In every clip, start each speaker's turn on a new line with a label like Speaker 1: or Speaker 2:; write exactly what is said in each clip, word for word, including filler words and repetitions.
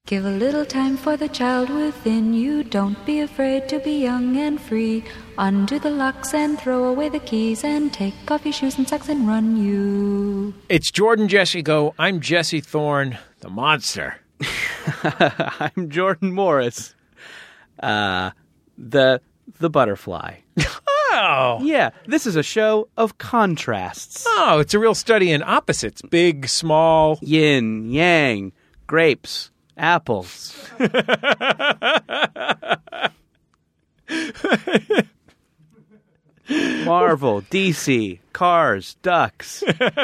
Speaker 1: Give a little time for the child within you. Don't be afraid to be young and free. Undo the locks and throw away the keys and take off your shoes and socks and run you.
Speaker 2: It's Jordan Jesse Go. I'm Jesse Thorne, the monster.
Speaker 3: I'm Jordan Morris, uh, the the butterfly.
Speaker 2: Oh.
Speaker 3: Yeah, this is a show of contrasts.
Speaker 2: Oh, it's a real study in opposites. Big, small.
Speaker 3: Yin, yang, grapes, apples. Marvel, D C, cars, ducks.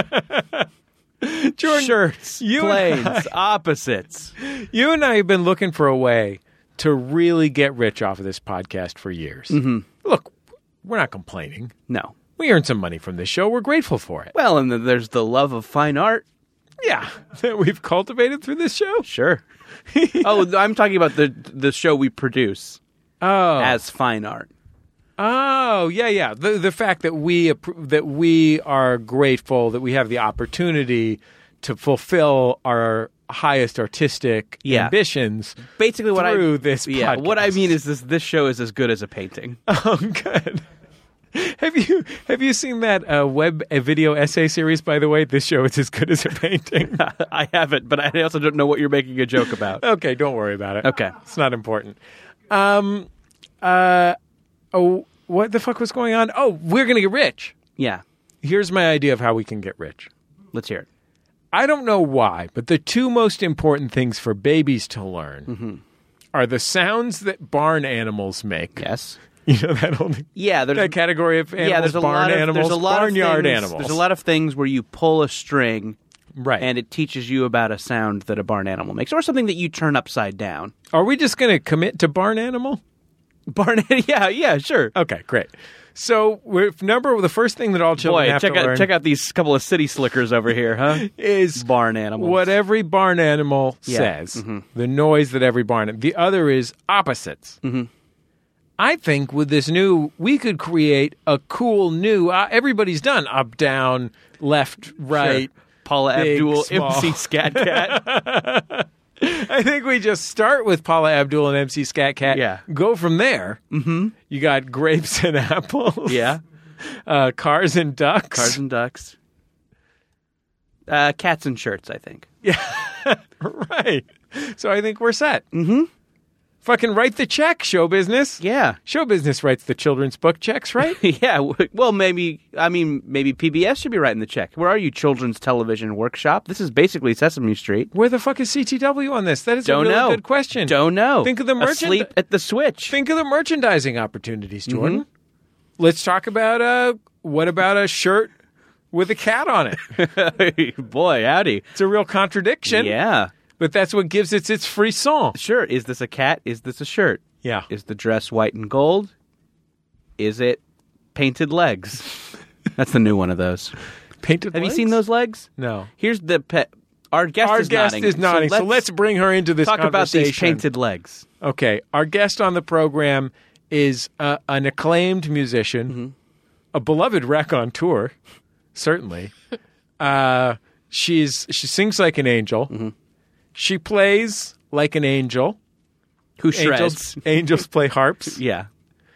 Speaker 2: Jordan,
Speaker 3: shirts,
Speaker 2: you
Speaker 3: planes,
Speaker 2: and I,
Speaker 3: opposites.
Speaker 2: You and I have been looking for a way to really get rich off of this podcast for years.
Speaker 3: Mm-hmm.
Speaker 2: Look, we're not complaining.
Speaker 3: No.
Speaker 2: We earned some money from this show. We're grateful for it.
Speaker 3: Well, and then there's the love of fine art.
Speaker 2: Yeah, that we've cultivated through this show.
Speaker 3: Sure. Oh, I'm talking about the the show we produce
Speaker 2: oh.
Speaker 3: as fine art.
Speaker 2: Oh, yeah, yeah. The the fact that we that we are grateful that we have the opportunity to fulfill our highest artistic
Speaker 3: yeah.
Speaker 2: ambitions.
Speaker 3: Basically, what
Speaker 2: through
Speaker 3: I
Speaker 2: this
Speaker 3: yeah,
Speaker 2: podcast.
Speaker 3: What I mean is this: this show is as good as a painting.
Speaker 2: Oh, good. Have you have you seen that uh, web uh, video essay series? By the way, this show is as good as a painting.
Speaker 3: I haven't, but I also don't know what you're making a joke about.
Speaker 2: Okay, don't worry about it.
Speaker 3: Okay,
Speaker 2: it's not important. Um, uh, oh, what the fuck was going on? Oh, we're gonna get rich.
Speaker 3: Yeah.
Speaker 2: Here's my idea of how we can get rich.
Speaker 3: Let's hear it.
Speaker 2: I don't know why, but the two most important things for babies to learn
Speaker 3: mm-hmm.
Speaker 2: are the sounds that barn animals make.
Speaker 3: Yes.
Speaker 2: You know that whole
Speaker 3: yeah, there's
Speaker 2: that category of animals,
Speaker 3: yeah, there's a
Speaker 2: barn
Speaker 3: lot of,
Speaker 2: animals,
Speaker 3: there's a lot
Speaker 2: barnyard
Speaker 3: of things,
Speaker 2: animals.
Speaker 3: There's a lot of things where you pull a string,
Speaker 2: right,
Speaker 3: and it teaches you about a sound that a barn animal makes, or something that you turn upside down.
Speaker 2: Are we just going to commit to barn animal?
Speaker 3: Barn, yeah, yeah, sure.
Speaker 2: Okay, great. So, we're, number the first thing that all children
Speaker 3: Boy,
Speaker 2: have
Speaker 3: check
Speaker 2: to
Speaker 3: out
Speaker 2: learn
Speaker 3: check out these couple of city slickers over here, huh?
Speaker 2: is
Speaker 3: barn animals.
Speaker 2: What every barn animal
Speaker 3: yeah.
Speaker 2: says.
Speaker 3: Mm-hmm.
Speaker 2: The noise that every barn. The other is opposites.
Speaker 3: Mm-hmm.
Speaker 2: I think with this new, we could create a cool new. Uh, everybody's done up, down, left, right.
Speaker 3: Sure. Paula
Speaker 2: big,
Speaker 3: Abdul,
Speaker 2: small.
Speaker 3: M C Scat Cat.
Speaker 2: I think we just start with Paula Abdul and M C Scat Cat.
Speaker 3: Yeah.
Speaker 2: Go from there.
Speaker 3: Mm-hmm.
Speaker 2: You got grapes and apples.
Speaker 3: Yeah.
Speaker 2: Uh, cars and ducks.
Speaker 3: Cars and ducks. Uh, cats and shirts, I think.
Speaker 2: Yeah. Right. So I think we're set.
Speaker 3: Mm-hmm.
Speaker 2: Fucking write the check, show business.
Speaker 3: Yeah.
Speaker 2: Show business writes the children's book checks, right?
Speaker 3: Yeah. Well, maybe, I mean, maybe P B S should be writing the check. Where are you, Children's Television Workshop? This is basically Sesame Street.
Speaker 2: Where the fuck is C T W on this? That is
Speaker 3: Don't
Speaker 2: a really
Speaker 3: know.
Speaker 2: good question.
Speaker 3: Don't know.
Speaker 2: Think of the merchant-
Speaker 3: Asleep at the switch.
Speaker 2: Think of the merchandising opportunities, Jordan. Mm-hmm. Let's talk about, uh, what about a shirt with a cat on it?
Speaker 3: Boy, howdy.
Speaker 2: It's a real contradiction.
Speaker 3: Yeah.
Speaker 2: But that's what gives it its frisson.
Speaker 3: Sure. Is this a cat? Is this a shirt?
Speaker 2: Yeah.
Speaker 3: Is the dress white and gold? Is it painted legs? That's the new one of those.
Speaker 2: Painted
Speaker 3: Have
Speaker 2: legs?
Speaker 3: you seen those legs?
Speaker 2: No.
Speaker 3: Here's the pet. Our guest
Speaker 2: Our
Speaker 3: is
Speaker 2: guest
Speaker 3: nodding.
Speaker 2: is nodding, so let's, so let's bring her into this
Speaker 3: talk
Speaker 2: conversation.
Speaker 3: about these painted legs.
Speaker 2: Okay. Our guest on the program is uh, an acclaimed musician,
Speaker 3: Mm-hmm.
Speaker 2: a beloved raconteur, certainly. uh, she's She sings like an angel.
Speaker 3: Mm-hmm.
Speaker 2: She plays like an angel.
Speaker 3: Who shreds?
Speaker 2: Angels, angels play harps.
Speaker 3: Yeah.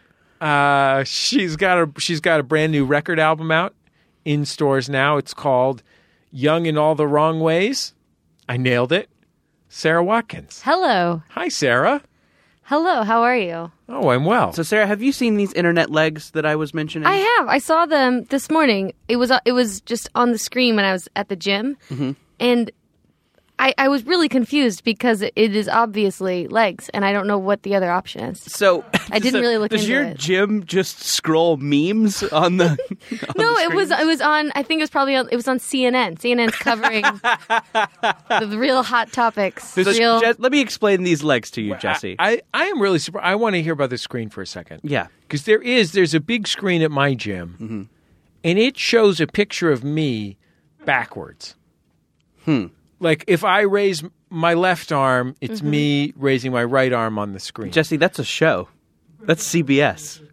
Speaker 2: Uh, she's got a she's got a brand new record album out in stores now. It's called Young in All the Wrong Ways. I nailed it. Sarah Watkins.
Speaker 4: Hello.
Speaker 2: Hi, Sarah.
Speaker 4: Hello. How are you?
Speaker 2: Oh, I'm well.
Speaker 3: So, Sarah, have you seen these internet legs that I was mentioning?
Speaker 4: I have. I saw them this morning. It was uh, it was just on the screen when I was at the gym,
Speaker 3: mm-hmm.
Speaker 4: and I, I was really confused because it is obviously legs, and I don't know what the other option is.
Speaker 3: So
Speaker 4: I didn't
Speaker 3: so,
Speaker 4: really look
Speaker 3: does
Speaker 4: into
Speaker 3: your
Speaker 4: it.
Speaker 3: gym just scroll memes on the? on
Speaker 4: No,
Speaker 3: the
Speaker 4: it was it was on. I think it was probably on, it was on C N N. C N N's covering the, the real hot topics.
Speaker 3: So,
Speaker 4: real.
Speaker 3: Je- let me explain these legs to you, Jesse.
Speaker 2: I, I, I am really surprised. I want to hear about the screen for a second.
Speaker 3: Yeah.
Speaker 2: Because there is, there's a big screen at my gym,
Speaker 3: mm-hmm.
Speaker 2: and it shows a picture of me backwards.
Speaker 3: Hmm.
Speaker 2: Like, if I raise my left arm, it's
Speaker 4: mm-hmm.
Speaker 2: me raising my right arm on the screen.
Speaker 3: Jesse, that's a show. That's C B S.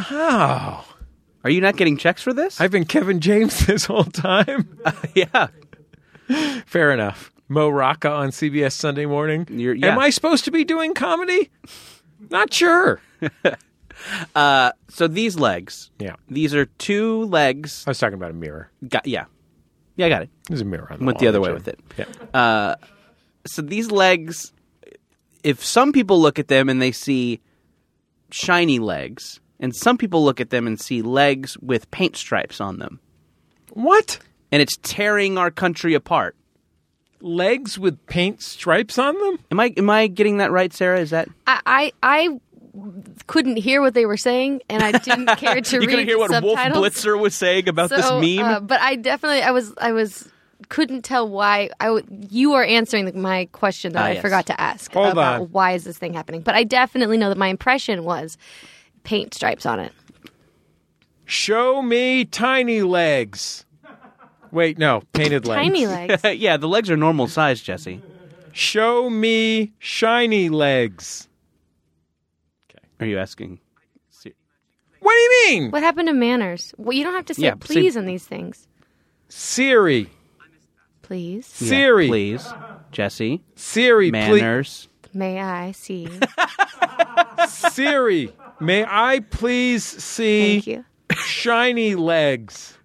Speaker 2: Oh.
Speaker 3: Are you not getting checks for this?
Speaker 2: I've been Kevin James this whole time.
Speaker 3: Uh, yeah.
Speaker 2: Fair enough. Mo Rocca on C B S Sunday Morning.
Speaker 3: You're- yeah.
Speaker 2: Am I supposed to be doing comedy? Not sure.
Speaker 3: Uh, so these legs.
Speaker 2: Yeah.
Speaker 3: These are two legs.
Speaker 2: I was talking about a mirror.
Speaker 3: Got, yeah. Yeah, I got it.
Speaker 2: There's a mirror on the
Speaker 3: Went
Speaker 2: wall,
Speaker 3: the other way
Speaker 2: Jim.
Speaker 3: with it.
Speaker 2: Yeah.
Speaker 3: Uh, so these legs, if some people look at them and they see shiny legs, and some people look at them and see legs with paint stripes on them,
Speaker 2: What?
Speaker 3: and it's tearing our country apart.
Speaker 2: Legs with paint stripes on them?
Speaker 3: Am I am I getting that right, Sarah? Is that
Speaker 4: I, I I couldn't hear what they were saying, and I didn't care to
Speaker 3: you
Speaker 4: read
Speaker 3: couldn't hear what
Speaker 4: the
Speaker 3: Wolf
Speaker 4: subtitles.
Speaker 3: Blitzer was saying about
Speaker 4: So,
Speaker 3: this meme?
Speaker 4: uh, but I definitely I was I was couldn't tell why I w- you are answering the, my question that
Speaker 3: Ah,
Speaker 4: I
Speaker 3: yes.
Speaker 4: forgot to ask
Speaker 2: Hold
Speaker 4: about
Speaker 2: on.
Speaker 4: why is this thing happening. But I definitely know that my impression was paint stripes on it.
Speaker 2: Show me tiny legs. Wait, no, painted legs.
Speaker 4: Tiny legs.
Speaker 3: Yeah, the legs are normal size, Jesse.
Speaker 2: Show me shiny legs.
Speaker 3: Are you asking?
Speaker 2: What do you mean?
Speaker 4: What happened to manners? Well, you don't have to say
Speaker 3: Yeah,
Speaker 4: please
Speaker 3: say-
Speaker 4: on these things.
Speaker 2: Siri.
Speaker 4: Please.
Speaker 3: Yeah,
Speaker 2: Siri.
Speaker 3: please, Jesse.
Speaker 2: Siri, please.
Speaker 3: Manners.
Speaker 4: May I see?
Speaker 2: Siri, may I please see
Speaker 4: Thank you.
Speaker 2: shiny legs?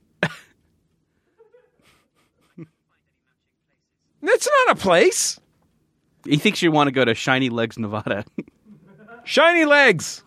Speaker 2: That's not a place.
Speaker 3: He thinks you want to go to Shiny Legs, Nevada.
Speaker 2: Shiny legs.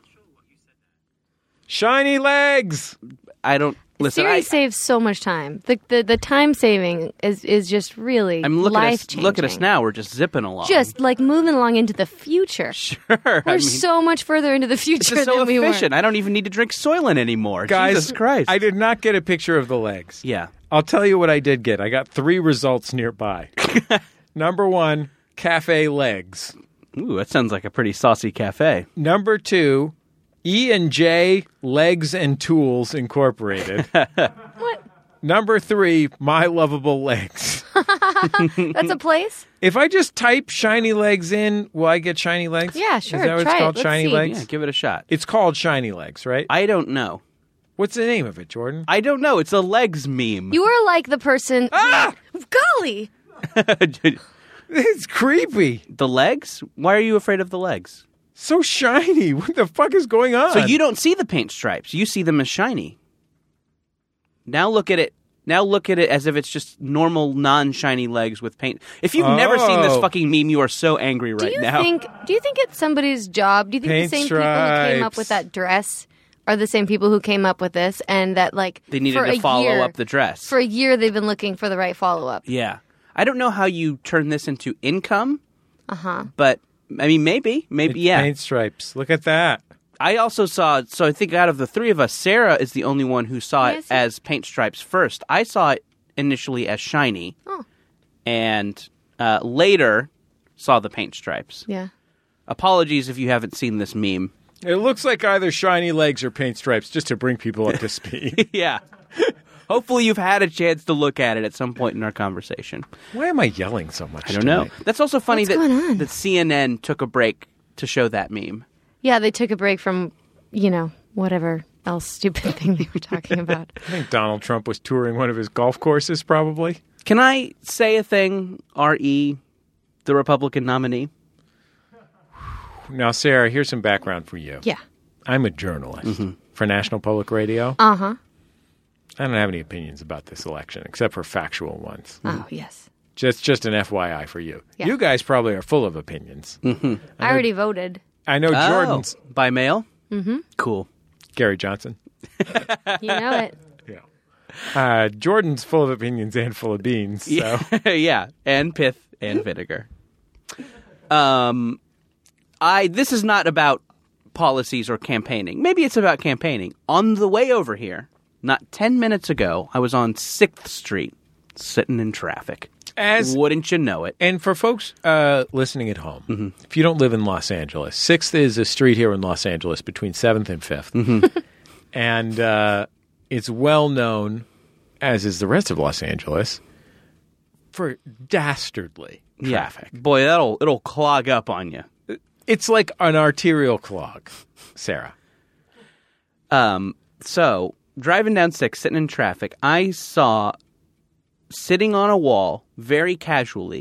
Speaker 2: Shiny legs.
Speaker 3: I don't listen.
Speaker 4: Siri
Speaker 3: I,
Speaker 4: saves so much time. The, the the time saving is is just really
Speaker 3: I'm looking at
Speaker 4: life
Speaker 3: us.
Speaker 4: changing.
Speaker 3: Look at us now. We're just zipping along.
Speaker 4: Just like moving along into the future.
Speaker 3: sure.
Speaker 4: We're
Speaker 3: I mean,
Speaker 4: so much further into the
Speaker 3: this
Speaker 4: future
Speaker 3: is so
Speaker 4: than we were.
Speaker 3: efficient. I don't even need to drink Soylent anymore.
Speaker 2: Guys,
Speaker 3: Jesus Christ.
Speaker 2: I did not get a picture of the legs.
Speaker 3: Yeah.
Speaker 2: I'll tell you what I did get. I got three results nearby. Number one, cafe legs.
Speaker 3: Ooh, that sounds like a pretty saucy cafe.
Speaker 2: Number two, E and J Legs and Tools Incorporated.
Speaker 4: What?
Speaker 2: Number three, My Lovable Legs.
Speaker 4: That's a place?
Speaker 2: If I just type shiny legs in, will I get shiny legs?
Speaker 4: Yeah, sure.
Speaker 2: Is that what
Speaker 4: Try
Speaker 2: it's
Speaker 4: it.
Speaker 2: called?
Speaker 4: Let's
Speaker 2: Shiny
Speaker 4: see.
Speaker 2: legs?
Speaker 3: Yeah, give it a shot.
Speaker 2: It's called shiny legs, right?
Speaker 3: I don't know.
Speaker 2: What's the name of it, Jordan?
Speaker 3: I don't know. It's a legs meme.
Speaker 4: You were like the person.
Speaker 2: Ah!
Speaker 4: Golly!
Speaker 2: It's creepy.
Speaker 3: The legs? Why are you afraid of the legs?
Speaker 2: So shiny. What the fuck is going on?
Speaker 3: So you don't see the paint stripes. You see them as shiny. Now look at it. Now look at it as if it's just normal, non-shiny legs with paint. If you've never seen this
Speaker 2: Oh.
Speaker 3: fucking meme, you are so angry
Speaker 4: Do
Speaker 3: right
Speaker 4: you
Speaker 3: now.
Speaker 4: think? Do you think it's somebody's job? Do you think
Speaker 2: Paint
Speaker 4: the same people who came up
Speaker 2: stripes.
Speaker 4: with that dress are the same people who came up with this, and that like
Speaker 3: They needed
Speaker 4: for
Speaker 3: to
Speaker 4: a
Speaker 3: follow
Speaker 4: year,
Speaker 3: up the dress.
Speaker 4: For a year, they've been looking for the right follow-up.
Speaker 3: Yeah. I don't know how you turn this into income,
Speaker 4: Uh huh.
Speaker 3: but I mean, maybe. Maybe,
Speaker 2: It's
Speaker 3: yeah.
Speaker 2: paint stripes. Look at that.
Speaker 3: I also saw, so I think out of the three of us, Sarah is the only one who saw
Speaker 4: Can I
Speaker 3: it
Speaker 4: see?
Speaker 3: as paint stripes first. I saw it initially as shiny,
Speaker 4: Oh.
Speaker 3: and uh, later saw the paint stripes.
Speaker 4: Yeah.
Speaker 3: Apologies if you haven't seen this meme.
Speaker 2: It looks like either shiny legs or paint stripes, just to bring people up to speed.
Speaker 3: Yeah. Hopefully you've had a chance to look at it at some point in our conversation.
Speaker 2: Why am I yelling so much?
Speaker 3: I don't know.
Speaker 2: tonight?
Speaker 3: That's also funny
Speaker 4: What's
Speaker 3: that,
Speaker 4: going on?
Speaker 3: that C N N took a break to show that meme.
Speaker 4: Yeah, they took a break from, you know, whatever else stupid thing they were talking about.
Speaker 2: I think Donald Trump was touring one of his golf courses, probably.
Speaker 3: Can I say a thing, R E, the Republican nominee?
Speaker 2: Now, Sarah, here's some background for you.
Speaker 4: Yeah.
Speaker 2: I'm a journalist
Speaker 3: Mm-hmm.
Speaker 2: for National Public Radio.
Speaker 4: Uh huh.
Speaker 2: I don't have any opinions about this election, except for factual ones.
Speaker 4: Oh yes.
Speaker 2: Just just an F Y I for you.
Speaker 4: Yeah.
Speaker 2: You guys probably are full of opinions.
Speaker 3: Mm-hmm.
Speaker 4: I already voted.
Speaker 2: I know Jordan's
Speaker 3: Oh, by mail? Mm-hmm. Cool.
Speaker 2: Gary Johnson.
Speaker 4: You know it.
Speaker 2: Yeah. Uh, Jordan's full of opinions and full of beans. So.
Speaker 3: Yeah, yeah, and pith and vinegar. Um, I this is not about policies or campaigning. Maybe it's about campaigning. On the way over here, not ten minutes ago, I was on Sixth Street, sitting in traffic.
Speaker 2: As
Speaker 3: Wouldn't you know it?
Speaker 2: And for folks uh, listening at home,
Speaker 3: Mm-hmm.
Speaker 2: if you don't live in Los Angeles, Sixth is a street here in Los Angeles between Seventh and Fifth,
Speaker 3: Mm-hmm.
Speaker 2: and uh, it's well known, as is the rest of Los Angeles, for dastardly traffic.
Speaker 3: Yeah. Boy, that'll it'll clog up on you.
Speaker 2: It's like an arterial clog, Sarah.
Speaker 3: Um, so driving down Sixth, sitting in traffic, I saw sitting on a wall very casually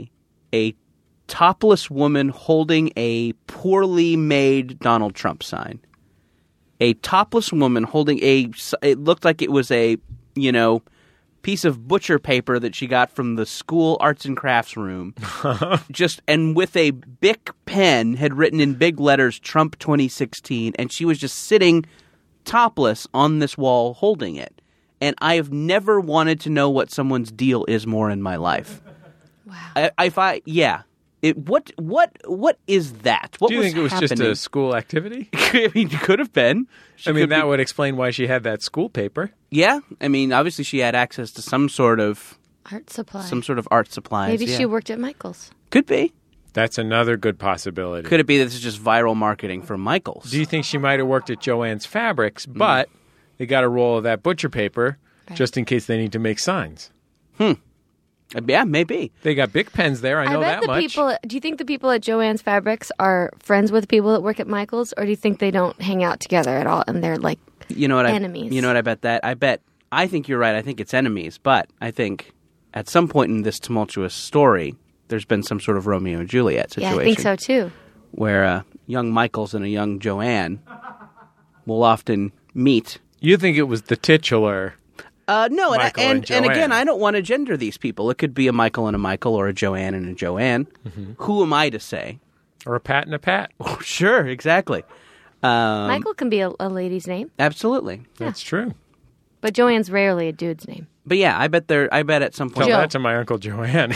Speaker 3: a topless woman holding a poorly made Donald Trump sign. A topless woman holding a, it looked like it was a, you know, piece of butcher paper that she got from the school arts and crafts room. Just, and with a Bic pen had written in big letters, Trump twenty sixteen, and she was just sitting topless on this wall holding it. And I have never wanted to know what someone's deal is more in my life.
Speaker 4: Wow.
Speaker 3: I, if I, yeah. It, what what what is that? What
Speaker 2: Do you
Speaker 3: was
Speaker 2: think it was
Speaker 3: happening?
Speaker 2: just a school activity?
Speaker 3: I mean, it could have been. She
Speaker 2: I mean,
Speaker 3: could
Speaker 2: that
Speaker 3: be-
Speaker 2: would explain why she had that school paper.
Speaker 3: Yeah, I mean, obviously she had access to some sort of
Speaker 4: Art supply.
Speaker 3: some sort of art supplies.
Speaker 4: Maybe
Speaker 3: yeah.
Speaker 4: she worked at Michael's.
Speaker 3: Could be.
Speaker 2: That's another good possibility.
Speaker 3: Could it be that this is just viral marketing for Michael's?
Speaker 2: Do you think she might have worked at Joann's Fabrics, but they got a roll of that butcher paper
Speaker 4: Right.
Speaker 2: just in case they need to make signs?
Speaker 3: Uh, yeah, maybe.
Speaker 2: They got Bic pens there. I know
Speaker 4: bet
Speaker 2: that
Speaker 4: the
Speaker 2: much.
Speaker 4: people. Do you think the people at Joann's Fabrics are friends with people that work at Michael's, or do you think they don't hang out together at all and they're like
Speaker 3: You know what? I,
Speaker 4: enemies?
Speaker 3: You know what? I bet that. I bet. I think you're right. I think it's enemies, but I think at some point in this tumultuous story, there's been some sort of Romeo and Juliet
Speaker 4: Yeah,
Speaker 3: situation.
Speaker 4: I think so too.
Speaker 3: Where uh, young Michaels and a young Joanne will often meet.
Speaker 2: You think it was the titular?
Speaker 3: Uh, no, and,
Speaker 2: Michael
Speaker 3: and,
Speaker 2: and
Speaker 3: and again,
Speaker 2: Joanne.
Speaker 3: I don't want to gender these people. It could be a Michael and a Michael, or a Joanne and a Joanne.
Speaker 2: Mm-hmm.
Speaker 3: Who am I to say?
Speaker 2: Or a pat and a pat?
Speaker 3: Sure, exactly. Um,
Speaker 4: Michael can be a, a lady's name,
Speaker 3: absolutely.
Speaker 2: That's true.
Speaker 4: but Joanne's rarely a dude's name.
Speaker 3: But yeah, I bet there. I bet at some
Speaker 2: Tell
Speaker 3: point.
Speaker 4: Joe.
Speaker 2: that to my Uncle Joanne.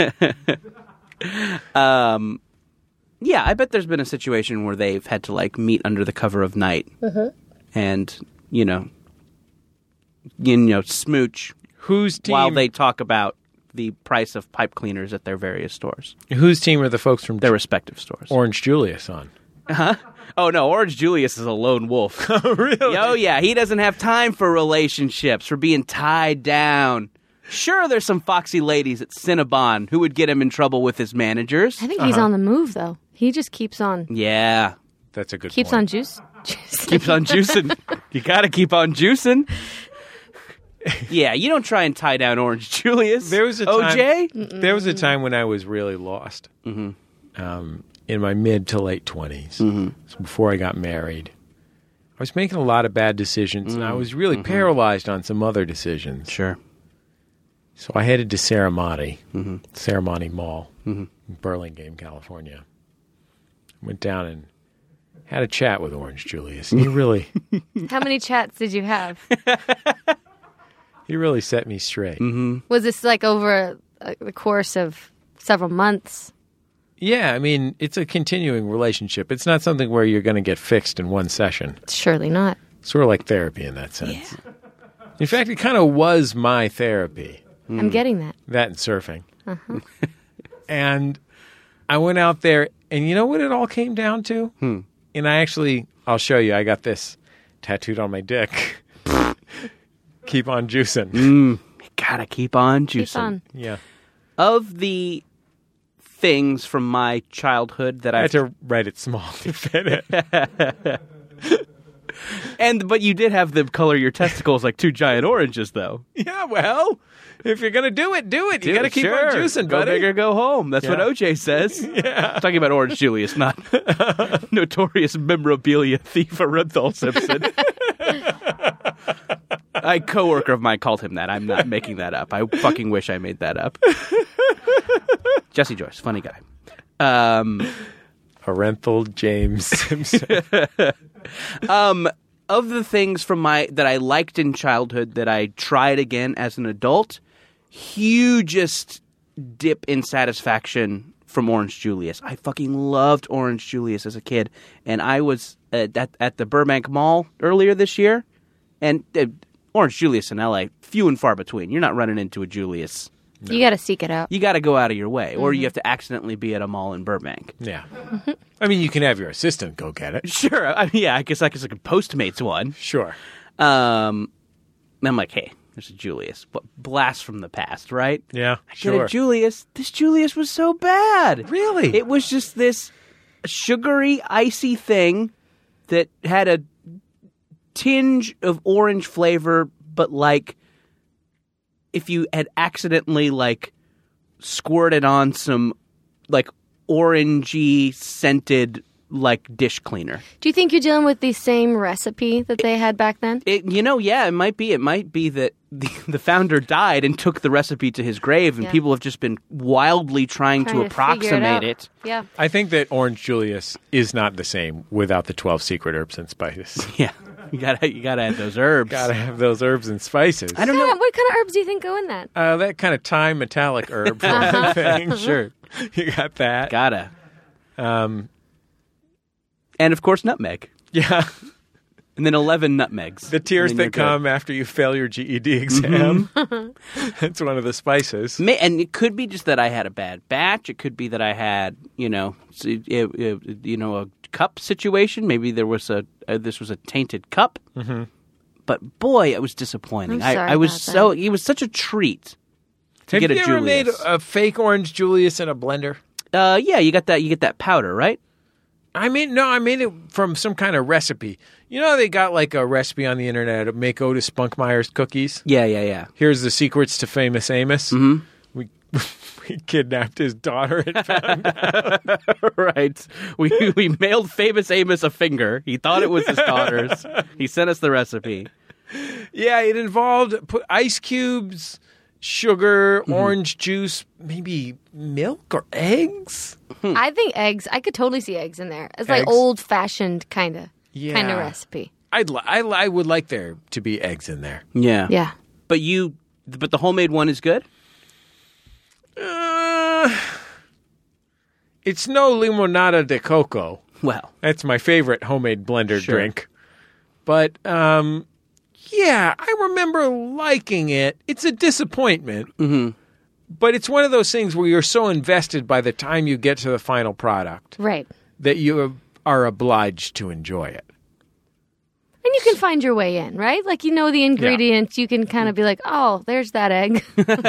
Speaker 3: Um, yeah, I bet there's been a situation where they've had to like meet under the cover of night, and you know, you know, smooch
Speaker 2: Whose team?
Speaker 3: while they talk about the price of pipe cleaners at their various stores,
Speaker 2: Whose team are the folks from
Speaker 3: their respective stores.
Speaker 2: Orange Julius on?
Speaker 3: Oh no, Orange Julius is a lone wolf.
Speaker 2: Oh, really?
Speaker 3: Oh yeah, he doesn't have time for relationships, for being tied down. Sure, there's some foxy ladies at Cinnabon who would get him in trouble with his managers.
Speaker 4: I think he's on the move though. He just keeps on
Speaker 3: Yeah,
Speaker 2: That's a good
Speaker 4: keeps
Speaker 2: point.
Speaker 4: on juice. juice.
Speaker 3: keeps on juicing. You got to keep on juicing. Yeah, you don't try and tie down Orange Julius.
Speaker 2: There was a
Speaker 3: O
Speaker 2: time,
Speaker 3: J?
Speaker 2: There was a time when I was really lost. Mm-hmm. Um, in my mid to late twenties, mm-hmm. so before I got married, I was making a lot of bad decisions, and I was really
Speaker 3: Mm-hmm.
Speaker 2: paralyzed on some other decisions.
Speaker 3: Sure.
Speaker 2: So I headed to Serramonte, mm-hmm. Serramonte Mall, mm-hmm. in Burlingame, California. Went down and had a chat with Orange Julius. He really,
Speaker 4: How many chats did you have?
Speaker 2: he really set me straight.
Speaker 3: Mm-hmm.
Speaker 4: Was this like over uh, the course of several months?
Speaker 2: Yeah, I mean, it's a continuing relationship. It's not something where you're going to get fixed in one session.
Speaker 4: Surely not.
Speaker 2: Sort of like therapy in that sense. In fact, it kind of was my therapy,
Speaker 4: I'm getting that.
Speaker 2: that and surfing. And I went out there, and you know what it all came down to?
Speaker 3: Hmm.
Speaker 2: And I actually, I'll show you. I got this tattooed on my dick. Keep on juicing.
Speaker 3: Mm, gotta keep on
Speaker 4: Keep
Speaker 3: juicing.
Speaker 4: on.
Speaker 2: Yeah.
Speaker 3: Of the things from my childhood that
Speaker 2: I
Speaker 3: I
Speaker 2: had to write it small to fit it.
Speaker 3: and but you did have them color your testicles like two giant oranges, though.
Speaker 2: Yeah, well, if you're going to do it, do it. You
Speaker 3: Dude,
Speaker 2: got to keep
Speaker 3: sure.
Speaker 2: on juicing,
Speaker 3: Go
Speaker 2: buddy.
Speaker 3: big or go home. That's what
Speaker 2: Yeah.
Speaker 3: O J says. Yeah. I'm talking about Orange Julius, not notorious memorabilia thief Orenthal Simpson. A coworker of mine called him that. I'm not making that up. I fucking wish I made that up. Jesse Joyce, funny guy. Um,
Speaker 2: Orenthal James Simpson.
Speaker 3: um, of the things from my that I liked in childhood that I tried again as an adult, hugest dip in satisfaction from Orange Julius. I fucking loved Orange Julius as a kid, and I was at at, at the Burbank Mall earlier this year, and uh, Orange Julius in L A, few and far between. You're not running into a Julius.
Speaker 4: You got to seek it out.
Speaker 3: You got to go out of your way, or you have to accidentally be at a mall in Burbank.
Speaker 2: Yeah. I mean, you can have your assistant go get it.
Speaker 3: Sure, I mean, yeah, I guess I guess I could Postmates one.
Speaker 2: Sure.
Speaker 3: Um, and I'm like, hey, there's a Julius, but blast from the past, right?
Speaker 2: Yeah,
Speaker 3: I get
Speaker 2: sure.
Speaker 3: a Julius. This Julius was so bad.
Speaker 2: Really?
Speaker 3: It was just this sugary, icy thing that had a tinge of orange flavor, but like if you had accidentally like squirted on some like orangey scented like dish cleaner.
Speaker 4: Do you think you're dealing with the same recipe that they had back then?
Speaker 3: It, you know, yeah, it might be. It might be that the, the founder died and took the recipe to his grave, and
Speaker 4: Yeah.
Speaker 3: people have just been wildly trying,
Speaker 4: Trying
Speaker 3: to
Speaker 4: to figure it
Speaker 3: approximate
Speaker 4: out.
Speaker 3: it.
Speaker 4: Yeah.
Speaker 2: I think that Orange Julius is not the same without the twelve secret herbs and spices.
Speaker 3: Yeah, you gotta you gotta add those herbs.
Speaker 2: Gotta have those herbs and spices.
Speaker 3: I don't
Speaker 4: What
Speaker 3: know.
Speaker 4: kind, of, what kind of herbs do you think go in that?
Speaker 2: Uh, that kind of thyme metallic herb thing.
Speaker 3: Sure,
Speaker 2: You got that.
Speaker 3: gotta.
Speaker 2: Um,
Speaker 3: And of course, nutmeg,
Speaker 2: yeah.
Speaker 3: and then eleven nutmegs.
Speaker 2: The tears
Speaker 3: And then
Speaker 2: that
Speaker 3: you're good.
Speaker 2: come after you fail your G E D exam. That's one of the spices.
Speaker 3: May, and it could be just that I had a bad batch. It could be that I had, you know, s- it- it- you know, a cup situation. Maybe there was a uh, this was a tainted cup. Mm-hmm. But boy, it was disappointing.
Speaker 4: I'm sorry
Speaker 3: I, I was
Speaker 4: about
Speaker 3: so it was such a treat to
Speaker 2: Have
Speaker 3: get
Speaker 2: you
Speaker 3: a
Speaker 2: ever
Speaker 3: Julius.
Speaker 2: made a fake Orange Julius in a blender?
Speaker 3: Uh, yeah, you got that. You get that powder, right?
Speaker 2: I mean, no, I made it from some kind of recipe. You know, they got like a recipe on the internet to make Otis Spunkmeyer's cookies.
Speaker 3: Yeah, yeah, yeah.
Speaker 2: Here's the secrets to Famous Amos. Mm-hmm. We we kidnapped his daughter and found out.
Speaker 3: Right. We we mailed famous Amos a finger. He thought it was his daughter's. He sent us the recipe.
Speaker 2: Yeah, it involved put ice cubes, sugar, orange juice, maybe milk or eggs.
Speaker 4: I think eggs. I could totally see eggs in there. It's like
Speaker 2: Eggs?
Speaker 4: old fashioned kind of
Speaker 2: Yeah.
Speaker 4: kind of recipe.
Speaker 2: I'd li- I, li- I would like there to be eggs in there.
Speaker 3: Yeah.
Speaker 4: Yeah.
Speaker 3: But you, but the homemade one is good.
Speaker 2: Uh, it's no limonada de coco.
Speaker 3: Well,
Speaker 2: That's my favorite homemade blender
Speaker 3: Sure.
Speaker 2: drink. But um, yeah, I remember liking it. It's a disappointment. Mm-hmm. But it's one of those things where you're so invested by the time you get to the final product
Speaker 4: Right.
Speaker 2: that you are obliged to enjoy it.
Speaker 4: And you can find your way in, right? Like you know the ingredients. You can kind of be like, oh, there's that egg.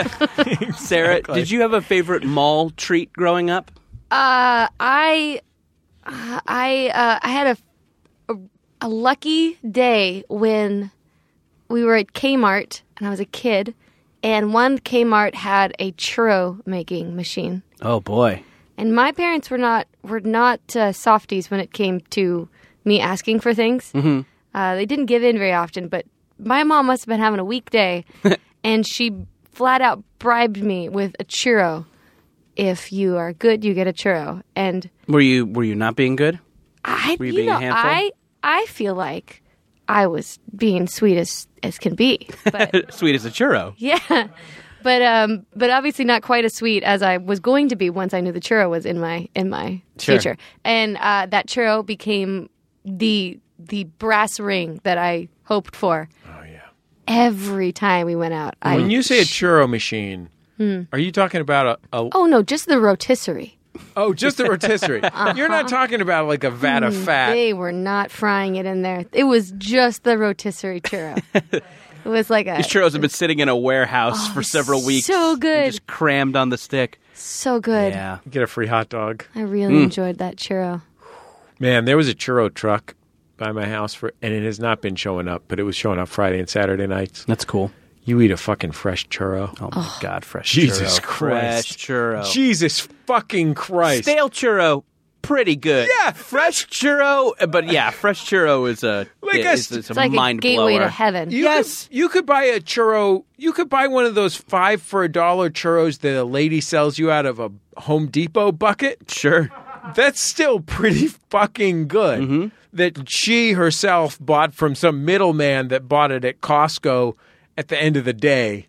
Speaker 3: Sarah, did you have a favorite mall treat growing up?
Speaker 4: Uh, I, uh, I, uh, I had a, a a lucky day when we were at Kmart and I was a kid, and one Kmart had a churro making machine,
Speaker 3: Oh boy.
Speaker 4: and my parents were not were not uh, softies when it came to me asking for things. Mm-hmm. Uh, they didn't give in very often, but my mom must have been having a weak day, and she flat out bribed me with a churro. If you are good, you get a churro, and
Speaker 3: Were you were you not being good?
Speaker 4: I,
Speaker 3: Were you
Speaker 4: you
Speaker 3: being a
Speaker 4: know,
Speaker 3: handful?
Speaker 4: I, I feel like I was being sweet as, as can be, but
Speaker 3: Sweet as a churro.
Speaker 4: yeah, but um, but obviously not quite as sweet as I was going to be once I knew the churro was in my in my
Speaker 3: Sure.
Speaker 4: future, and uh, that churro became the the brass ring that I hoped for.
Speaker 2: Oh, yeah.
Speaker 4: Every time we went out, I
Speaker 2: When you say a churro machine, are you talking about a, a
Speaker 4: oh no, just the rotisserie.
Speaker 2: oh, just the rotisserie? You're not talking about like a vat of fat.
Speaker 4: They were not frying it in there. It was just the rotisserie churro. It was like a
Speaker 3: These churros have been sitting in a warehouse for several weeks.
Speaker 4: so
Speaker 3: and
Speaker 4: good.
Speaker 3: Just crammed on the stick.
Speaker 4: so good.
Speaker 3: Yeah.
Speaker 2: Get a free hot dog.
Speaker 4: I really enjoyed that churro.
Speaker 2: Man, there was a churro truck by my house for, and it has not been showing up, but it was showing up Friday and Saturday nights.
Speaker 3: That's cool.
Speaker 2: You eat a fucking fresh churro.
Speaker 3: Oh my God, fresh
Speaker 2: Jesus
Speaker 3: churro.
Speaker 2: Christ.
Speaker 3: Fresh churro.
Speaker 2: Jesus fucking Christ.
Speaker 3: Stale churro, pretty good.
Speaker 2: Yeah.
Speaker 3: Fresh churro, but yeah, fresh churro is a,
Speaker 2: Like a
Speaker 3: is,
Speaker 2: st-
Speaker 3: is a
Speaker 4: It's like
Speaker 3: mind
Speaker 4: a gateway
Speaker 3: blower.
Speaker 4: to heaven.
Speaker 2: You
Speaker 3: Yes.
Speaker 2: Could, you could buy a churro. You could buy one of those five for a dollar churros that a lady sells you out of a Home Depot bucket.
Speaker 3: Sure.
Speaker 2: That's still pretty fucking good.
Speaker 3: Mm-hmm.
Speaker 2: That she herself bought from some middleman that bought it at Costco at the end of the day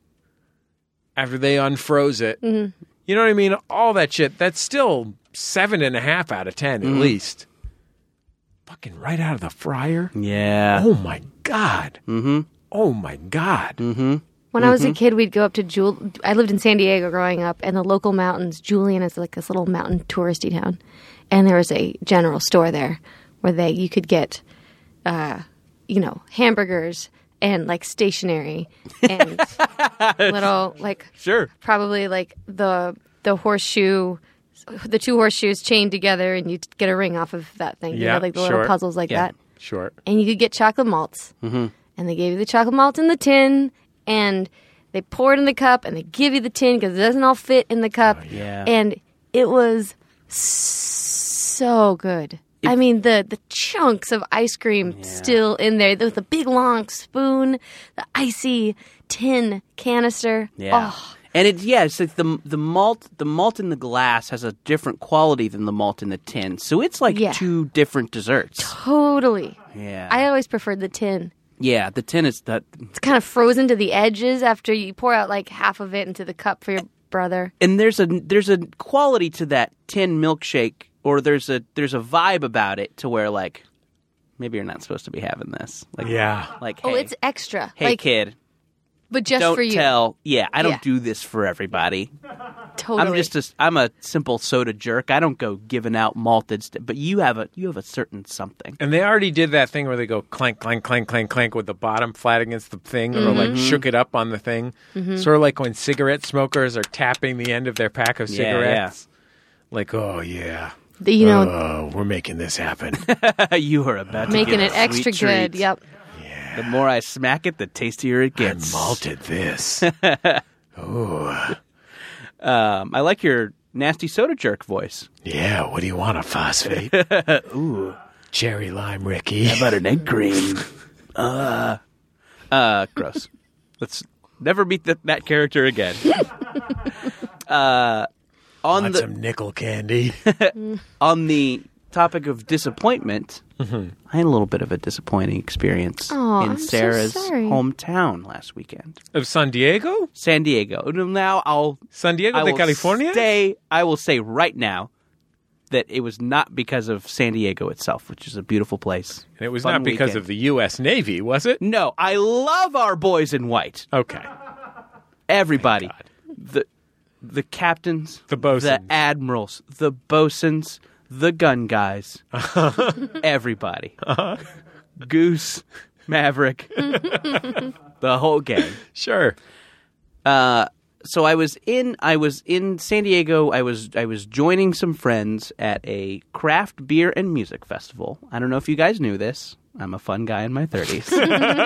Speaker 2: after they unfroze it.
Speaker 4: Mm-hmm.
Speaker 2: You know what I mean? All that shit. That's still seven and a half out of ten
Speaker 3: Mm-hmm.
Speaker 2: at least. Fucking right out of the fryer.
Speaker 3: Yeah.
Speaker 2: Oh my God. Mm-hmm. Oh my God.
Speaker 3: Mm-hmm.
Speaker 4: When I was a kid, we'd go up to Jul. I lived in San Diego growing up, and the local mountains. Julian is like this little mountain touristy town, and there was a general store there where they you could get, uh, you know, hamburgers and like stationery and little like
Speaker 3: Sure.
Speaker 4: probably like the the horseshoe, the two horseshoes chained together, and you get a ring off of that thing. You
Speaker 2: Yeah,
Speaker 4: know, like the
Speaker 2: sure.
Speaker 4: little puzzles like
Speaker 3: Yeah.
Speaker 4: that.
Speaker 2: Short.
Speaker 4: And you could get chocolate malts. Mm-hmm. And they gave you the chocolate malt in the tin, and they pour it in the cup, and they give you the tin because it doesn't all fit in the cup.
Speaker 3: yeah.
Speaker 4: And it was So good. I mean, the, the chunks of ice cream
Speaker 3: Yeah.
Speaker 4: still in there. The, the big long spoon, the icy tin canister.
Speaker 3: Yeah.
Speaker 4: Oh,
Speaker 3: And it yeah, it's like the the malt the malt in the glass has a different quality than the malt in the tin. So it's like
Speaker 4: Yeah.
Speaker 3: two different desserts.
Speaker 4: totally.
Speaker 3: Yeah.
Speaker 4: I always preferred the tin.
Speaker 3: yeah, the tin is that
Speaker 4: It's kind of frozen to the edges after you pour out like half of it into the cup for your brother.
Speaker 3: and there's a there's a quality to that tin milkshake, or there's a there's a vibe about it to where like maybe you're not supposed to be having this. Like
Speaker 2: Yeah.
Speaker 3: like
Speaker 4: Oh,
Speaker 3: hey,
Speaker 4: it's extra.
Speaker 3: hey
Speaker 4: like,
Speaker 3: kid,
Speaker 4: but just
Speaker 3: don't
Speaker 4: for you.
Speaker 3: tell. Yeah, I don't
Speaker 4: Yeah.
Speaker 3: do this for everybody.
Speaker 4: Totally.
Speaker 3: I'm just a, I'm a simple soda jerk. I don't go giving out malted, st- but you have a you have a certain something.
Speaker 2: And they already did that thing where they go clank, clank, clank, clank, clank with the bottom flat against the thing, or like shook it up on the thing. Sort of like when cigarette smokers are tapping the end of their pack of
Speaker 3: Yeah,
Speaker 2: cigarettes. Like, oh, yeah.
Speaker 4: The- you know,
Speaker 2: Oh, we're making this happen.
Speaker 3: You are about to
Speaker 4: making
Speaker 3: get
Speaker 4: it
Speaker 3: a
Speaker 4: extra
Speaker 3: sweet
Speaker 4: good.
Speaker 3: treat.
Speaker 4: Yep.
Speaker 3: The more I smack it, the tastier it
Speaker 2: I
Speaker 3: gets.
Speaker 2: malted this. Oh,
Speaker 3: Um, I like your nasty soda jerk voice.
Speaker 2: yeah. What do you want, a phosphate?
Speaker 3: Ooh,
Speaker 2: Cherry lime, Ricky.
Speaker 3: how about an egg cream? uh, uh, gross. Let's never meet that that character again. uh, on
Speaker 2: Want
Speaker 3: the
Speaker 2: some nickel candy?
Speaker 3: on the topic of disappointment, I had a little bit of a disappointing experience
Speaker 4: Aw,
Speaker 3: in
Speaker 4: I'm so
Speaker 3: Sarah's
Speaker 4: sorry.
Speaker 3: hometown last weekend,
Speaker 2: Of San Diego?
Speaker 3: San Diego. Now I'll
Speaker 2: San Diego
Speaker 3: I
Speaker 2: de
Speaker 3: will
Speaker 2: California?
Speaker 3: Say, I will say right now that it was not because of San Diego itself, which is a beautiful place.
Speaker 2: And it was
Speaker 3: Fun
Speaker 2: not because
Speaker 3: weekend.
Speaker 2: of the U S Navy, was it?
Speaker 3: No, I love our boys in white.
Speaker 2: Okay.
Speaker 3: Everybody,
Speaker 2: Thank
Speaker 3: the the captains,
Speaker 2: The bosuns.
Speaker 3: the admirals, the bosuns, the gun guys, everybody, Goose, Maverick, the whole gang.
Speaker 2: Sure.
Speaker 3: Uh, so I was in I was in San Diego. I was I was joining some friends at a craft beer and music festival. I don't know if you guys knew this. I'm a fun guy in my thirties. Did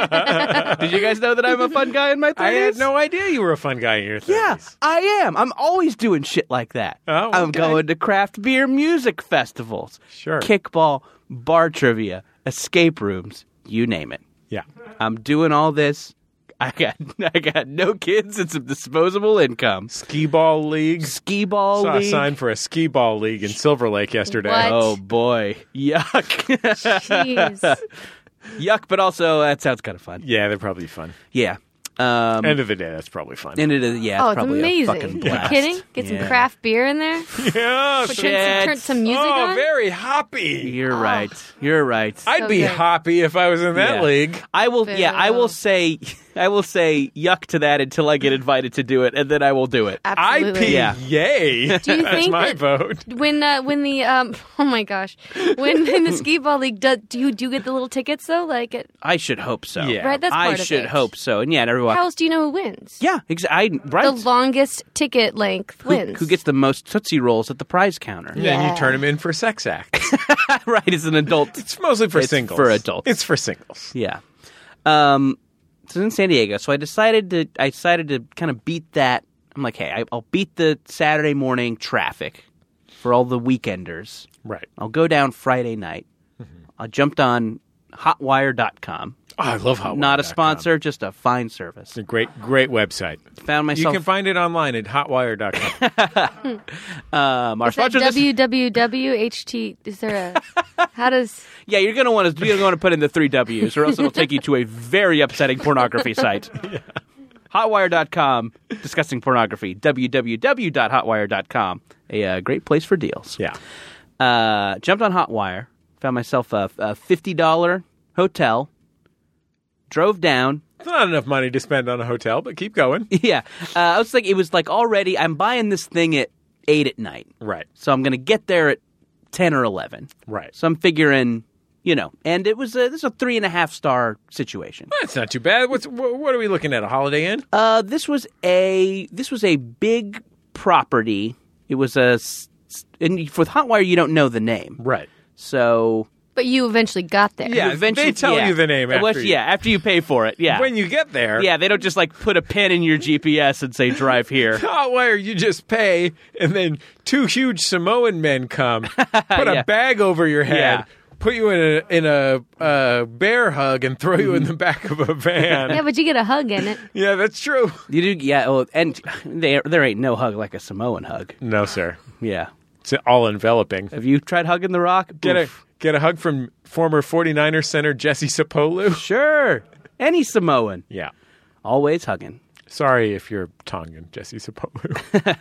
Speaker 3: you guys know that I'm a fun guy in my thirties?
Speaker 2: I had no idea you were a fun guy in your thirties.
Speaker 3: Yeah, I am. I'm always doing shit like that.
Speaker 2: Oh,
Speaker 3: I'm
Speaker 2: okay.
Speaker 3: going to craft beer music festivals,
Speaker 2: Sure.
Speaker 3: kickball, bar trivia, escape rooms, you name it.
Speaker 2: Yeah.
Speaker 3: I'm doing all this. I got I got no kids and some disposable income.
Speaker 2: Ski ball league.
Speaker 3: Ski ball
Speaker 2: Saw a
Speaker 3: league.
Speaker 2: sign for a ski ball league in Silver Lake yesterday.
Speaker 4: What?
Speaker 3: Oh boy, yuck,
Speaker 4: Jeez.
Speaker 3: yuck! But also that sounds kind of fun.
Speaker 2: Yeah, they're probably fun.
Speaker 3: Yeah. Um,
Speaker 2: End of the day, that's probably fun.
Speaker 3: and it is, yeah,
Speaker 4: Oh,
Speaker 3: it's
Speaker 4: it's
Speaker 3: probably a
Speaker 4: amazing.
Speaker 3: fucking
Speaker 4: You
Speaker 3: blast.
Speaker 4: kidding? Get
Speaker 3: Yeah.
Speaker 4: some craft beer in there.
Speaker 2: yeah.
Speaker 4: Put
Speaker 3: Shit.
Speaker 4: turn, turn some music
Speaker 2: oh,
Speaker 4: on.
Speaker 2: very hoppy.
Speaker 3: You're right. You're right.
Speaker 2: I'd
Speaker 4: So
Speaker 2: be
Speaker 4: good.
Speaker 2: hoppy if I was in that
Speaker 3: Yeah.
Speaker 2: league.
Speaker 3: I will. Yeah, I will
Speaker 4: Boo.
Speaker 3: say. I will say yuck to that until I get invited to do it, and then I will do it.
Speaker 4: Absolutely.
Speaker 2: I P
Speaker 3: Yeah.
Speaker 2: yay.
Speaker 4: Do you
Speaker 2: That's
Speaker 4: think
Speaker 2: my
Speaker 4: that-
Speaker 2: vote.
Speaker 4: When uh, when the um oh my gosh, when in the skee ball league, do, do you do you get the little tickets though? Like, it,
Speaker 3: I should hope so.
Speaker 2: Yeah.
Speaker 4: right? That's part
Speaker 3: I
Speaker 4: of
Speaker 3: should
Speaker 4: it.
Speaker 3: hope so. And yeah, and everyone.
Speaker 4: How else do you know who wins?
Speaker 3: Yeah, exactly. Right.
Speaker 4: The longest ticket length
Speaker 3: who,
Speaker 4: wins.
Speaker 3: who gets the most Tootsie Rolls at the prize counter?
Speaker 2: And
Speaker 4: Yeah.
Speaker 2: you turn them in for sex acts.
Speaker 3: right. It's an adult.
Speaker 2: It's mostly for
Speaker 3: It's
Speaker 2: singles.
Speaker 3: for adults.
Speaker 2: It's for singles.
Speaker 3: Yeah. Um. So in San Diego, so I decided to. I decided to kind of beat that. I'm like, hey, I, I'll beat the Saturday morning traffic for all the weekenders.
Speaker 2: Right.
Speaker 3: I'll go down Friday night. I jumped on hotwire dot com.
Speaker 2: Oh, I love hotwire dot com.
Speaker 3: Not a sponsor, just a fine service.
Speaker 2: It's a great, great website.
Speaker 3: Found
Speaker 2: You
Speaker 3: myself.
Speaker 2: can find it online at hotwire dot com.
Speaker 3: um, our
Speaker 4: Is that
Speaker 3: sponsor. This,
Speaker 4: W W W H T? Is there a? How does?
Speaker 3: yeah, you're gonna want to. You're gonna want to put in the three W's, or else it'll take you to a very upsetting pornography site. hotwire dot com, discussing pornography. w w w dot hotwire dot com, a uh, great place for deals.
Speaker 2: Yeah.
Speaker 3: Uh, jumped on Hotwire, found myself a, a fifty dollars hotel, drove down.
Speaker 2: It's not enough money to spend on a hotel, but keep going.
Speaker 3: Yeah, uh, I was like, it was like already. I'm buying this thing at eight at night,
Speaker 2: Right.
Speaker 3: so I'm gonna get there at ten or eleven.
Speaker 2: Right.
Speaker 3: So I'm figuring, you know, and it was a, this is a three and a half star situation.
Speaker 2: That's not too bad. What's wh- what are we looking at? A Holiday Inn?
Speaker 3: Uh, this was a this was a big property. It was a s- s- and for Hotwire you don't know the name,
Speaker 2: Right.
Speaker 3: so
Speaker 4: But you eventually got there.
Speaker 2: Yeah,
Speaker 3: Eventually,
Speaker 2: they tell
Speaker 3: yeah.
Speaker 2: you the name after
Speaker 3: Well,
Speaker 2: you.
Speaker 3: Yeah, after you pay for it. Yeah.
Speaker 2: When you get there.
Speaker 3: yeah, they don't just like put a pin in your G P S and say drive here.
Speaker 2: Oh, where you just pay, and then two huge Samoan men come, put
Speaker 3: Yeah.
Speaker 2: a bag over your head,
Speaker 3: Yeah.
Speaker 2: put you in a in a uh, bear hug, and throw you in the back of a van.
Speaker 4: Yeah, but you get a hug in it.
Speaker 2: Yeah, that's true.
Speaker 3: You do, yeah. Well, and there there ain't no hug like a Samoan hug.
Speaker 2: No, sir.
Speaker 3: Yeah.
Speaker 2: It's all enveloping.
Speaker 3: Have you tried hugging the Rock?
Speaker 2: Get a
Speaker 3: Oof.
Speaker 2: get a hug from former 49ers center Jesse Sapolu.
Speaker 3: Sure. Any Samoan.
Speaker 2: Yeah.
Speaker 3: Always hugging.
Speaker 2: Sorry if you're Tongan, Jesse Sapolu.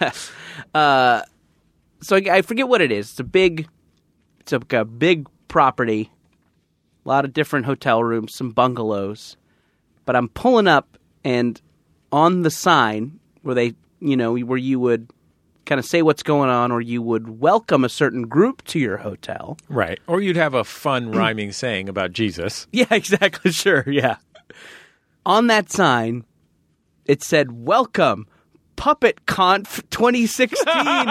Speaker 3: So I, I forget what it is. It's a big, it's a, a big property. A lot of different hotel rooms, some bungalows. But I'm pulling up, and on the sign where they, you know, where you would kind of say what's going on, or you would welcome a certain group to your hotel.
Speaker 2: Right. Or you'd have a fun rhyming saying about Jesus.
Speaker 3: Yeah, exactly. Sure. Yeah. On that sign, it said, "Welcome, Puppet Conf twenty sixteen."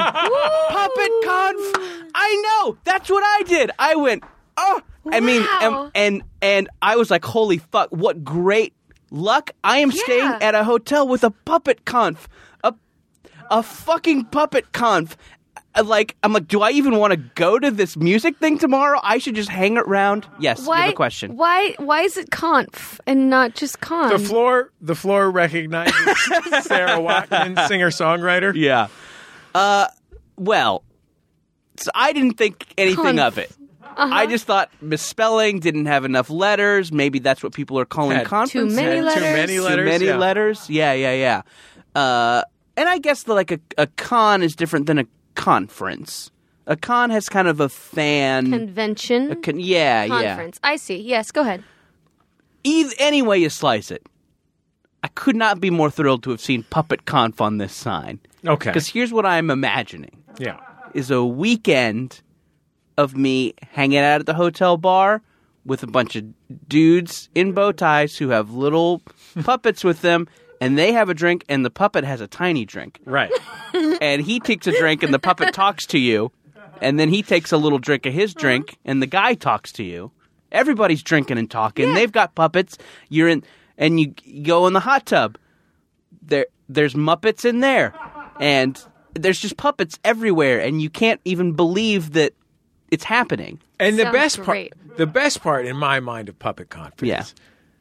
Speaker 3: Puppet Conf. I know. That's what I did. I went, oh. I mean,
Speaker 4: Wow.
Speaker 3: and, and and I was like, holy fuck, what great luck. I am
Speaker 4: Yeah.
Speaker 3: staying at a hotel with a Puppet Conf. A, a fucking Puppet Conf. Like, I'm like, do I even want to go to this music thing tomorrow? I should just hang around. Yes, you have a question.
Speaker 4: Why? Why is it conf and not just con?
Speaker 2: The floor the floor recognizes Sarah Watkins, singer-songwriter.
Speaker 3: Yeah. Uh, well, so I didn't think anything
Speaker 4: Conf.
Speaker 3: of it. I just thought misspelling, didn't have enough letters. Maybe that's what people are calling
Speaker 2: Had
Speaker 3: conference.
Speaker 4: Too many
Speaker 2: Had
Speaker 4: letters.
Speaker 2: Too many letters.
Speaker 3: Too many
Speaker 2: yeah.
Speaker 3: letters. Yeah, yeah, yeah. Uh, and I guess the, like a, a con is different than a conference. A con has kind of a fan.
Speaker 4: Convention.
Speaker 3: a con- yeah,
Speaker 4: Conference. I see. Yes, go ahead.
Speaker 3: yeah. Either, any way you slice it, I could not be more thrilled to have seen Puppet Conf on this sign.
Speaker 2: Okay.
Speaker 3: Because here's what I'm imagining.
Speaker 2: Yeah.
Speaker 3: Is a weekend of me hanging out at the hotel bar with a bunch of dudes in bow ties who have little puppets with them, and they have a drink, and the puppet has a tiny drink.
Speaker 2: Right.
Speaker 3: And he takes a drink, and the puppet talks to you, and then he takes a little drink of his drink, and the guy talks to you. Everybody's drinking and talking. They've got puppets. You're in, and you go in the hot tub. There, there's Muppets in there, and there's just puppets everywhere, and you can't even believe that it's happening.
Speaker 2: And the
Speaker 4: Sounds
Speaker 2: best part,
Speaker 4: great.
Speaker 2: the best part in my mind of Puppet Conf is
Speaker 3: Yeah.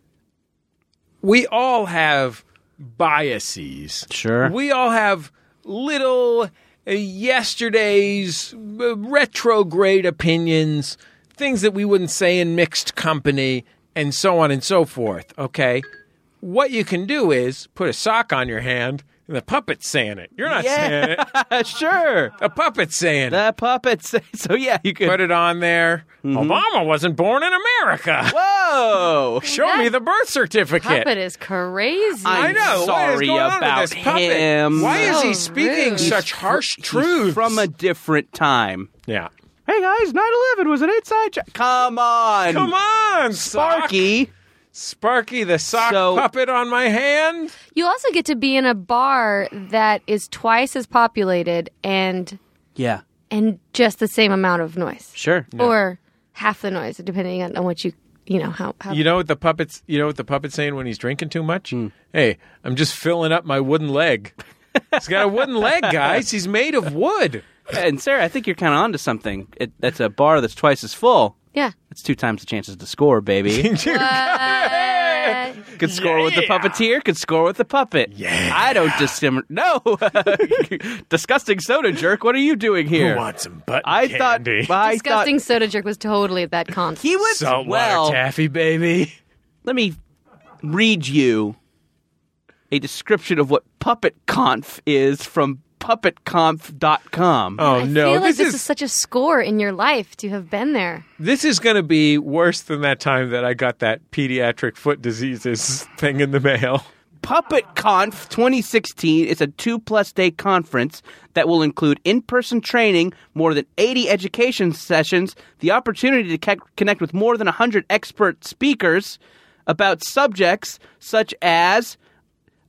Speaker 2: we all have biases.
Speaker 3: Sure.
Speaker 2: We all have little uh, yesterday's uh, retrograde opinions, things that we wouldn't say in mixed company, and so on and so forth. Okay? What you can do is put a sock on your hand, and the puppet's saying it. You're not saying it.
Speaker 3: Sure.
Speaker 2: A puppet's saying it.
Speaker 3: The puppets. So, yeah, you could.
Speaker 2: Put it on there. Obama wasn't born in America.
Speaker 3: Whoa.
Speaker 2: Show me the birth certificate.
Speaker 4: Puppet is crazy.
Speaker 3: I-
Speaker 2: I know.
Speaker 3: sorry
Speaker 2: what is going on
Speaker 3: about
Speaker 2: with this puppet?
Speaker 3: him.
Speaker 2: Why is he
Speaker 4: So
Speaker 2: speaking
Speaker 4: rude.
Speaker 2: such harsh
Speaker 3: He's
Speaker 2: truths?
Speaker 3: from a different time.
Speaker 2: yeah.
Speaker 3: Hey, guys, nine eleven was an inside job. Come on.
Speaker 2: Come on,
Speaker 3: Sparky.
Speaker 2: Sock. Sparky, the sock
Speaker 3: So-
Speaker 2: puppet on my hand.
Speaker 4: You also get to be in a bar that is twice as populated and
Speaker 3: Yeah.
Speaker 4: and just the same amount of noise,
Speaker 3: Sure.
Speaker 4: or half the noise, depending on, on what you you know how. how
Speaker 2: You know what the puppet's? You know what the puppet's saying when he's drinking too much?
Speaker 3: Hmm.
Speaker 2: Hey, I'm just filling up my wooden leg. He's got a wooden leg, guys. He's made of wood.
Speaker 3: And Sarah, I think you're kind of onto something. It, that's a bar that's twice as full.
Speaker 4: yeah.
Speaker 3: That's two times the chances to score, baby.
Speaker 4: Uh,
Speaker 3: Could score with the
Speaker 2: Yeah.
Speaker 3: puppeteer, could score with the puppet.
Speaker 2: Yeah.
Speaker 3: I don't dissim. No. Disgusting soda jerk. What are you doing here?
Speaker 2: Who wants some butt
Speaker 3: I
Speaker 2: candy?
Speaker 3: thought. I
Speaker 4: disgusting
Speaker 3: thought
Speaker 4: soda jerk was totally at that concert.
Speaker 3: he was
Speaker 2: Saltwater
Speaker 3: well.
Speaker 2: taffy, baby.
Speaker 3: Let me read you a description of what Puppet Conf is from puppet conf dot com.
Speaker 2: Oh
Speaker 4: I
Speaker 2: no!
Speaker 4: feel like
Speaker 2: this,
Speaker 4: this
Speaker 2: is,
Speaker 4: is such a score in your life to have been there.
Speaker 2: this is going to be worse than that time that I got that pediatric foot diseases thing in the mail.
Speaker 3: Puppet Conf twenty sixteen is a two-plus day conference that will include in-person training, more than eighty education sessions, the opportunity to ca- connect with more than one hundred expert speakers about subjects such as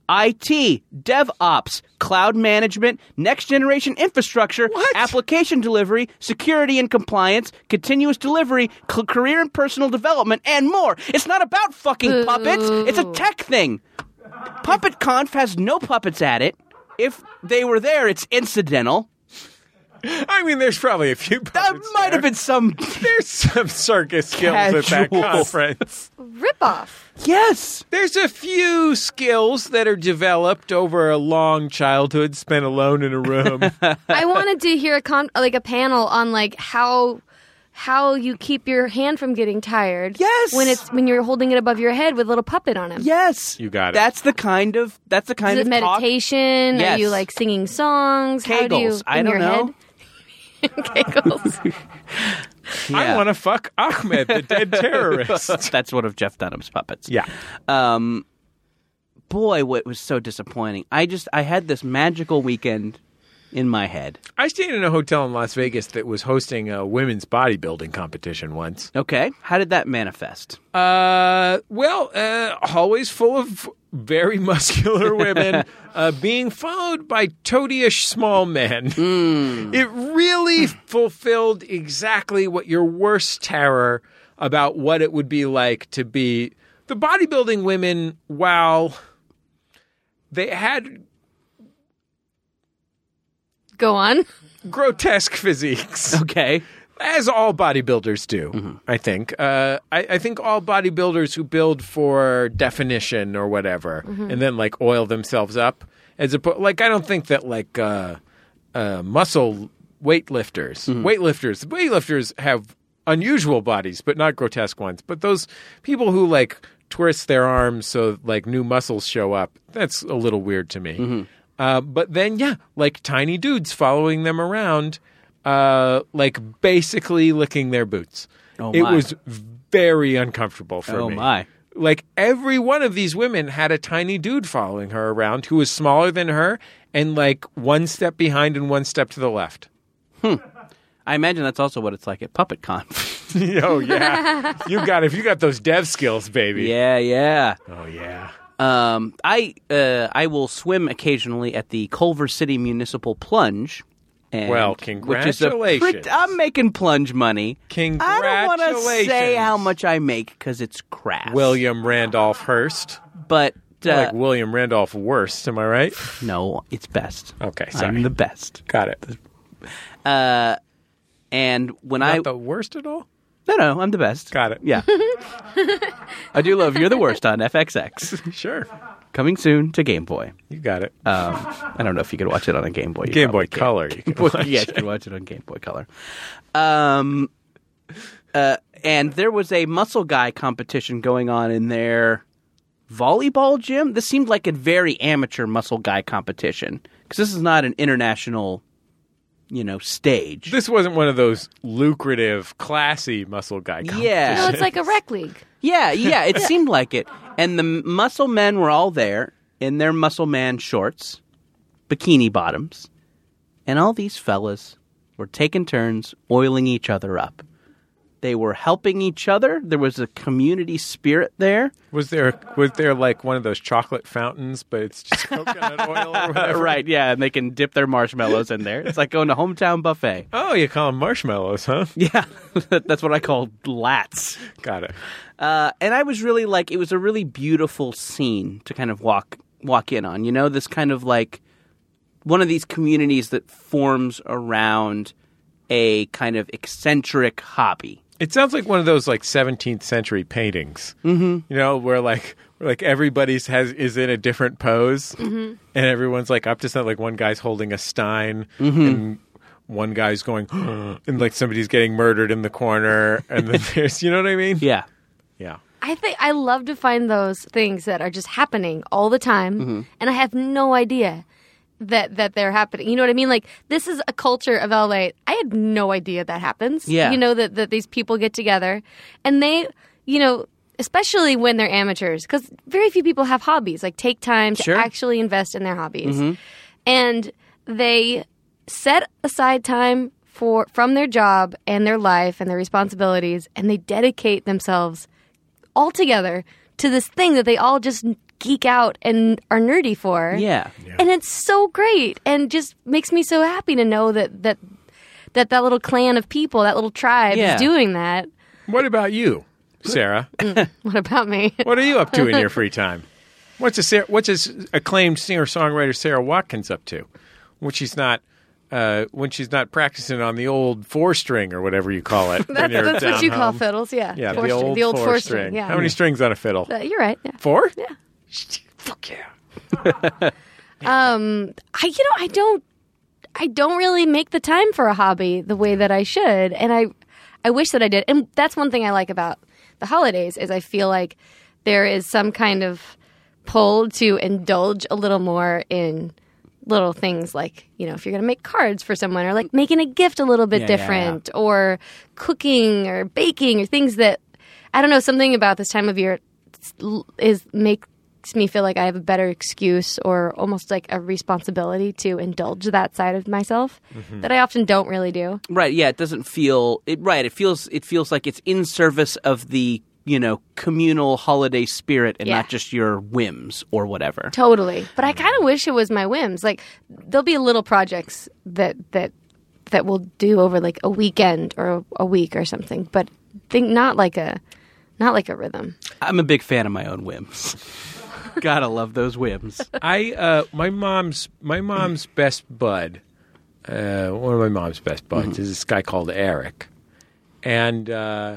Speaker 3: I T, DevOps, cloud management, next generation infrastructure,
Speaker 2: What?
Speaker 3: application delivery, security and compliance, continuous delivery, c- career and personal development, and more. It's not about fucking puppets. It's a tech thing. Puppet Conf has no puppets at it. If they were there, it's incidental.
Speaker 2: I mean, there's probably a few
Speaker 3: That
Speaker 2: puppets
Speaker 3: might
Speaker 2: there.
Speaker 3: have been some.
Speaker 2: There's some circus skills at that
Speaker 3: Casual.
Speaker 2: conference.
Speaker 4: Rip-off.
Speaker 3: Yes.
Speaker 2: There's a few skills that are developed over a long childhood spent alone in a room.
Speaker 4: I wanted to hear a con- like a panel on like how how you keep your hand from getting tired.
Speaker 3: Yes.
Speaker 4: When it's when you're holding it above your head with a little puppet on him.
Speaker 3: Yes.
Speaker 2: You got it.
Speaker 3: That's the kind of. That's the kind
Speaker 4: Is it
Speaker 3: of talk.
Speaker 4: meditation?
Speaker 3: Yes.
Speaker 4: Are you like singing songs? How do you
Speaker 3: Kegels. I
Speaker 4: in
Speaker 3: don't
Speaker 4: your
Speaker 3: know.
Speaker 4: head? Kegels.
Speaker 2: I
Speaker 3: Yeah.
Speaker 2: want to fuck Ahmed, the dead terrorist.
Speaker 3: That's one of Jeff Dunham's puppets.
Speaker 2: Yeah.
Speaker 3: Um, boy, what was so disappointing. I just I had this magical weekend in my head.
Speaker 2: I stayed in a hotel in Las Vegas that was hosting a women's bodybuilding competition once.
Speaker 3: Okay, how did that manifest?
Speaker 2: Uh, well, uh, always full of very muscular women, uh, being followed by toadyish small men. It really fulfilled exactly what your worst terror about what it would be like to be the bodybuilding women. While they had
Speaker 4: Go on.
Speaker 2: grotesque physiques.
Speaker 3: Okay,
Speaker 2: As all bodybuilders do, I think. Uh, I, I think all bodybuilders who build for definition or whatever, and then like oil themselves up, as opposed, like I don't think that like uh, uh, muscle weightlifters, weightlifters, weightlifters have unusual bodies, but not grotesque ones. But those people who like twist their arms so like new muscles show up, that's a little weird to me. Uh, but then, yeah, like tiny dudes following them around. Uh, like basically licking their boots.
Speaker 3: Oh,
Speaker 2: it
Speaker 3: my.
Speaker 2: was very uncomfortable for
Speaker 3: Oh,
Speaker 2: me.
Speaker 3: my.
Speaker 2: Like every one of these women had a tiny dude following her around who was smaller than her and like one step behind and one step to the left.
Speaker 3: I imagine that's also what it's like at Puppet Con.
Speaker 2: Oh yeah, you got if you got those dev skills, baby.
Speaker 3: yeah, yeah.
Speaker 2: Oh yeah.
Speaker 3: Um, I uh, I will swim occasionally at the Culver City Municipal Plunge. And,
Speaker 2: Well,
Speaker 3: which is a
Speaker 2: congratulations.
Speaker 3: pretty- I'm making plunge money. I don't want to say
Speaker 2: Congratulations.
Speaker 3: how much I make because it's crass.
Speaker 2: William Randolph Hearst.
Speaker 3: but uh,
Speaker 2: like William Randolph Worst, am I right?
Speaker 3: no, it's best.
Speaker 2: Okay, sorry.
Speaker 3: I'm the best.
Speaker 2: Got it.
Speaker 3: Uh, and when I
Speaker 2: Not the worst at all?
Speaker 3: no no, I'm the best.
Speaker 2: Got it.
Speaker 3: Yeah, I do love You're the Worst on F X X.
Speaker 2: Sure.
Speaker 3: Coming soon to Game Boy.
Speaker 2: You got it.
Speaker 3: Um, I don't know if you could watch it on a Game Boy. You
Speaker 2: Game Boy
Speaker 3: probably
Speaker 2: Color.
Speaker 3: can.
Speaker 2: You can
Speaker 3: Well,
Speaker 2: watch
Speaker 3: yes,
Speaker 2: it.
Speaker 3: you can watch it on Game Boy Color. Um, uh, and there was a muscle guy competition going on in their volleyball gym. This seemed like a very amateur muscle guy competition because this is not an international, you know, stage.
Speaker 2: This wasn't one of those lucrative, classy muscle guy competitions.
Speaker 3: Yeah.
Speaker 4: No, it's like a rec league.
Speaker 3: Yeah, yeah, it seemed like it. And the muscle men were all there in their muscle man shorts, bikini bottoms, and all these fellas were taking turns oiling each other up. They were helping each other. There was a community spirit there.
Speaker 2: Was there was there like one of those chocolate fountains, but it's just coconut oil or whatever?
Speaker 3: Right, yeah, and they can dip their marshmallows in there. It's like going to hometown buffet.
Speaker 2: Oh, you call them marshmallows, huh?
Speaker 3: Yeah, that's what I call lats.
Speaker 2: Got it.
Speaker 3: Uh, and I was really like, it was a really beautiful scene to kind of walk walk in on. You know, this kind of like one of these communities that forms around a kind of eccentric hobby.
Speaker 2: It sounds like one of those like seventeenth century paintings. Mm-hmm. You know, where like where like everybody's has is in a different pose, and everyone's like up to something. Like one guy's holding a stein, and one guy's going, and like somebody's getting murdered in the corner, and then there's, you know what I mean?
Speaker 3: Yeah.
Speaker 2: Yeah.
Speaker 4: I think I love to find those things that are just happening all the time, and I have no idea that that they're happening. You know what I mean? Like, this is a culture of L A. I had no idea that happens.
Speaker 3: Yeah.
Speaker 4: You know, that, that these people get together, and they, you know, especially when they're amateurs, because very few people have hobbies, like take time to
Speaker 3: Sure.
Speaker 4: actually invest in their hobbies. And they set aside time for from their job and their life and their responsibilities, and they dedicate themselves all together to this thing that they all just geek out and are nerdy for.
Speaker 3: Yeah.
Speaker 2: Yeah.
Speaker 4: And it's so great and just makes me so happy to know that that that, that little clan of people, that little tribe
Speaker 3: Yeah.
Speaker 4: is doing that.
Speaker 2: What about you, Sarah?
Speaker 4: What about me?
Speaker 2: What are you up to in your free time? What's a Sarah, what's this acclaimed singer-songwriter Sarah Watkins up to when she's not uh, when she's not practicing on the old four string or whatever you call it? when
Speaker 4: That's,
Speaker 2: you're
Speaker 4: that's what
Speaker 2: down
Speaker 4: you call
Speaker 2: home?
Speaker 4: fiddles, yeah.
Speaker 2: Yeah,
Speaker 4: Four
Speaker 2: the
Speaker 4: string-
Speaker 2: old,
Speaker 4: the old
Speaker 2: four,
Speaker 4: four
Speaker 2: string.
Speaker 4: string. Yeah.
Speaker 2: How many strings on a fiddle?
Speaker 4: Uh, you're right. Yeah.
Speaker 2: Four?
Speaker 4: Yeah.
Speaker 2: Fuck yeah.
Speaker 4: Um, I you know I don't I don't really make the time for a hobby the way that I should, and I I wish that I did. And that's one thing I like about the holidays is I feel like there is some kind of pull to indulge a little more in little things like, you know, if you're going to make cards for someone or like making a gift a little bit
Speaker 3: Yeah, yeah,
Speaker 4: different or cooking or baking or things that I don't know, something about this time of year is makes me feel like I have a better excuse or almost like a responsibility to indulge that side of myself that I often don't really do.
Speaker 3: Right. Yeah. It doesn't feel it. Right. It feels. It feels like it's in service of the you know communal holiday spirit and
Speaker 4: Yeah.
Speaker 3: not just your whims or whatever.
Speaker 4: Totally. But I kind of wish it was my whims. Like there'll be little projects that that that we'll do over like a weekend or a, a week or something, but think not like a not like a rhythm.
Speaker 3: I'm a big fan of my own whims. Gotta love those whims.
Speaker 2: I uh, my mom's my mom's best bud, uh, one of my mom's best buds is this guy called Eric, and uh,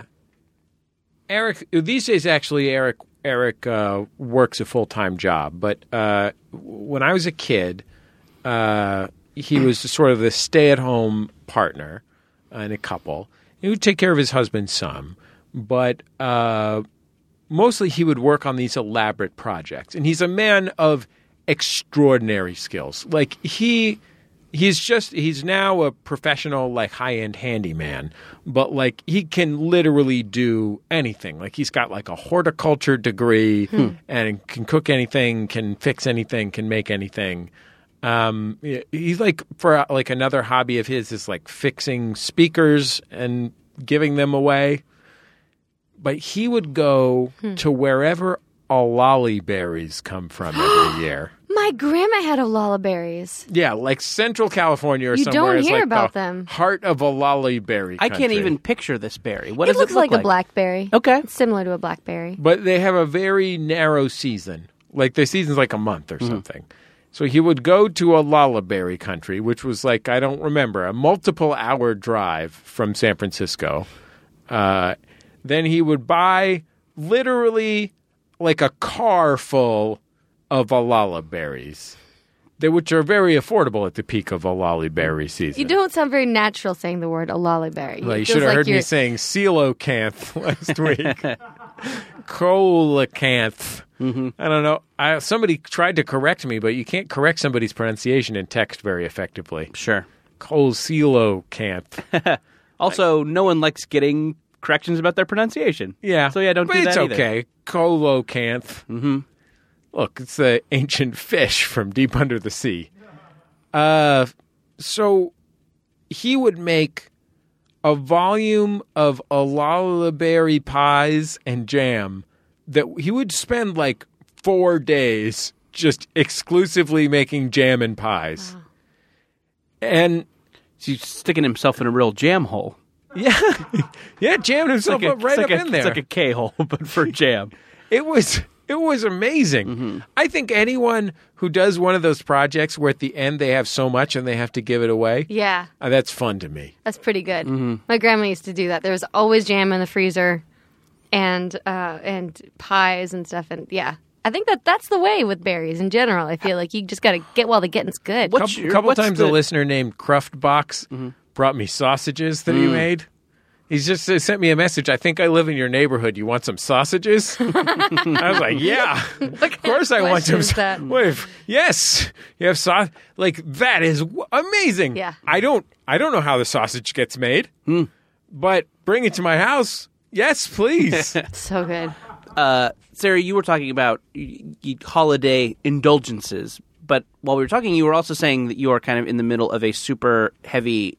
Speaker 2: Eric these days actually Eric Eric uh, works a full time job, but uh, when I was a kid, uh, he was sort of the stay at home partner in a couple. He would take care of his husband some, but. Uh, Mostly he would work on these elaborate projects. And he's a man of extraordinary skills. Like he he's just he's now a professional like high-end handyman, but like he can literally do anything. Like he's got like a horticulture degree and can cook anything, can fix anything, can make anything. Um, he's like for like another hobby of his is like fixing speakers and giving them away. But he would go to wherever olali berries come from every year.
Speaker 4: My grandma had olala berries.
Speaker 2: Yeah, like Central California or
Speaker 4: You
Speaker 2: somewhere.
Speaker 4: don't
Speaker 2: is
Speaker 4: hear
Speaker 2: like
Speaker 4: about
Speaker 2: the
Speaker 4: them.
Speaker 2: Heart of olali berry
Speaker 3: I can't
Speaker 2: country.
Speaker 3: even picture this berry. What
Speaker 4: It
Speaker 3: does
Speaker 4: looks
Speaker 3: it look
Speaker 4: like,
Speaker 3: like?
Speaker 4: a blackberry.
Speaker 3: Okay.
Speaker 4: It's similar to a blackberry.
Speaker 2: But they have a very narrow season. Like their season's like a month or something. So he would go to olala berry country, which was like, I don't remember, a multiple hour drive from San Francisco. Uh, then he would buy literally like a car full of olala berries, they, which are very affordable at the peak of olali berry season.
Speaker 4: You don't sound very natural saying the word olala berry.
Speaker 2: Well, you
Speaker 4: It
Speaker 2: should
Speaker 4: feels
Speaker 2: have
Speaker 4: like
Speaker 2: heard me
Speaker 4: you're-
Speaker 2: saying coelacanth last week. Coelacanth.
Speaker 3: Mm-hmm.
Speaker 2: I don't know. I, somebody tried to correct me, but you can't correct somebody's pronunciation in text very effectively.
Speaker 3: Sure.
Speaker 2: Coelacanth.
Speaker 3: Also, no one likes getting corrections about their pronunciation.
Speaker 2: Yeah.
Speaker 3: So yeah, don't
Speaker 2: but
Speaker 3: do
Speaker 2: it's
Speaker 3: that either.
Speaker 2: okay. Coelacanth.
Speaker 3: Mm-hmm.
Speaker 2: Look, it's the ancient fish from deep under the sea. Uh, so he would make a volume of olala berry pies and jam that he would spend like four days just exclusively making jam and pies.
Speaker 4: Wow.
Speaker 2: And
Speaker 3: So he's sticking himself in a real jam hole.
Speaker 2: yeah, yeah, jammed himself
Speaker 3: Like a-
Speaker 2: up right
Speaker 3: it's
Speaker 2: up
Speaker 3: like a,
Speaker 2: in there.
Speaker 3: It's like a K-hole, but for jam.
Speaker 2: It was it was amazing.
Speaker 3: Mm-hmm.
Speaker 2: I think anyone who does one of those projects where at the end they have so much and they have to give it away,
Speaker 4: Yeah,
Speaker 2: uh, that's fun to me.
Speaker 4: that's pretty good.
Speaker 2: Mm-hmm.
Speaker 4: My grandma used to do that. There was always jam in the freezer, and uh, and pies and stuff. And yeah, I think that that's the way with berries in general. I feel like you just got to get while the getting's good.
Speaker 3: What-
Speaker 2: A
Speaker 3: What's
Speaker 2: couple,
Speaker 3: your-
Speaker 2: couple
Speaker 3: what's
Speaker 2: times
Speaker 3: the-
Speaker 2: a listener named Cruftbox
Speaker 3: Mm-hmm.
Speaker 2: brought me sausages that
Speaker 3: Mm.
Speaker 2: he made. He's just uh, sent me a message. I think I live in your neighborhood. You want some sausages? I was like, yeah, of course I want
Speaker 4: question
Speaker 2: some.
Speaker 4: is that?
Speaker 2: What if, yes, you have sauce. Like that is w- amazing.
Speaker 4: Yeah.
Speaker 2: I don't. I don't know how the sausage gets made,
Speaker 3: Hmm.
Speaker 2: but bring it to my house. Yes, please.
Speaker 4: So good.
Speaker 3: Uh, Sarah, you were talking about y- y- holiday indulgences, but while we were talking, you were also saying that you are kind of in the middle of a super heavy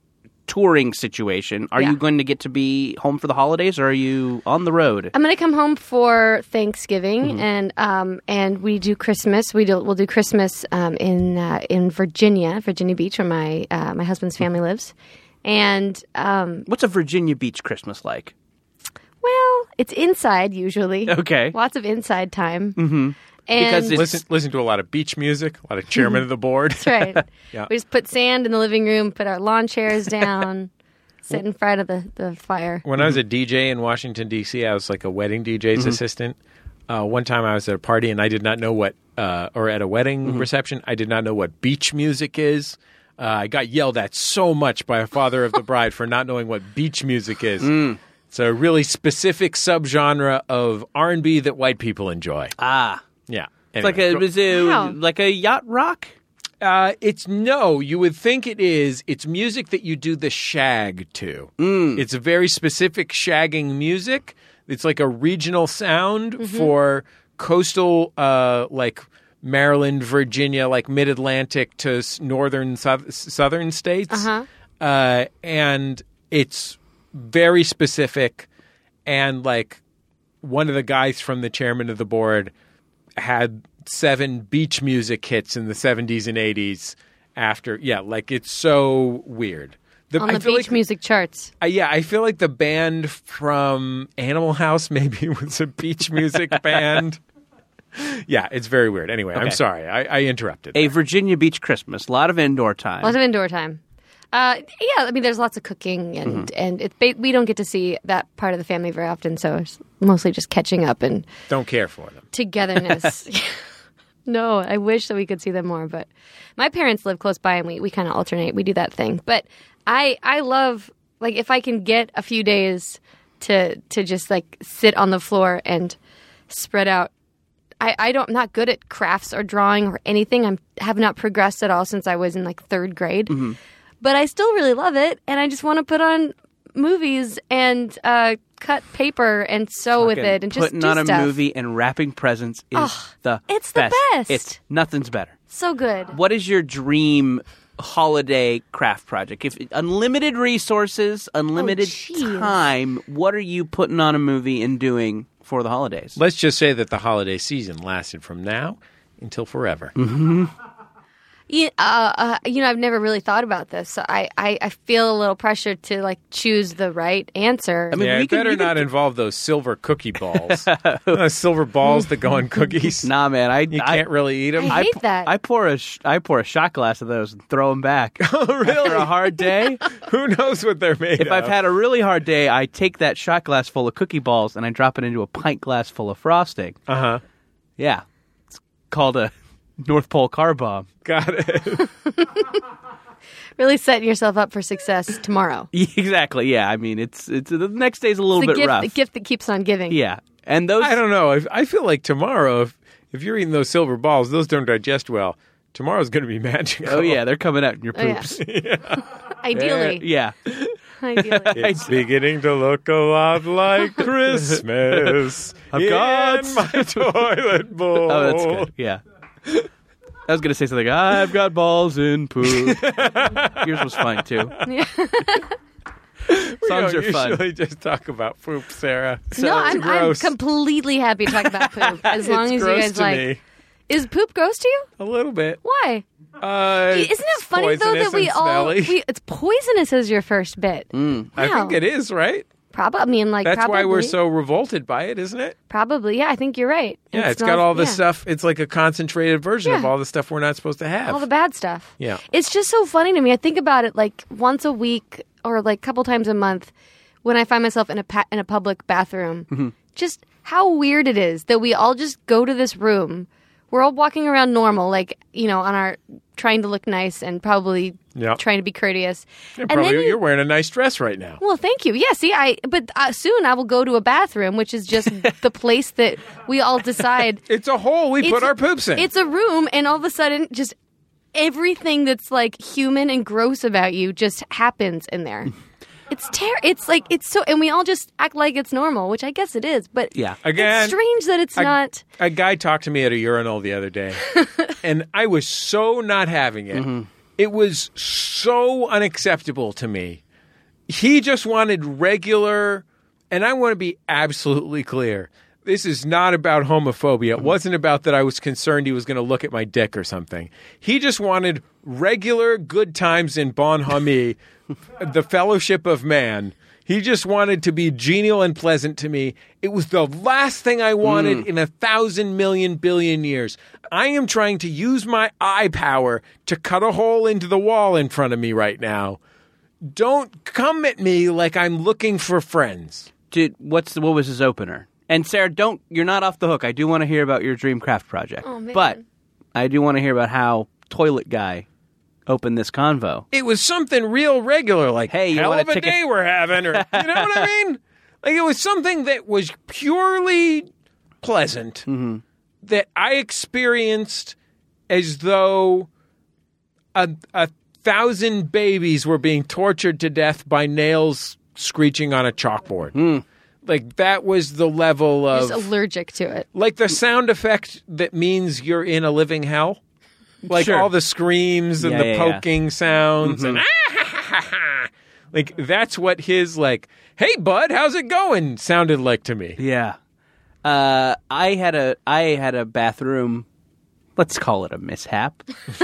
Speaker 3: touring situation. Are
Speaker 4: Yeah.
Speaker 3: you going to get to be home for the holidays, or are you on the road?
Speaker 4: I'm going to come home for Thanksgiving,
Speaker 3: Mm-hmm.
Speaker 4: and um, and we do Christmas. We do we'll do Christmas um, in uh, in Virginia, Virginia Beach, where my uh, my husband's family lives. And um,
Speaker 3: What's a Virginia Beach Christmas like?
Speaker 4: well, it's inside usually.
Speaker 3: Okay.
Speaker 4: Lots of inside time. Mm-hmm. And
Speaker 3: Because it's-
Speaker 2: Listen, listen to a lot of beach music, a lot of chairman of the board.
Speaker 4: that's right.
Speaker 2: Yeah.
Speaker 4: We just put sand in the living room, put our lawn chairs down, sit in front of the, the fire.
Speaker 2: When I was a D J in Washington, D C, I was like a wedding D J's
Speaker 3: Mm-hmm.
Speaker 2: assistant. Uh, one time I was at a party and I did not know what, uh, or at a wedding
Speaker 3: Mm-hmm. reception,
Speaker 2: I did not know what beach music is. Uh, I got yelled at so much by a father of the bride for not knowing what beach music is.
Speaker 3: Mm.
Speaker 2: It's a really specific subgenre of R and B that white people enjoy.
Speaker 3: Ah.
Speaker 2: Yeah.
Speaker 3: It's like a, is it
Speaker 4: Wow.
Speaker 3: like a yacht rock?
Speaker 2: Uh, it's no, you would think it is. It's music that you do the shag to.
Speaker 3: Mm.
Speaker 2: It's a very specific shagging music. It's like a regional sound for coastal, uh, like Maryland, Virginia, like mid-Atlantic to s- northern sou- southern states.
Speaker 4: Uh-huh.
Speaker 2: Uh, and it's very specific. And like one of the guys from the chairman of the board had seven beach music hits in the seventies and eighties after. Yeah, like it's so weird. The,
Speaker 4: On
Speaker 2: I
Speaker 4: the
Speaker 2: feel
Speaker 4: beach
Speaker 2: like,
Speaker 4: music charts.
Speaker 2: uh, yeah, I feel like the band from Animal House maybe was a beach music band. Yeah, it's very weird. Anyway, I'm
Speaker 3: Okay.
Speaker 2: sorry. I, I interrupted.
Speaker 3: A Virginia Beach Christmas. A lot of indoor time.
Speaker 4: Lots of indoor time. Uh, yeah, I mean, there's lots of cooking, and
Speaker 3: Mm-hmm.
Speaker 4: and it, ba- we don't get to see that part of the family very often, so it's mostly just catching up and
Speaker 2: Don't care for them.
Speaker 4: togetherness. No, I wish that we could see them more, but my parents live close by, and we, we kind of alternate. We do that thing, but I I love, like, if I can get a few days to to just like sit on the floor and spread out. I, I don't I'm not good at crafts or drawing or anything. I have not progressed at all since I was in like third grade.
Speaker 3: Mm-hmm.
Speaker 4: But I still really love it, and I just want to put on movies and uh, cut paper and sew with
Speaker 3: Fucking
Speaker 4: it and just
Speaker 3: putting
Speaker 4: do
Speaker 3: on a
Speaker 4: stuff.
Speaker 3: movie and wrapping presents is
Speaker 4: Ugh,
Speaker 3: the
Speaker 4: it's the
Speaker 3: best.
Speaker 4: best.
Speaker 3: It's nothing's better.
Speaker 4: So good.
Speaker 3: What is your dream holiday craft project? If unlimited resources, unlimited
Speaker 4: jeez.
Speaker 3: time, what are you putting on a movie and doing for the holidays?
Speaker 2: Let's just say that the holiday season lasted from now until forever.
Speaker 4: Yeah, uh, uh, you know, I've never really thought about this. So I, I, I feel a little pressure to like choose the right answer.
Speaker 3: I mean,
Speaker 2: Yeah,
Speaker 3: we
Speaker 2: it
Speaker 3: can-
Speaker 2: better
Speaker 3: you can-
Speaker 2: not involve those silver cookie balls. Those silver balls that go on cookies.
Speaker 3: Nah, man, I
Speaker 2: You
Speaker 3: I,
Speaker 2: can't really eat them.
Speaker 4: I hate
Speaker 3: p-
Speaker 4: that.
Speaker 3: I pour a sh- I pour a shot glass of those and throw them back.
Speaker 2: Oh, really?
Speaker 3: After a hard day,
Speaker 2: Who knows what they're made
Speaker 3: if
Speaker 2: of?
Speaker 3: I've had a really hard day, I take that shot glass full of cookie balls and I drop it into a pint glass full of frosting.
Speaker 2: Uh-huh.
Speaker 3: Yeah, it's called a North Pole car bomb.
Speaker 2: Got it.
Speaker 4: Really setting yourself up for success tomorrow.
Speaker 3: Exactly. Yeah. I mean, it's it's the next day's a little
Speaker 4: The
Speaker 3: bit
Speaker 4: gift,
Speaker 3: rough.
Speaker 4: the gift that keeps on giving.
Speaker 3: Yeah, and those.
Speaker 2: I don't know. I, I feel like tomorrow, if, if you're eating those silver balls, those don't digest well. Tomorrow's going to be magical.
Speaker 3: Oh yeah, they're coming out in your
Speaker 4: Oh, yeah.
Speaker 3: poops.
Speaker 4: Ideally.
Speaker 3: yeah.
Speaker 4: Ideally.
Speaker 2: It's beginning to look a lot like Christmas
Speaker 3: I've
Speaker 2: in
Speaker 3: got-
Speaker 2: my toilet bowl.
Speaker 3: Oh, that's good. Yeah. I was going to say something. I've got balls in poop. Yours was fine too.
Speaker 2: We
Speaker 3: Songs
Speaker 2: don't
Speaker 3: are fun.
Speaker 2: usually just talk about poop, Sarah.
Speaker 4: no, I'm, I'm
Speaker 2: gross.
Speaker 4: completely happy to talk about poop as long
Speaker 2: It's
Speaker 4: as you
Speaker 2: gross
Speaker 4: guys
Speaker 2: to
Speaker 4: like.
Speaker 2: me.
Speaker 4: Is poop gross to you?
Speaker 2: A little bit.
Speaker 4: Why?
Speaker 2: Uh,
Speaker 4: Isn't it
Speaker 2: it's
Speaker 4: funny though
Speaker 2: poisonous
Speaker 4: that we
Speaker 2: and
Speaker 4: all
Speaker 2: smelly.
Speaker 4: we, it's poisonous as your first bit?
Speaker 3: Mm.
Speaker 2: I think
Speaker 4: Wow.
Speaker 2: it is, right?
Speaker 4: Probably. I mean, like
Speaker 2: That's
Speaker 4: probably,
Speaker 2: why we're so revolted by it, isn't it?
Speaker 4: Probably. Yeah, I think you're right.
Speaker 2: Yeah,
Speaker 4: It
Speaker 2: it's got
Speaker 4: smells-
Speaker 2: all the
Speaker 4: yeah.
Speaker 2: stuff. It's like a concentrated version of
Speaker 4: Yeah.
Speaker 2: all the stuff we're not supposed to have.
Speaker 4: all the bad stuff.
Speaker 2: Yeah.
Speaker 4: It's just so funny to me. I think about it like once a week or like a couple times a month when I find myself in a pa- in a public bathroom.
Speaker 2: Mm-hmm.
Speaker 4: Just how weird it is that we all just go to this room. We're all walking around normal, like, you know, on our trying to look nice and probably
Speaker 2: Yeah.
Speaker 4: trying to be courteous.
Speaker 2: Yeah,
Speaker 4: and
Speaker 2: probably
Speaker 4: then you-
Speaker 2: you're wearing a nice dress right now.
Speaker 4: Well, thank you. Yeah, see, I but uh, soon I will go to a bathroom, which is just the place that we all decide.
Speaker 2: It's a hole we put
Speaker 4: It's-
Speaker 2: our poops in.
Speaker 4: It's a room, and all of a sudden, just everything that's like human and gross about you just happens in there. It's ter- It's like it's so, and we all just act like it's normal, which I guess it is. But
Speaker 3: Yeah.
Speaker 2: Again,
Speaker 4: it's strange that it's
Speaker 2: a,
Speaker 4: not.
Speaker 2: A guy talked to me at a urinal the other day, and I was so not having it.
Speaker 3: Mm-hmm.
Speaker 2: It was so unacceptable to me he just wanted regular, and I want to be absolutely clear. This is not about homophobia. It wasn't about that I was concerned he was going to look at my dick or something. He just wanted regular good times in Bon Homie, the fellowship of man. He just wanted to be genial and pleasant to me. It was the last thing I wanted mm. in a thousand million billion years. I am trying to use my eye power to cut a hole into the wall in front of me right now. Don't come at me like I'm looking for friends.
Speaker 3: Dude, what's the, what was his opener? And Sarah, don't you're not off the hook. I do want to hear about your Dreamcraft project.
Speaker 4: Oh, man.
Speaker 3: But I do want to hear about how Toilet Guy opened this convo.
Speaker 2: It was something real regular, like,
Speaker 3: hey, you
Speaker 2: hell
Speaker 3: want
Speaker 2: of a
Speaker 3: ticket?
Speaker 2: day we're having, or you know what I mean? Like, it was something that was purely pleasant
Speaker 3: mm-hmm.
Speaker 2: that I experienced as though a, a thousand babies were being tortured to death by nails screeching on a chalkboard.
Speaker 3: Mm.
Speaker 2: Like, that was the level of...
Speaker 4: Just allergic to it.
Speaker 2: Like the sound effect that means you're in a living hell. Like
Speaker 3: sure.
Speaker 2: all the screams and
Speaker 3: yeah,
Speaker 2: the
Speaker 3: yeah,
Speaker 2: poking
Speaker 3: yeah.
Speaker 2: sounds
Speaker 3: mm-hmm.
Speaker 2: and ah, ha, ha, ha. Like, that's what his, like, hey, bud, how's it going? Sounded like to me.
Speaker 3: Yeah. Uh, I had a I had a bathroom, let's call it a mishap.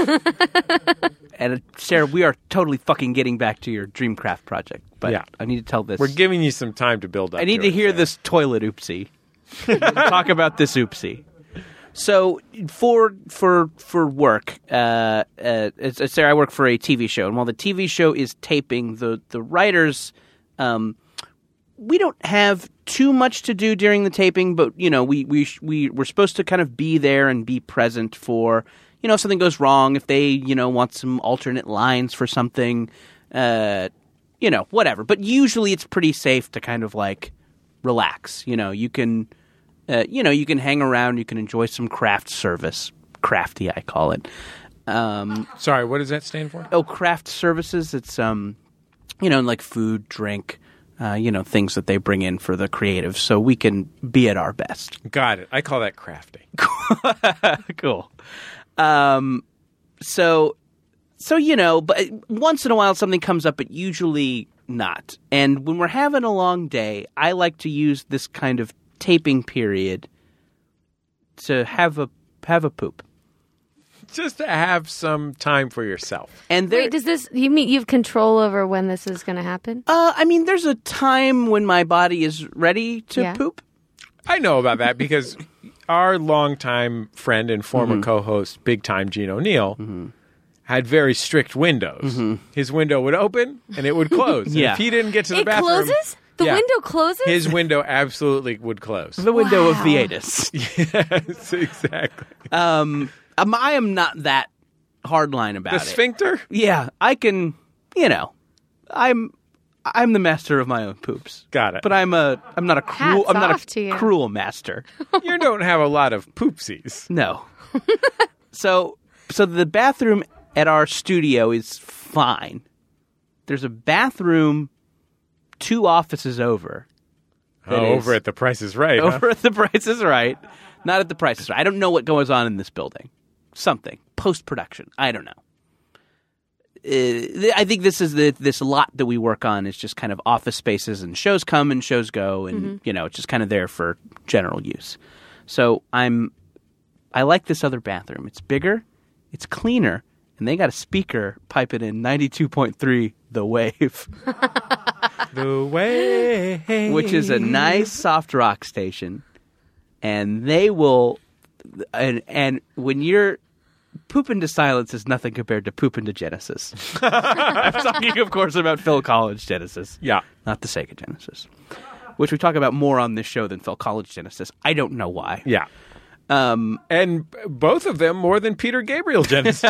Speaker 3: And Sarah, we are totally fucking getting back to your Dreamcraft project. But
Speaker 2: yeah.
Speaker 3: I need to tell this.
Speaker 2: We're giving you some time to build up.
Speaker 3: I need
Speaker 2: to,
Speaker 3: to
Speaker 2: it,
Speaker 3: hear
Speaker 2: Sarah.
Speaker 3: this toilet oopsie. Talk about this oopsie. So for for for work, uh, uh, it's, Sarah, I work for a T V show, and while the T V show is taping, the the writers, um, we don't have too much to do during the taping, but you know, we we we we're supposed to kind of be there and be present for. You know, if something goes wrong, if they, you know, want some alternate lines for something, uh, you know, whatever. But usually it's pretty safe to kind of like relax. You know, you can, uh, you know, you can hang around, you can enjoy some craft service. Crafty, I call it. Um,
Speaker 2: Sorry, what does that stand for?
Speaker 3: oh, craft services. It's, um, you know, like food, drink, uh, you know, things that they bring in for the creatives so we can be at our best.
Speaker 2: Got it. I call that crafty.
Speaker 3: Cool. Um, so, so, you know, but once in a while something comes up, but usually not. And when we're having a long day, I like to use this kind of taping period to have a, have a poop.
Speaker 2: Just to have some time for yourself.
Speaker 3: And there,
Speaker 4: Wait, does this, you mean you have control over when this is going to happen?
Speaker 3: uh, I mean, there's a time when my body is ready to
Speaker 4: Yeah.
Speaker 3: poop.
Speaker 2: I know about that because our longtime friend and former
Speaker 3: Mm-hmm.
Speaker 2: co-host, big time Gene O'Neill, mm-hmm. had very strict windows.
Speaker 3: Mm-hmm.
Speaker 2: His window would open and it would close. And
Speaker 3: Yeah.
Speaker 2: if he didn't get to the
Speaker 4: It
Speaker 2: bathroom,
Speaker 4: closes? The
Speaker 2: yeah,
Speaker 4: window closes?
Speaker 2: his window absolutely would close.
Speaker 3: The window of
Speaker 4: Wow.
Speaker 3: the anus.
Speaker 2: Yes, exactly.
Speaker 3: Um, um, I am not that hardline about
Speaker 2: The
Speaker 3: it.
Speaker 2: sphincter?
Speaker 3: Yeah, I can, you know, I'm I'm the master of my own poops.
Speaker 2: Got it.
Speaker 3: But I'm a I'm not a cruel
Speaker 4: Hats
Speaker 3: I'm not
Speaker 4: off to
Speaker 3: a
Speaker 4: you.
Speaker 3: cruel master.
Speaker 2: You don't have a lot of poopsies.
Speaker 3: No. so so the bathroom at our studio is fine. There's a bathroom two offices over. that
Speaker 2: Oh,
Speaker 3: is-
Speaker 2: over at the Price is Right. huh?
Speaker 3: Over at the Price is Right. Not at the Price is Right. I don't know what goes on in this building. Something. Post-production. I don't know. Uh, I think this is the this lot that we work on is just kind of office spaces, and shows come and shows go, and
Speaker 4: Mm-hmm.
Speaker 3: you know it's just kind of there for general use. So I'm I like this other bathroom. It's bigger, it's cleaner, and they got a speaker piping in ninety-two point three The Wave,
Speaker 2: The way.
Speaker 3: which is a nice soft rock station, and they will and and when you're Poop into Silence is nothing compared to Poop into Genesis. I'm talking, of course, about Phil Collins Genesis.
Speaker 2: Yeah.
Speaker 3: Not the Sega Genesis. Which we talk about more on this show than Phil Collins Genesis. I don't know why.
Speaker 2: Yeah.
Speaker 3: Um,
Speaker 2: And b- both of them more than Peter Gabriel Genesis.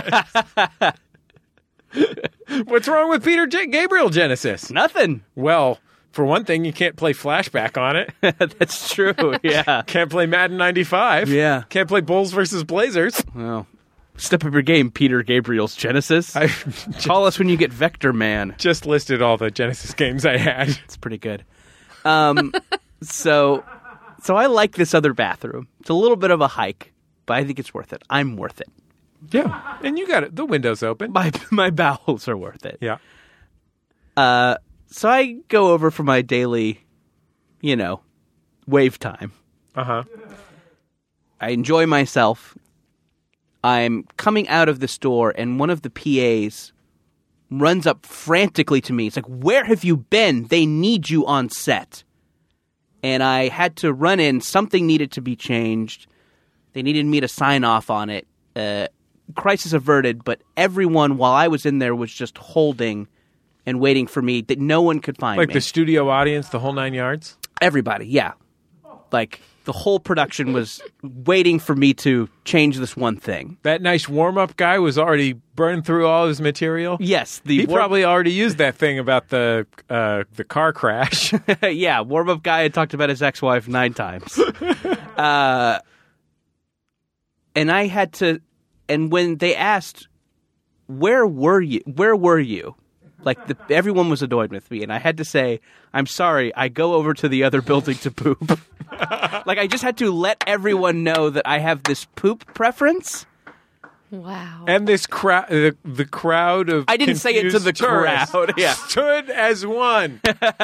Speaker 2: What's wrong with Peter J- Gabriel Genesis?
Speaker 3: nothing.
Speaker 2: Well, for one thing, you can't play Flashback on it.
Speaker 3: That's true, yeah.
Speaker 2: Can't play Madden ninety-five.
Speaker 3: Yeah.
Speaker 2: Can't play Bulls versus Blazers.
Speaker 3: Well, step up your game, Peter Gabriel's Genesis.
Speaker 2: I
Speaker 3: Call us when you get Vector Man.
Speaker 2: just listed all the Genesis games I had.
Speaker 3: It's pretty good. Um, so, so I like this other bathroom. It's a little bit of a hike, but I think it's worth it. I'm worth it.
Speaker 2: Yeah. And you got it. The window's open.
Speaker 3: My my bowels are worth it.
Speaker 2: Yeah.
Speaker 3: Uh, so I go over for my daily, you know, wave time.
Speaker 2: Uh-huh.
Speaker 3: I enjoy myself. I'm coming out of the store, and one of the P As runs up frantically to me. It's like, where have you been? They need you on set. And I had to run in. Something needed to be changed. They needed me to sign off on it. Uh, crisis averted, but everyone, while I was in there, was just holding and waiting for me, that no one could find
Speaker 2: Like
Speaker 3: me.
Speaker 2: the studio audience, the whole nine yards?
Speaker 3: Everybody, yeah. Like, the whole production was waiting for me to change this one thing.
Speaker 2: That nice warm-up guy was already burned through all his material?
Speaker 3: Yes. The
Speaker 2: He
Speaker 3: war-
Speaker 2: probably already used that thing about the uh, the car crash.
Speaker 3: yeah, warm-up guy had talked about his ex-wife nine times. uh, and I had to... And when they asked, where were you? Where were you? Like, the, everyone was annoyed with me, and I had to say, I'm sorry, I go over to the other building to poop. Like, I just had to let everyone know that I have this poop preference.
Speaker 4: Wow.
Speaker 2: And this crowd, the, the crowd of
Speaker 3: I didn't say it to
Speaker 2: confused
Speaker 3: the
Speaker 2: tourists
Speaker 3: crowd, yeah.
Speaker 2: stood as one.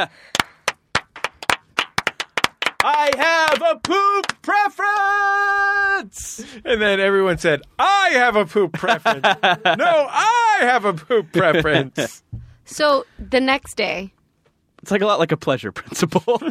Speaker 3: I have a poop preference!
Speaker 2: And then everyone said, I have a poop preference. No, I have a poop preference.
Speaker 4: So the next day,
Speaker 3: It's like a lot like a pleasure principle.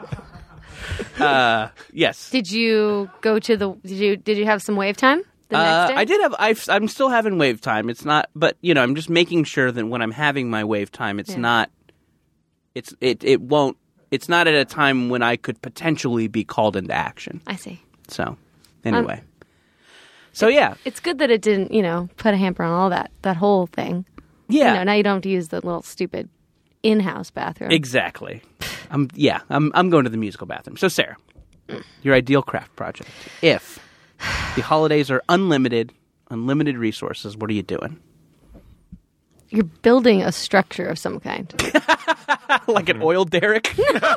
Speaker 3: uh, yes.
Speaker 4: did you go to the? Did you did you have some wave time the
Speaker 3: Uh,
Speaker 4: next day?
Speaker 3: I did have. I've, I'm still having wave time. It's not, but you know, I'm just making sure that when I'm having my wave time, it's
Speaker 4: Yeah.
Speaker 3: not. It's it it won't. It's not at a time when I could potentially be called into action.
Speaker 4: I see.
Speaker 3: So, anyway. so yeah,
Speaker 4: It's good that it didn't, you know, put a hamper on all that that whole thing.
Speaker 3: yeah,
Speaker 4: You know, now you don't have to use the little stupid in-house bathroom.
Speaker 3: exactly. I'm yeah. I'm I'm going to the musical bathroom. So Sarah, your ideal craft project. If the holidays are unlimited, unlimited resources, what are you doing?
Speaker 4: You're building a structure of some kind.
Speaker 3: Like an oil derrick?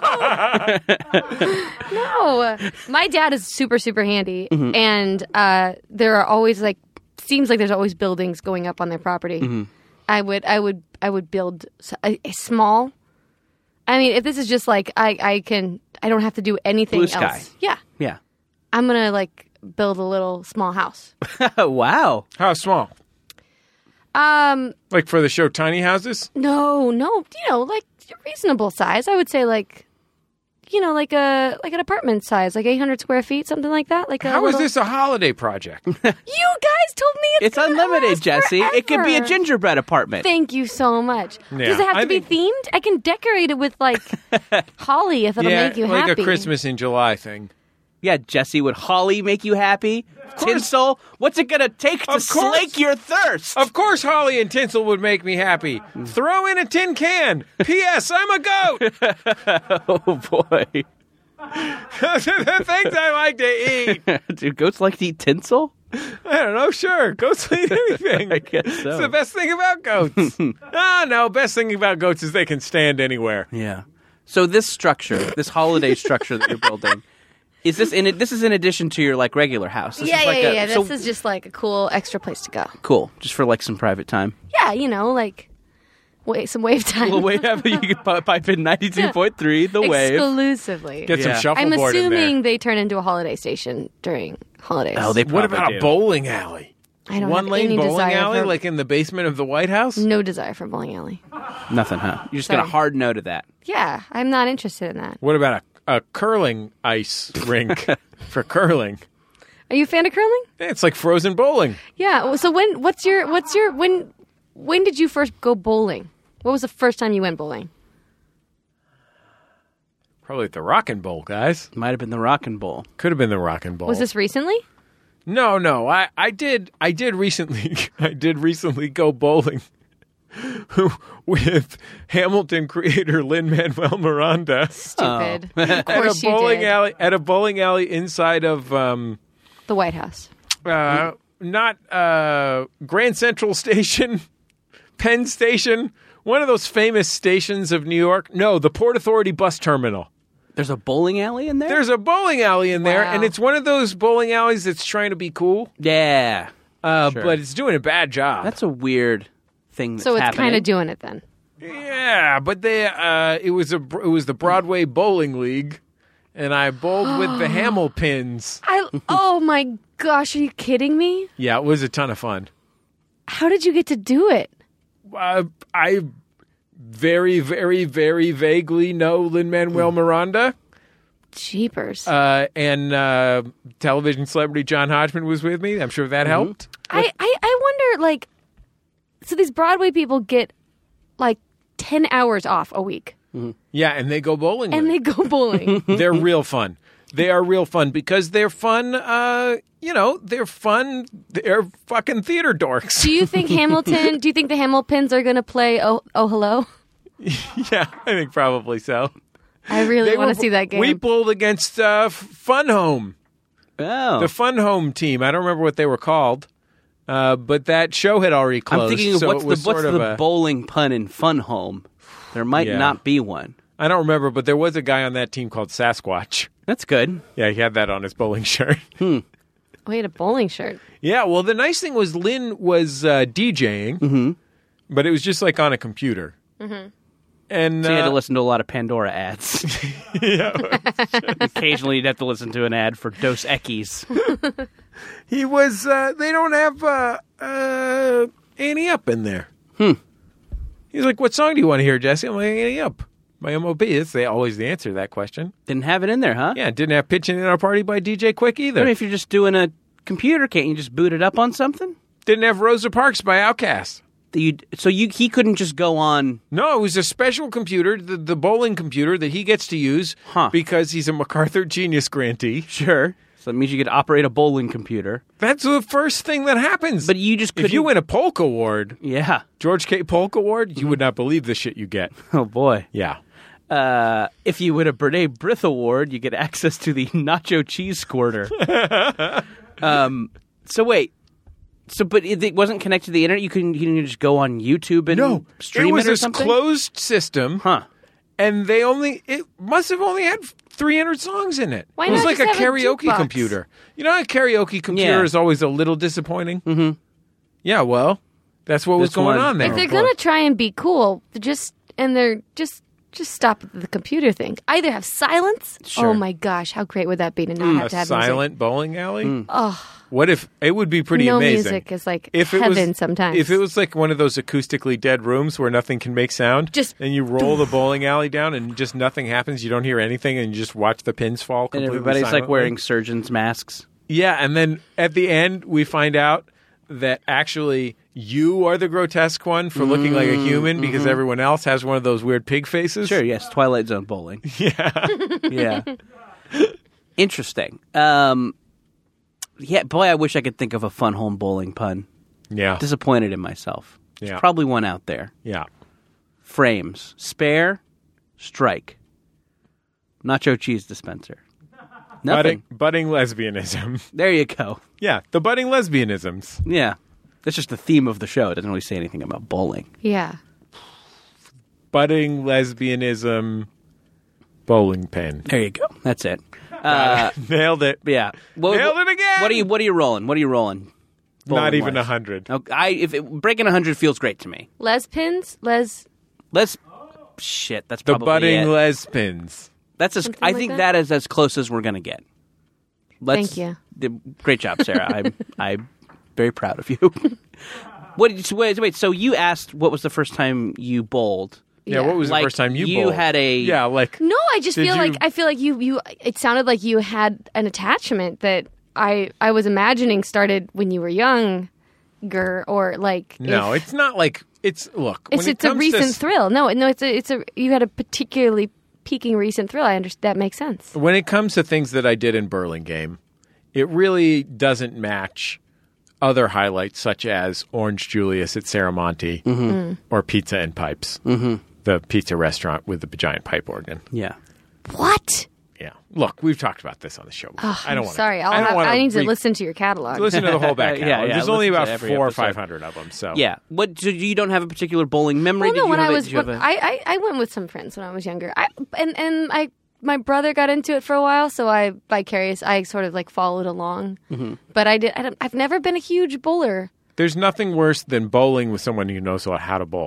Speaker 4: No, my dad is super super handy,
Speaker 3: Mm-hmm.
Speaker 4: and uh, there are always like seems like there's always buildings going up on their property.
Speaker 3: Mm-hmm.
Speaker 4: I would I would I would build s- a, a small. I mean, if this is just like I I can I don't have to do anything
Speaker 3: Blue sky.
Speaker 4: else. Yeah,
Speaker 3: Yeah.
Speaker 4: I'm gonna like build a little small house.
Speaker 3: Wow.
Speaker 2: How small?
Speaker 4: Um,
Speaker 2: Like for the show Tiny Houses?
Speaker 4: no, no, you know, like reasonable size. I would say like. You know, like a like an apartment size, like eight hundred square feet, something like that. Like a
Speaker 2: How is
Speaker 4: little-
Speaker 2: this a holiday project?
Speaker 4: You guys told me it's,
Speaker 3: It's
Speaker 4: gonna
Speaker 3: unlimited,
Speaker 4: last
Speaker 3: Jesse. It could be a
Speaker 4: forever.
Speaker 3: gingerbread apartment.
Speaker 4: Thank you so much.
Speaker 2: Yeah,
Speaker 4: Does it have
Speaker 2: I
Speaker 4: to be
Speaker 2: think-
Speaker 4: themed? I can decorate it with like holly if it'll
Speaker 2: yeah,
Speaker 4: make you
Speaker 2: like
Speaker 4: happy.
Speaker 2: a Christmas in July thing.
Speaker 3: Yeah, Jesse, would holly make you happy? Tinsel? What's it going to take to
Speaker 2: Of course.
Speaker 3: slake your thirst?
Speaker 2: Of course, holly and tinsel would make me happy. Throw in a tin can. P S. I'm a goat.
Speaker 3: Oh, boy.
Speaker 2: Those are the things I like to eat.
Speaker 3: Do goats like to eat tinsel?
Speaker 2: I don't know. Sure, goats eat anything.
Speaker 3: I guess so.
Speaker 2: It's the best thing about goats. Ah, no. Best thing about goats is they can stand anywhere.
Speaker 3: Yeah. So this structure, this holiday structure that you're building, is this in? This is in addition to your like regular house. This
Speaker 4: yeah,
Speaker 3: is like
Speaker 4: yeah,
Speaker 3: a,
Speaker 4: yeah.
Speaker 3: so-
Speaker 4: This is just like a cool extra place to go.
Speaker 3: cool, just for like some private time.
Speaker 4: Yeah, you know, like wait, some wave time.
Speaker 3: Well, wait, you can pi- pipe in ninety-two point three, the wave.
Speaker 4: Exclusively.
Speaker 2: Get
Speaker 3: Yeah.
Speaker 2: some shuffleboard
Speaker 4: I'm
Speaker 2: in there.
Speaker 4: assuming they turn into a holiday station during holidays.
Speaker 3: Oh, they
Speaker 2: What
Speaker 3: probably
Speaker 2: about
Speaker 3: do.
Speaker 2: a bowling alley?
Speaker 4: I don't
Speaker 2: One
Speaker 4: have
Speaker 2: lane
Speaker 4: any
Speaker 2: bowling
Speaker 4: desire
Speaker 2: alley,
Speaker 4: for,
Speaker 2: like in the basement of the White House?
Speaker 4: no desire for bowling alley.
Speaker 3: Nothing, huh? You're just got a
Speaker 4: Sorry.
Speaker 3: hard no to that.
Speaker 4: Yeah, I'm not interested in that.
Speaker 2: What about a, a curling ice rink for curling?
Speaker 4: Are you a fan of curling?
Speaker 2: It's like frozen bowling.
Speaker 4: Yeah. well, So when? What's your? What's your? When? When did you first go bowling? What was the first time you went bowling?
Speaker 2: Probably at the Rockin' Bowl, guys.
Speaker 3: Might have been the Rockin' Bowl.
Speaker 2: Could have been the Rockin' Bowl.
Speaker 4: Was this recently?
Speaker 2: No, no. I, I did I did recently I did recently go bowling with Hamilton creator Lin-Manuel Miranda
Speaker 4: Stupid.
Speaker 3: Oh.
Speaker 4: Of
Speaker 2: at a
Speaker 4: course you
Speaker 2: bowling
Speaker 4: did.
Speaker 2: alley at a bowling alley inside of um
Speaker 4: The White House.
Speaker 2: uh not uh Grand Central Station, Penn Station, one of those famous stations of New York. No, the Port Authority bus terminal.
Speaker 3: There's a bowling alley in there?
Speaker 2: There's a bowling alley in there,
Speaker 4: Wow.
Speaker 2: and it's one of those bowling alleys that's trying to be cool,
Speaker 3: Yeah.
Speaker 2: uh,
Speaker 3: Sure.
Speaker 2: but it's doing a bad job.
Speaker 3: That's a weird thing that's
Speaker 4: So it's
Speaker 3: happening.
Speaker 4: kind of doing it then.
Speaker 2: Yeah, but they uh, it was a it was the Broadway Bowling League, and I bowled with the Hamel pins.
Speaker 4: I oh my gosh, are you kidding me?
Speaker 2: Yeah, it was a ton of fun.
Speaker 4: How did you get to do it?
Speaker 2: Uh, I very, very, very vaguely know Lin-Manuel Miranda,
Speaker 4: Jeepers.
Speaker 2: uh, and uh, television celebrity John Hodgman was with me. I'm sure that helped.
Speaker 4: I, I, I wonder, like, so these Broadway people get like ten hours off a week
Speaker 2: Yeah, and they go bowling.
Speaker 4: and
Speaker 2: with
Speaker 4: they go bowling.
Speaker 2: it. They're real fun. They are real fun because they're fun. Uh, you know, they're fun. They're fucking theater dorks.
Speaker 4: Do you think Hamilton, do you think the Hamiltons are going to play Oh, oh Hello?
Speaker 2: Yeah, I think probably so.
Speaker 4: I really
Speaker 2: They
Speaker 4: want
Speaker 2: were-
Speaker 4: to see that game.
Speaker 2: We bowled against uh, Fun Home,
Speaker 3: Oh.
Speaker 2: the Fun Home team. I don't remember what they were called, uh, but that show had already closed.
Speaker 3: I'm thinking of
Speaker 2: so
Speaker 3: what's
Speaker 2: it
Speaker 3: the
Speaker 2: was
Speaker 3: what's
Speaker 2: sort of
Speaker 3: the
Speaker 2: a,
Speaker 3: bowling pun in Fun Home? There might
Speaker 2: Yeah.
Speaker 3: not be one.
Speaker 2: I don't remember, but there was a guy on that team called Sasquatch.
Speaker 3: That's good.
Speaker 2: Yeah, he had that on his bowling shirt.
Speaker 4: Oh, he had a bowling shirt.
Speaker 2: Yeah, well, the nice thing was Lynn was uh, DJing,
Speaker 3: Mm-hmm.
Speaker 2: but it was just like on a computer. Mm-hmm. And
Speaker 3: So you had to
Speaker 2: uh,
Speaker 3: listen to a lot of Pandora ads.
Speaker 2: yeah,
Speaker 3: Occasionally, you'd have to listen to an ad for Dos Equis.
Speaker 2: he was. Uh, they don't have uh, uh, Annie Up in there.
Speaker 3: Hmm.
Speaker 2: He's like, "What song do you want to hear, Jesse?" I'm like, "Annie Up." My M O B is they always the answer to that question.
Speaker 3: Didn't have it in there, huh?
Speaker 2: Yeah, didn't have Pitching in Our Party by D J Quick either.
Speaker 3: I mean, if you're just doing a computer, can't you just boot it up on something?
Speaker 2: Didn't have Rosa Parks by Outkast.
Speaker 3: That you so you he couldn't just go on.
Speaker 2: No, it was a special computer, the, the bowling computer that he gets to use
Speaker 3: Huh.
Speaker 2: because he's a MacArthur Genius grantee.
Speaker 3: Sure. So that means you could operate a bowling computer.
Speaker 2: That's the first thing that happens.
Speaker 3: But you just
Speaker 2: if you
Speaker 3: couldn't-
Speaker 2: win a Polk Award,
Speaker 3: Yeah.
Speaker 2: George K. Polk Award, you would not believe the shit you get.
Speaker 3: Oh boy.
Speaker 2: Yeah.
Speaker 3: Uh, if you win a Brene Brith Award, you get access to the Nacho Cheese Squirter. um. So wait. So, but it, it wasn't connected to the internet. You couldn't. You didn't just go on YouTube and
Speaker 2: No,
Speaker 3: stream
Speaker 2: it was
Speaker 3: or
Speaker 2: a
Speaker 3: something.
Speaker 2: closed system,
Speaker 3: Huh.
Speaker 2: and they only it must have only had three hundred songs in it.
Speaker 4: Why
Speaker 2: it was
Speaker 4: not
Speaker 2: like
Speaker 4: just
Speaker 2: a
Speaker 4: have a
Speaker 2: karaoke
Speaker 4: jukebox?
Speaker 2: computer. You know, a karaoke computer
Speaker 3: Yeah.
Speaker 2: is always a little disappointing. Mm-hmm. Yeah, well, that's what was
Speaker 3: This
Speaker 2: going
Speaker 3: one-
Speaker 2: on there.
Speaker 4: If they're
Speaker 3: boy.
Speaker 4: gonna try and be cool, just and they're just just stop at the computer thing. Either have silence.
Speaker 3: Sure.
Speaker 4: Oh my gosh, how great would that be to not have
Speaker 2: a
Speaker 4: to have
Speaker 2: silent bowling alley.
Speaker 3: Hmm.
Speaker 4: Oh,
Speaker 2: What if it would be pretty
Speaker 4: no
Speaker 2: amazing?
Speaker 4: music is like
Speaker 2: if it
Speaker 4: heaven
Speaker 2: was,
Speaker 4: sometimes.
Speaker 2: If it was like one of those acoustically dead rooms where nothing can make sound,
Speaker 4: Just-
Speaker 2: and you roll the bowling alley down and just nothing happens, you don't hear anything, and you just watch the pins fall.
Speaker 3: And
Speaker 2: Completely
Speaker 3: everybody's like
Speaker 2: silently.
Speaker 3: wearing surgeons' masks.
Speaker 2: Yeah, and then at the end we find out that actually you are the grotesque one for looking like a human because everyone else has one of those weird pig faces.
Speaker 3: Sure. Yes. Twilight Zone bowling. Yeah. yeah. Interesting. Um. Yeah. Boy, I wish I could think of a fun home bowling pun.
Speaker 2: Yeah,
Speaker 3: Disappointed in myself. There's
Speaker 2: Yeah.
Speaker 3: probably one out there.
Speaker 2: yeah.
Speaker 3: Frames. Spare. Strike. Nacho cheese dispenser. Nothing.
Speaker 2: Budding, budding lesbianism.
Speaker 3: There you go.
Speaker 2: Yeah, the budding lesbianisms.
Speaker 3: Yeah. That's just the theme of the show. It doesn't really say anything about bowling.
Speaker 4: yeah.
Speaker 2: Budding lesbianism bowling pin.
Speaker 3: There you go. That's it. Uh,
Speaker 2: Nailed it.
Speaker 3: yeah. What,
Speaker 2: Nailed it again!
Speaker 3: What are you What are you rolling? What are you rolling?
Speaker 2: Not even a
Speaker 3: bowling-wise?
Speaker 2: hundred.
Speaker 3: Okay, I if it, breaking a hundred feels great to me.
Speaker 4: Les pins, Les.
Speaker 3: Let's. Shit. That's
Speaker 2: The
Speaker 3: probably
Speaker 2: budding
Speaker 3: it.
Speaker 2: les pins.
Speaker 3: That's as,
Speaker 4: Something
Speaker 3: I
Speaker 4: like
Speaker 3: think
Speaker 4: that?
Speaker 3: that is as close as we're gonna get. Let's,
Speaker 4: Thank you.
Speaker 3: the- Great job, Sarah. I'm I'm very proud of you. What? Did you, so wait, wait. So you asked what was the first time you bowled?
Speaker 2: Yeah, what was
Speaker 3: Like,
Speaker 2: the first time you
Speaker 3: you
Speaker 2: bowled?
Speaker 3: had a-
Speaker 2: Yeah, like
Speaker 4: No, I just
Speaker 2: Did
Speaker 4: feel
Speaker 2: you-
Speaker 4: like I feel like you you. It sounded like you had an attachment that I I was imagining started when you were younger, or like
Speaker 2: no,
Speaker 4: if-
Speaker 2: it's not like it's look.
Speaker 4: It's
Speaker 2: when it
Speaker 4: it's a
Speaker 2: comes to
Speaker 4: recent
Speaker 2: s-
Speaker 4: thrill. No, no, it's a it's a you had a particularly peaking recent thrill. I understand that makes sense.
Speaker 2: When it comes to things that I did in Burlingame, it really doesn't match other highlights such as Orange Julius at Saramonte
Speaker 4: Mm-hmm.
Speaker 2: or Pizza and Pipes, mm-hmm. the pizza restaurant with the giant pipe organ.
Speaker 3: Yeah.
Speaker 4: What?
Speaker 2: Yeah, look, we've talked about this on the show. Before. I don't want.
Speaker 4: Sorry, I'll
Speaker 2: I, don't
Speaker 4: have,
Speaker 2: wanna
Speaker 4: I need to
Speaker 2: re-
Speaker 4: listen to your catalog.
Speaker 2: Listen to the whole back
Speaker 3: Yeah,
Speaker 2: catalog.
Speaker 3: yeah,
Speaker 2: There's only
Speaker 3: listen to
Speaker 2: about
Speaker 3: every
Speaker 2: four or
Speaker 3: episode.
Speaker 2: five hundred of them. So
Speaker 3: Yeah. What? So you don't have a particular bowling memory?
Speaker 4: Well,
Speaker 3: Did
Speaker 4: no,
Speaker 3: you
Speaker 4: when
Speaker 3: have
Speaker 4: I
Speaker 3: a-
Speaker 4: was,
Speaker 3: did you have a-
Speaker 4: I, I I went with some friends when I was younger. I and and I my brother got into it for a while, so I vicarious I sort of like followed along.
Speaker 3: Mm-hmm.
Speaker 4: But I did. I don't, I've never been a huge bowler.
Speaker 2: there's nothing worse than bowling with someone who knows how to bowl.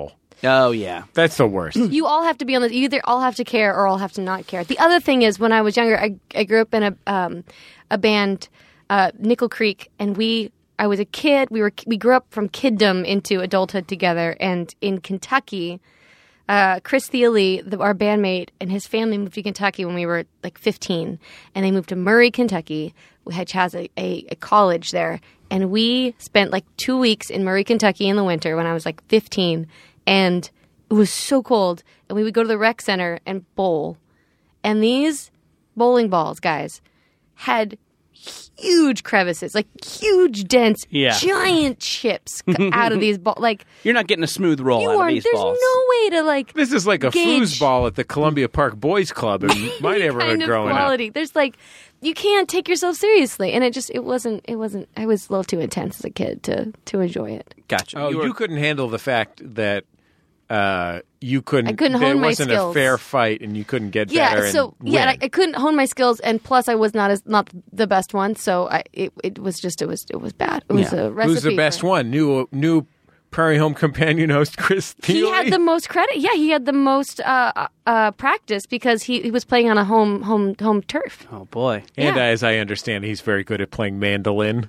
Speaker 3: Oh, yeah.
Speaker 2: That's the worst.
Speaker 4: You all have to be on the. You either all have to care or all have to not care. The other thing is, when I was younger, I, I grew up in a um, a band, uh, Nickel Creek, and we. I was a kid. We were we grew up from kiddom into adulthood together. And in Kentucky, uh, Chris Thiele, the, our bandmate, and his family moved to Kentucky when we were like fifteen, and they moved to Murray, Kentucky, which has a, a, a college there. And we spent like two weeks in Murray, Kentucky in the winter when I was like fifteen, and it was so cold. And we would go to the rec center and bowl. And these bowling balls, guys, had huge crevices, like huge dents,
Speaker 3: Yeah.
Speaker 4: giant chips out of these balls. Like
Speaker 3: You're not getting a smooth roll
Speaker 4: you
Speaker 3: out
Speaker 4: are,
Speaker 3: of these
Speaker 4: there's
Speaker 3: balls.
Speaker 4: no way to like.
Speaker 2: This is like a
Speaker 4: gauge
Speaker 2: foosball at the Columbia Park Boys Club in my
Speaker 4: any
Speaker 2: neighborhood
Speaker 4: kind of
Speaker 2: growing up.
Speaker 4: quality. There's like, you can't take yourself seriously, and it just it wasn't it wasn't. I was a little too intense as a kid to to enjoy it.
Speaker 3: Gotcha.
Speaker 2: Oh,
Speaker 3: You
Speaker 2: you,
Speaker 3: were-
Speaker 2: couldn't handle the fact that uh, you couldn't.
Speaker 4: I couldn't
Speaker 2: there
Speaker 4: hone my
Speaker 2: wasn't
Speaker 4: skills.
Speaker 2: a fair fight, and you couldn't get
Speaker 4: Yeah,
Speaker 2: better.
Speaker 4: so
Speaker 2: and
Speaker 4: yeah,
Speaker 2: win.
Speaker 4: I, I couldn't hone my skills, and plus I was not as not the best one. So I it, it was just it was it was bad. It was
Speaker 3: Yeah.
Speaker 4: a recipe.
Speaker 2: Who's the best
Speaker 4: for-
Speaker 2: one? New new Prairie Home Companion host Chris Thiele.
Speaker 4: He had the most credit. Yeah, he had the most uh, uh, practice because he, he was playing on a home home home turf.
Speaker 3: Oh, boy.
Speaker 2: and
Speaker 4: yeah.
Speaker 2: as I understand, he's very good at playing mandolin.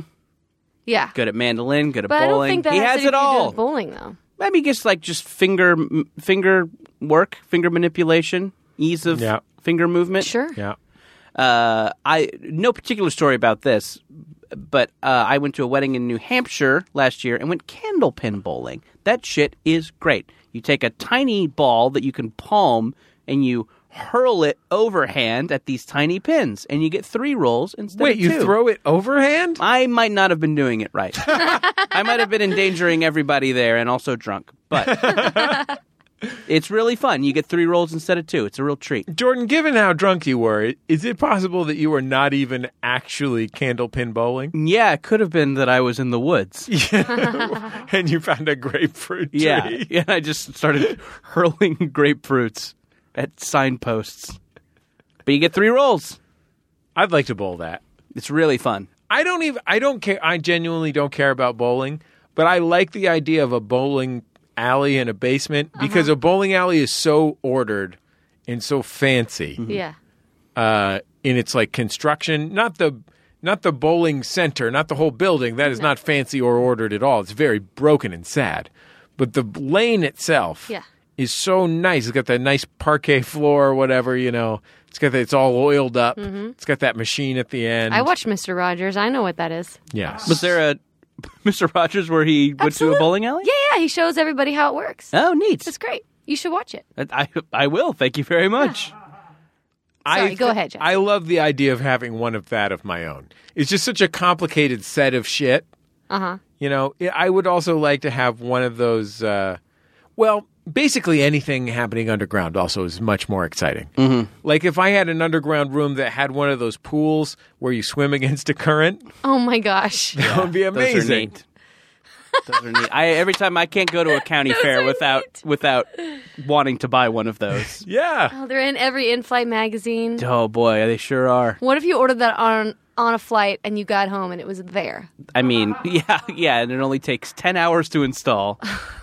Speaker 4: Yeah,
Speaker 3: Good at mandolin, good at
Speaker 4: but I don't
Speaker 3: bowling.
Speaker 4: think that
Speaker 3: he
Speaker 4: has,
Speaker 3: has
Speaker 4: anything
Speaker 3: it
Speaker 4: to do
Speaker 3: all.
Speaker 4: with bowling though.
Speaker 3: Maybe just like just finger m- finger work, finger manipulation, ease of
Speaker 2: Yeah.
Speaker 3: finger movement.
Speaker 4: Sure.
Speaker 2: Yeah.
Speaker 3: Uh, I no particular story about this, but uh, I went to a wedding in New Hampshire last year and went candlepin bowling. That shit is great. You take a tiny ball that you can palm and you hurl it overhand at these tiny pins, and you get three rolls instead
Speaker 2: Wait,
Speaker 3: of
Speaker 2: you
Speaker 3: two.
Speaker 2: throw it overhand?
Speaker 3: I might not have been doing it right. I might have been endangering everybody there and also drunk. But it's really fun. You get three rolls instead of two. It's a real treat.
Speaker 2: Jordan, given how drunk you were, is it possible that you were not even actually candlepin bowling?
Speaker 3: Yeah, it could have been that I was in the woods.
Speaker 2: And you found a grapefruit tree?
Speaker 3: Yeah, yeah. I just started hurling grapefruits at signposts. But you get three rolls.
Speaker 2: I'd like to bowl that.
Speaker 3: It's really fun.
Speaker 2: I don't even I don't care I genuinely don't care about bowling, but I like the idea of a bowling alley in a basement because a bowling alley is so ordered and so fancy.
Speaker 4: Yeah.
Speaker 2: Uh in its like construction, not the not the bowling center, not the whole building. That is not fancy or ordered at all. It's very broken and sad. But the lane itself
Speaker 4: Yeah.
Speaker 2: is so nice. It's got that nice parquet floor or whatever, you know. It's got that, it's all oiled up. It's got that machine at the end.
Speaker 4: I watched Mister Rogers. I know what that is.
Speaker 2: Yes.
Speaker 3: Was there a Mister Rogers where he went to a
Speaker 4: Absolute-
Speaker 3: bowling alley?
Speaker 4: Yeah, yeah. He shows everybody how it works.
Speaker 3: Oh, neat.
Speaker 4: It's great. You should watch it.
Speaker 3: I, I will. Thank you very much.
Speaker 4: Sorry,
Speaker 2: I,
Speaker 4: go ahead, Jeff.
Speaker 2: I love the idea of having one of that of my own. It's just such a complicated set of shit.
Speaker 4: Uh huh.
Speaker 2: You know, I would also like to have one of those. Uh, well, basically anything happening underground also is much more exciting. Mm-hmm. Like if I had an underground room that had one of those pools where you swim against a current,
Speaker 4: Oh my gosh.
Speaker 2: that would be
Speaker 3: Those are
Speaker 2: amazing.
Speaker 3: neat. Those are neat. I every time I can't go to a county fair
Speaker 4: are
Speaker 3: without
Speaker 4: neat.
Speaker 3: without wanting to buy one of those.
Speaker 2: Yeah.
Speaker 4: Oh, they're in every in-flight magazine.
Speaker 3: Oh boy, they sure are.
Speaker 4: What if you ordered that on on a flight and you got home and it was there?
Speaker 3: I mean, yeah, yeah, and it only takes ten hours to install.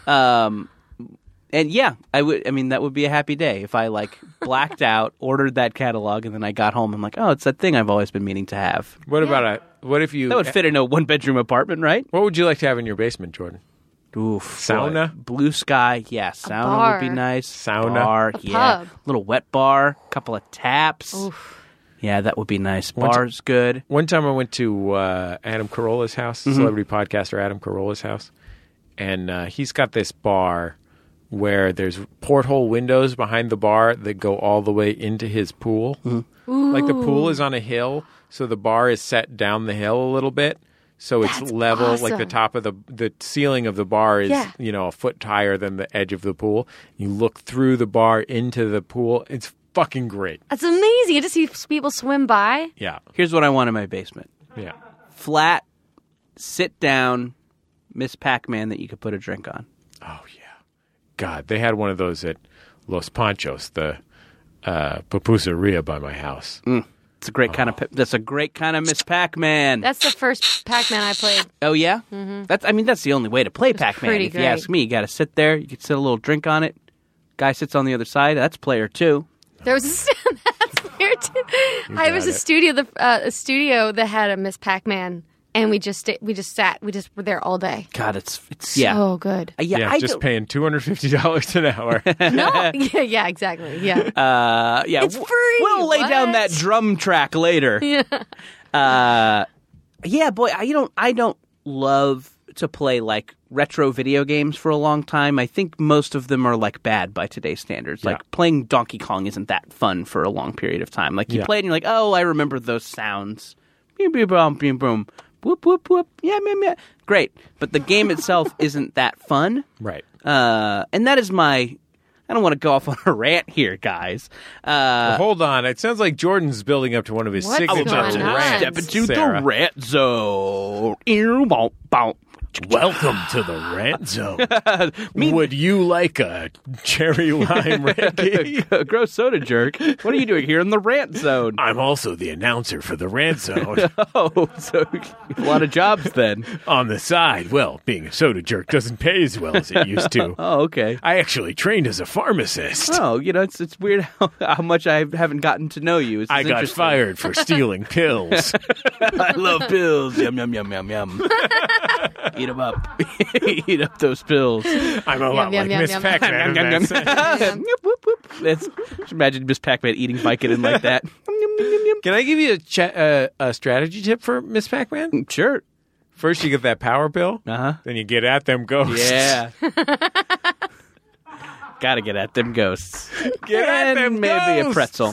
Speaker 3: Um, and yeah, I would. I mean, that would be a happy day if I like blacked out, ordered that catalog, and then I got home. I'm like, oh, it's that thing I've always been meaning to have.
Speaker 2: What about a? What if you?
Speaker 3: That would fit in a one bedroom apartment, right?
Speaker 2: What would you like to have in your basement, Jordan?
Speaker 3: Oof,
Speaker 2: Sauna?
Speaker 3: boy. Blue sky, yeah. Sauna
Speaker 4: bar.
Speaker 3: would be nice.
Speaker 2: Sauna.
Speaker 3: Bar,
Speaker 4: A
Speaker 3: yeah.
Speaker 4: pub.
Speaker 3: Little wet bar, couple of taps.
Speaker 4: Oof.
Speaker 3: Yeah, that would be nice.
Speaker 2: Once-
Speaker 3: Bar's good.
Speaker 2: One time I went to uh, Adam Carolla's house, celebrity podcaster Adam Carolla's house, and uh, he's got this bar where there's porthole windows behind the bar that go all the way into his pool. Like the pool is on a hill, so the bar is set down the hill a little bit. So it's
Speaker 4: That's
Speaker 2: level, like the
Speaker 4: awesome.
Speaker 2: top of the the ceiling of the bar is,
Speaker 4: Yeah.
Speaker 2: you know, a foot higher than the edge of the pool. You look through the bar into the pool. It's fucking great.
Speaker 4: That's amazing. You just see people swim by.
Speaker 2: Yeah,
Speaker 3: Here's what I want in my basement.
Speaker 2: yeah.
Speaker 3: Flat, sit down, Miss Pac-Man that you could put a drink on.
Speaker 2: Oh yeah, God, they had one of those at Los Panchos, the uh, pupuseria by my house.
Speaker 3: It's a great kind of. That's a great kind of Miss Pac-Man.
Speaker 4: That's the first Pac-Man I played.
Speaker 3: Oh yeah, mm-hmm. That's. I mean, that's the only way to play Pac-Man.
Speaker 4: pretty
Speaker 3: If
Speaker 4: great.
Speaker 3: you ask me, you got to sit there. You can sit a little drink on it. Guy sits on the other side. That's player two.
Speaker 4: There was a, that's weird too. I was a
Speaker 2: it.
Speaker 4: studio, the uh, a studio that had a Miss Pac-Man, and we just sta- we just sat, we just were there all day.
Speaker 3: God, it's it's yeah.
Speaker 4: So good.
Speaker 3: Uh, yeah,
Speaker 2: Yeah,
Speaker 3: I
Speaker 2: just
Speaker 3: don't-
Speaker 2: paying two hundred fifty dollars an hour.
Speaker 4: No, yeah, yeah, exactly, yeah.
Speaker 3: Uh, yeah,
Speaker 4: It's
Speaker 3: w-
Speaker 4: free,
Speaker 3: We'll lay down
Speaker 4: what?
Speaker 3: that drum track later.
Speaker 4: Yeah.
Speaker 3: Uh, yeah, boy, I you don't I don't love to play like retro video games for a long time. I think most of them are like bad by today's standards.
Speaker 2: Yeah.
Speaker 3: Like playing Donkey Kong isn't that fun for a long period of time. Like you
Speaker 2: Yeah.
Speaker 3: play it and you're like, oh, I remember those sounds. Beep, beep, boom, beep, boom. Whoop, whoop, whoop. Yeah, yeah, yeah. Great. But the game itself isn't that fun.
Speaker 2: Right.
Speaker 3: Uh, and that is my. I don't want to go off on a rant here, guys. Uh,
Speaker 2: Well, hold on. It sounds like Jordan's building up to one of his
Speaker 4: What's
Speaker 2: signature
Speaker 4: going on?
Speaker 2: rants.
Speaker 3: Step into
Speaker 2: Sarah.
Speaker 3: the rant zone. Ew, bow, bow.
Speaker 2: Welcome to the rant zone. Would you like a cherry lime Ricky?
Speaker 3: Gross soda jerk. What are you doing here in the rant zone?
Speaker 2: I'm also the announcer for the rant zone.
Speaker 3: Oh, so a lot of jobs then.
Speaker 2: On the side, well, being a soda jerk doesn't pay as well as it used to.
Speaker 3: Oh, okay.
Speaker 2: I actually trained as a pharmacist.
Speaker 3: Oh, you know, it's it's weird how, how much I haven't gotten to know you. It's
Speaker 2: I got
Speaker 3: interesting.
Speaker 2: fired for stealing pills.
Speaker 3: I love pills. Yum, yum, yum, yum, yum. Eat them up. Eat up those pills.
Speaker 2: I'm a lot
Speaker 4: yum,
Speaker 2: like
Speaker 4: yum,
Speaker 2: Miss
Speaker 4: yum.
Speaker 2: Pac-Man. in that sense.
Speaker 3: Whoop, whoop, whoop. That's, just imagine Miss Pac-Man eating Vicodin like that.
Speaker 2: Can I give you a, cha- uh, a strategy tip for Miss Pac-Man?
Speaker 3: Sure.
Speaker 2: First, you get that power pill.
Speaker 3: Uh-huh.
Speaker 2: Then you get at them ghosts.
Speaker 3: Yeah. Gotta get at them ghosts.
Speaker 2: Get at
Speaker 3: and
Speaker 2: them
Speaker 3: maybe
Speaker 2: ghosts.
Speaker 3: a pretzel.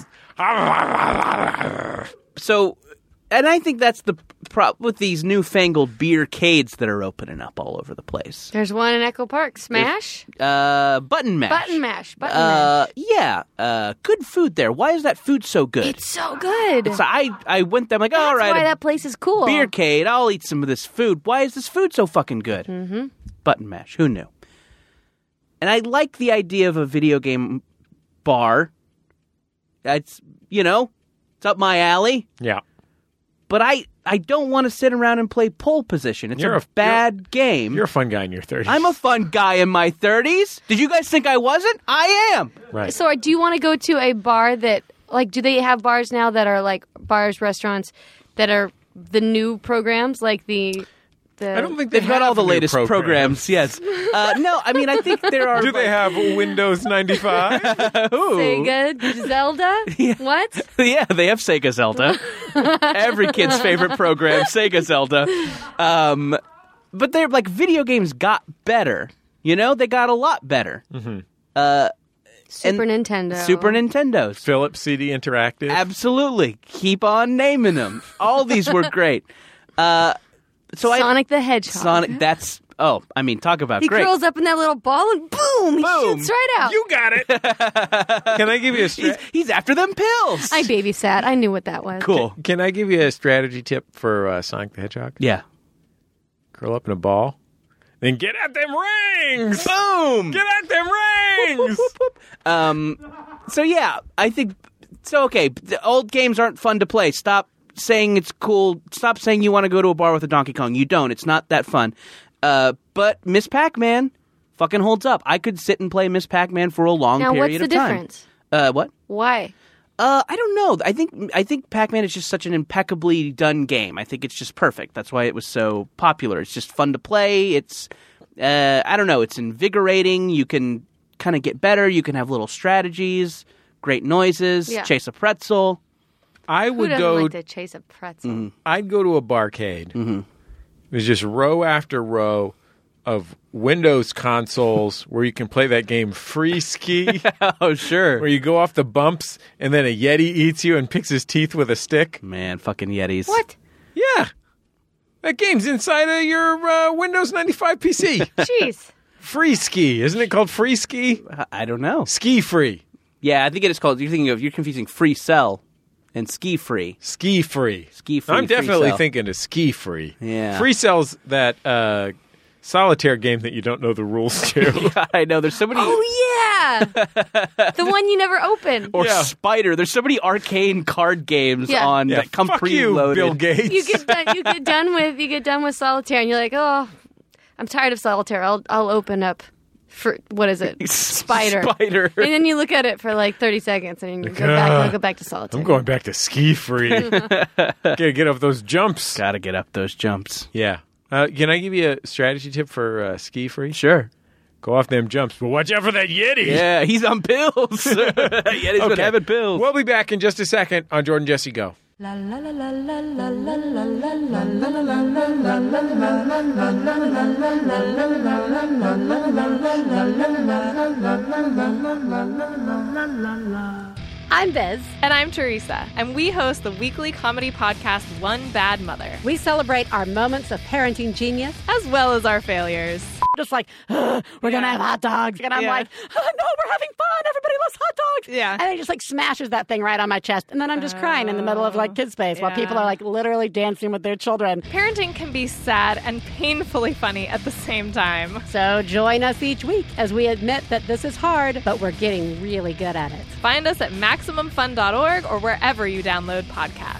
Speaker 3: So, and I think that's the problem with these newfangled beercades that are opening up all over the place.
Speaker 4: There's one in Echo Park. Smash?
Speaker 3: Uh, Button Mash.
Speaker 4: Button Mash. Button
Speaker 3: Uh,
Speaker 4: Mash.
Speaker 3: yeah. Uh, good food there. Why is that food so good?
Speaker 4: It's so good.
Speaker 3: So I, I went there. I'm like,
Speaker 4: That's
Speaker 3: all right,
Speaker 4: why
Speaker 3: a
Speaker 4: that place is cool.
Speaker 3: beercade. I'll eat some of this food. Why is this food so fucking good? Mm-hmm. Button Mash. Who knew? And I like the idea of a video game bar. It's, you know, it's up my alley.
Speaker 2: Yeah.
Speaker 3: But I, I don't want to sit around and play pole position. It's
Speaker 2: You're
Speaker 3: a,
Speaker 2: a-
Speaker 3: bad game.
Speaker 2: You're a fun guy in your thirties.
Speaker 3: I'm a fun guy in my thirties. Did you guys think I wasn't? I am.
Speaker 2: Right.
Speaker 4: So, do you want to go to a bar that, like, do they have bars now that are like bars, restaurants that are the new programs, like the the?
Speaker 2: I don't think they
Speaker 3: They've got all
Speaker 2: have
Speaker 3: the
Speaker 2: new
Speaker 3: latest
Speaker 2: programs.
Speaker 3: programs. Yes. Uh, no, I mean I think there are.
Speaker 2: Do they have Windows ninety-five?
Speaker 3: Ooh.
Speaker 4: Sega Zelda. What?
Speaker 3: Yeah, they have Sega Zelda. Every kid's favorite program, Sega Zelda. Um, but they're like video games got better. You know, they got a lot better.
Speaker 2: Mm-hmm.
Speaker 3: Uh,
Speaker 4: Super Nintendo.
Speaker 3: Super Nintendos.
Speaker 2: Philips C D Interactive.
Speaker 3: Absolutely. Keep on naming them. All these were great. Uh, so
Speaker 4: Sonic
Speaker 3: I
Speaker 4: the Hedgehog.
Speaker 3: Sonic. That's oh, I mean, talk about
Speaker 4: He
Speaker 3: great.
Speaker 4: curls up in that little ball and boom, he
Speaker 3: Boom.
Speaker 4: shoots right out.
Speaker 2: You got it. Can I give you a
Speaker 3: He's,
Speaker 2: stra-
Speaker 3: he's after them pills.
Speaker 4: I babysat. I knew what that was.
Speaker 3: cool.
Speaker 2: Can I give you a strategy tip for uh, Sonic the Hedgehog?
Speaker 3: Yeah.
Speaker 2: Curl up in a ball, then get at them rings.
Speaker 3: Boom.
Speaker 2: Get at them rings.
Speaker 3: Um, so yeah, I think so. Okay, the old games aren't fun to play. Stop saying it's cool. Stop saying you want to go to a bar with a Donkey Kong. You don't. It's not that fun. Uh, but Miss Pac-Man fucking holds up. I could sit and play Miss Pac-Man for a long
Speaker 4: Now,
Speaker 3: period
Speaker 4: what's the
Speaker 3: of time.
Speaker 4: difference?
Speaker 3: Uh, what?
Speaker 4: Why?
Speaker 3: Uh, I don't know. I think I think Pac-Man is just such an impeccably done game. I think it's just perfect. That's why it was so popular. It's just fun to play. It's uh, I don't know. It's invigorating. You can kind of get better. You can have little strategies, great noises,
Speaker 4: Yeah.
Speaker 3: chase a pretzel.
Speaker 2: I
Speaker 4: Who
Speaker 2: would
Speaker 4: doesn't
Speaker 2: go.
Speaker 4: like to chase a pretzel?
Speaker 2: I'd go to a barcade. Mm-hmm. It was just row after row of Windows consoles where you can play that game Free Ski,
Speaker 3: Oh, sure.
Speaker 2: where you go off the bumps and then a Yeti eats you and picks his teeth with a stick.
Speaker 3: Man, fucking Yetis.
Speaker 4: What?
Speaker 2: Yeah. That game's inside of your uh, Windows ninety-five P C.
Speaker 4: Jeez.
Speaker 2: Free Ski. Isn't it called Free Ski?
Speaker 3: I- I don't know.
Speaker 2: Ski Free.
Speaker 3: Yeah, I think it is called. You're thinking of. You're confusing Free Cell and Ski Free.
Speaker 2: Ski Free.
Speaker 3: Ski Free.
Speaker 2: I'm
Speaker 3: Free
Speaker 2: definitely
Speaker 3: Cell.
Speaker 2: thinking of Ski Free.
Speaker 3: Yeah.
Speaker 2: Free Cell's that uh, solitaire game that you don't know the rules to.
Speaker 3: God, I know. There's so many.
Speaker 4: Oh yeah, the one you never open.
Speaker 3: Or
Speaker 2: Yeah.
Speaker 3: Spider. There's so many arcane card games
Speaker 4: Yeah.
Speaker 3: on
Speaker 2: Yeah,
Speaker 3: that come
Speaker 2: fuck you,
Speaker 3: preloaded.
Speaker 2: Bill Gates.
Speaker 4: You get done. You get done with. You get done with solitaire, and you're like, oh, I'm tired of solitaire. I'll I'll open up for what is it? Spider.
Speaker 3: Spider.
Speaker 4: And then you look at it for like thirty seconds, and you go back. You go back to solitaire.
Speaker 2: I'm going back to ski free. Gotta get up those jumps.
Speaker 3: Gotta get up those jumps.
Speaker 2: Yeah. Uh, can I give you a strategy tip for uh, ski free?
Speaker 3: Sure.
Speaker 2: Go off them jumps, but watch out for that Yeti.
Speaker 3: Yeah, he's on pills. yeah, he's been having pills.
Speaker 2: We'll be back in just a second on Jordan Jesse Go.
Speaker 1: La la la la la la la la la la la la
Speaker 5: I'm Biz. And I'm Teresa. And we host the weekly comedy podcast, One Bad Mother,
Speaker 6: We celebrate our moments of parenting genius.
Speaker 5: as well as our failures.
Speaker 6: Just like, "Ugh, we're going to have hot dogs. And I'm
Speaker 5: Yeah.
Speaker 6: like, oh, no, we're having fun. Everybody loves hot dogs.
Speaker 5: Yeah.
Speaker 6: And he just like smashes that thing right on my chest. And then I'm just crying in the middle of like kid space while
Speaker 5: yeah.
Speaker 6: people are like literally dancing with their children.
Speaker 5: Parenting can be sad and painfully funny at the same time.
Speaker 6: So join us each week as we admit that this is hard, but we're getting really good at it.
Speaker 5: Find us at maximum fun dot org or wherever you download podcasts.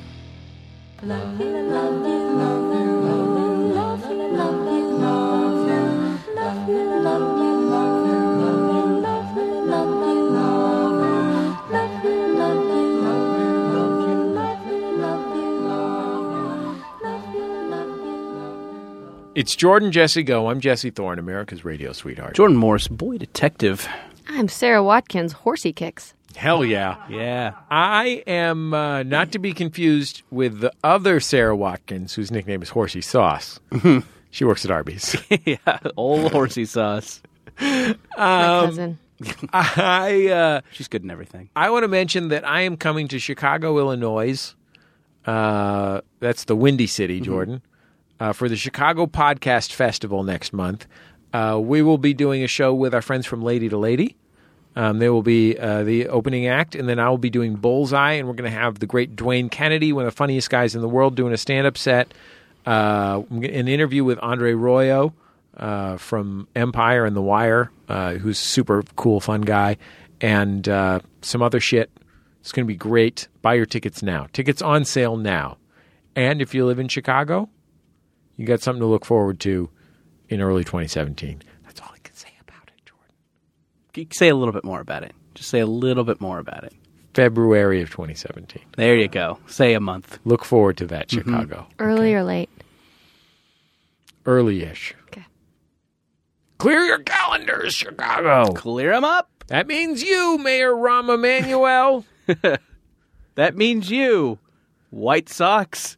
Speaker 2: It's Jordan Jesse Go. I'm Jesse Thorne, America's radio sweetheart.
Speaker 3: Jordan Morris, boy detective.
Speaker 4: I'm Sarah Watkins. Horsey kicks.
Speaker 2: Hell yeah.
Speaker 3: Yeah.
Speaker 2: I am uh, not to be confused with the other Sarah Watkins, whose nickname is Horsey Sauce. She works at Arby's.
Speaker 3: yeah. Old horsey sauce.
Speaker 4: My
Speaker 2: Um,
Speaker 4: cousin.
Speaker 2: I uh,
Speaker 3: She's good in everything.
Speaker 2: I want to mention that I am coming to Chicago, Illinois. Uh, that's the Windy City, Jordan, uh, for the Chicago Podcast Festival next month. Uh, we will be doing a show with our friends from Lady to Lady. Um, they will be uh, the opening act, and then I will be doing Bullseye, and we're going to have the great Dwayne Kennedy, one of the funniest guys in the world, doing a stand-up set. Uh, an interview with Andre Royo uh, from Empire and The Wire, uh, who's a super cool, fun guy, and uh, some other shit. It's going to be great. Buy your tickets now. Tickets on sale now. And if you live in Chicago, you got something to look forward to in early twenty seventeen. That's all I can say about it, Jordan.
Speaker 3: You can say a little bit more about it. Just say a little bit more about it.
Speaker 2: February of twenty seventeen.
Speaker 3: There you go. Say a month.
Speaker 2: Look forward to that, Chicago.
Speaker 4: Early or late?
Speaker 2: Early-ish.
Speaker 4: Okay.
Speaker 2: Clear your calendars, Chicago.
Speaker 3: Clear them up.
Speaker 2: That means you, Mayor Rahm Emanuel.
Speaker 3: That means you. White Sox.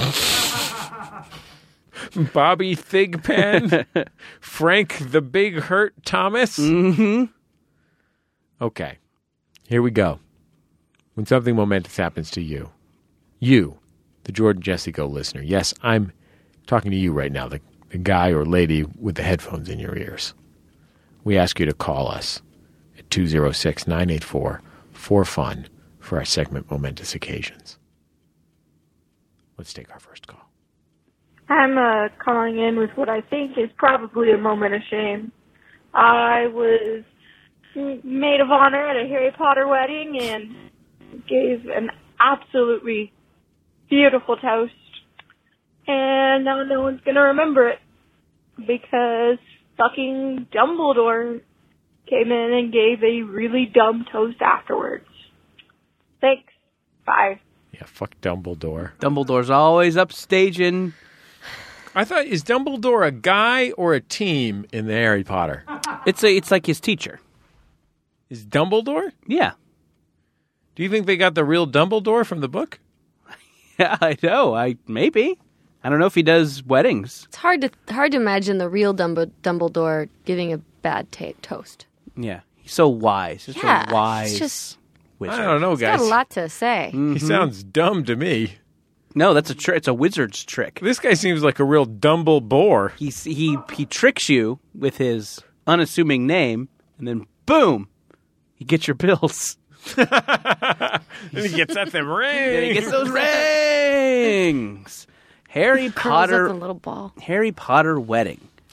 Speaker 2: Bobby Thigpen. Frank the Big Hurt Thomas.
Speaker 3: Mm-hmm.
Speaker 2: Okay. Here we go. When something momentous happens to you, you, the Jordan Jesse Go listener, yes, I'm talking to you right now, the, the guy or lady with the headphones in your ears. We ask you to call us at two oh six, nine eight four, four fun for our segment Momentous Occasions. Let's take our first call.
Speaker 7: I'm uh, calling in with what I think is probably a moment of shame. I was maid of honor at a Harry Potter wedding and gave an absolutely beautiful toast. And now no one's going to remember it because fucking Dumbledore came in and gave a really dumb toast afterwards. Thanks. Bye.
Speaker 2: Yeah, fuck Dumbledore.
Speaker 3: Dumbledore's always upstaging.
Speaker 2: I thought, is Dumbledore a guy or a team in the Harry Potter?
Speaker 3: It's a, it's like his teacher.
Speaker 2: Is Dumbledore?
Speaker 3: Yeah.
Speaker 2: Do you think they got the real Dumbledore from the book?
Speaker 3: Yeah, I know. I maybe. I don't know if he does weddings.
Speaker 4: It's hard to hard to imagine the real Dumb- Dumbledore giving a bad ta toast.
Speaker 3: Yeah. He's so wise. He's
Speaker 4: Yeah,
Speaker 3: so wise.
Speaker 4: he's just-
Speaker 3: wizard.
Speaker 2: I don't know,
Speaker 4: He's
Speaker 2: guys.
Speaker 4: got a lot to say.
Speaker 2: He sounds dumb to me.
Speaker 3: No, that's a trick. It's a wizard's trick.
Speaker 2: This guy seems like a real Dumbledore.
Speaker 3: He's, he he tricks you with his unassuming name, and then boom, you get your bills.
Speaker 2: Then he gets at them rings.
Speaker 3: Then he gets those rings. Harry
Speaker 4: Curls up
Speaker 3: Potter.
Speaker 4: the little ball.
Speaker 3: Harry Potter wedding.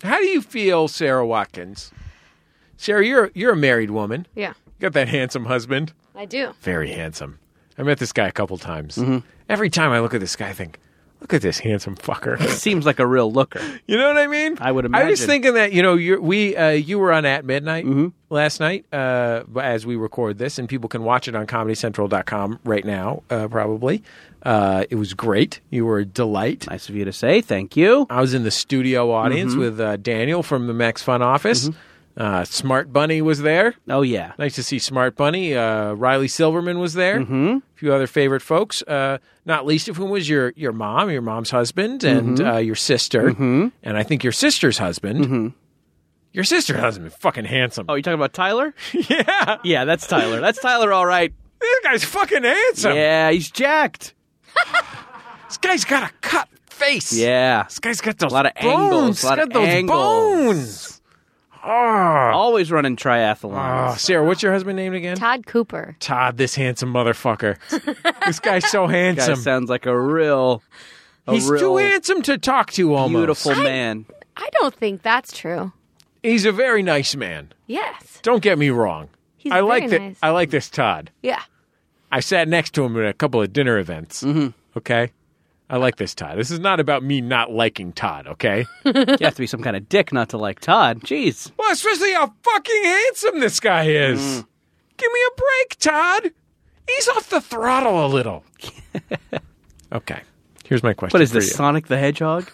Speaker 2: How do you feel, Sarah Watkins? Sarah, you're you're a married woman.
Speaker 4: Yeah,
Speaker 2: You got that handsome husband.
Speaker 4: I do.
Speaker 2: Very handsome. I met this guy a couple times.
Speaker 3: Mm-hmm.
Speaker 2: Every time I look at this guy, I think, look at this handsome fucker.
Speaker 3: Seems like a real looker.
Speaker 2: You know what I mean?
Speaker 3: I would
Speaker 2: I was
Speaker 3: imagine.
Speaker 2: thinking that, you know, you're, we uh, you were on At Midnight
Speaker 3: Mm-hmm.
Speaker 2: last night uh, as we record this, and people can watch it on comedy central dot com right now, uh, probably. Uh, it was great. You were a delight.
Speaker 3: Nice of you to say. Thank you.
Speaker 2: I was in the studio audience
Speaker 3: Mm-hmm.
Speaker 2: with uh, Daniel from the Max Fun office. Uh, Smart Bunny was there.
Speaker 3: Oh, yeah.
Speaker 2: Nice to see Smart Bunny. Uh, Riley Silverman was there. Mm-hmm. A few other favorite folks. Uh, not least of whom was your your mom, your mom's husband, and
Speaker 3: Mm-hmm.
Speaker 2: uh, your sister, and I think your sister's husband. Your sister's husband is fucking handsome.
Speaker 3: Oh, you talking about Tyler?
Speaker 2: yeah,
Speaker 3: Yeah, that's Tyler. That's Tyler, all right.
Speaker 2: this guy's fucking handsome.
Speaker 3: Yeah, he's jacked.
Speaker 2: This guy's got a cut face.
Speaker 3: Yeah.
Speaker 2: This guy's got those
Speaker 3: A lot of
Speaker 2: bones.
Speaker 3: angles,
Speaker 2: He's
Speaker 3: a lot
Speaker 2: got
Speaker 3: of
Speaker 2: those
Speaker 3: angles.
Speaker 2: bones. Oh.
Speaker 3: Always running
Speaker 2: oh,
Speaker 3: triathlons.
Speaker 2: Sarah, what's your husband named again?
Speaker 4: Todd Cooper.
Speaker 2: Todd, this handsome motherfucker. This guy's so
Speaker 3: Guy
Speaker 2: handsome.
Speaker 3: sounds like a real, a
Speaker 2: He's
Speaker 3: real
Speaker 2: too handsome to talk to almost.
Speaker 3: beautiful man.
Speaker 4: I don't think that's true.
Speaker 2: He's a very nice man.
Speaker 4: Yes.
Speaker 2: Don't get me wrong.
Speaker 4: He's
Speaker 2: I like
Speaker 4: very
Speaker 2: that.
Speaker 4: nice.
Speaker 2: I like this Todd.
Speaker 4: Yeah.
Speaker 2: I sat next to him at a couple of dinner events. Mm-hmm. Okay? I like this Todd. This is not about me not liking Todd, okay?
Speaker 3: You have to be some kind of dick not to like Todd. Jeez.
Speaker 2: Well, especially how fucking handsome this guy is.
Speaker 3: Mm.
Speaker 2: Give me a break, Todd. Ease off the throttle a little. Okay. Here's my question
Speaker 3: What is
Speaker 2: for
Speaker 3: this,
Speaker 2: you.
Speaker 3: Sonic the Hedgehog?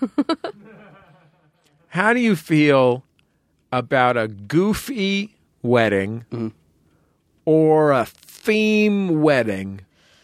Speaker 2: How do you feel about a goofy wedding
Speaker 3: Mm-hmm.
Speaker 2: or a theme wedding?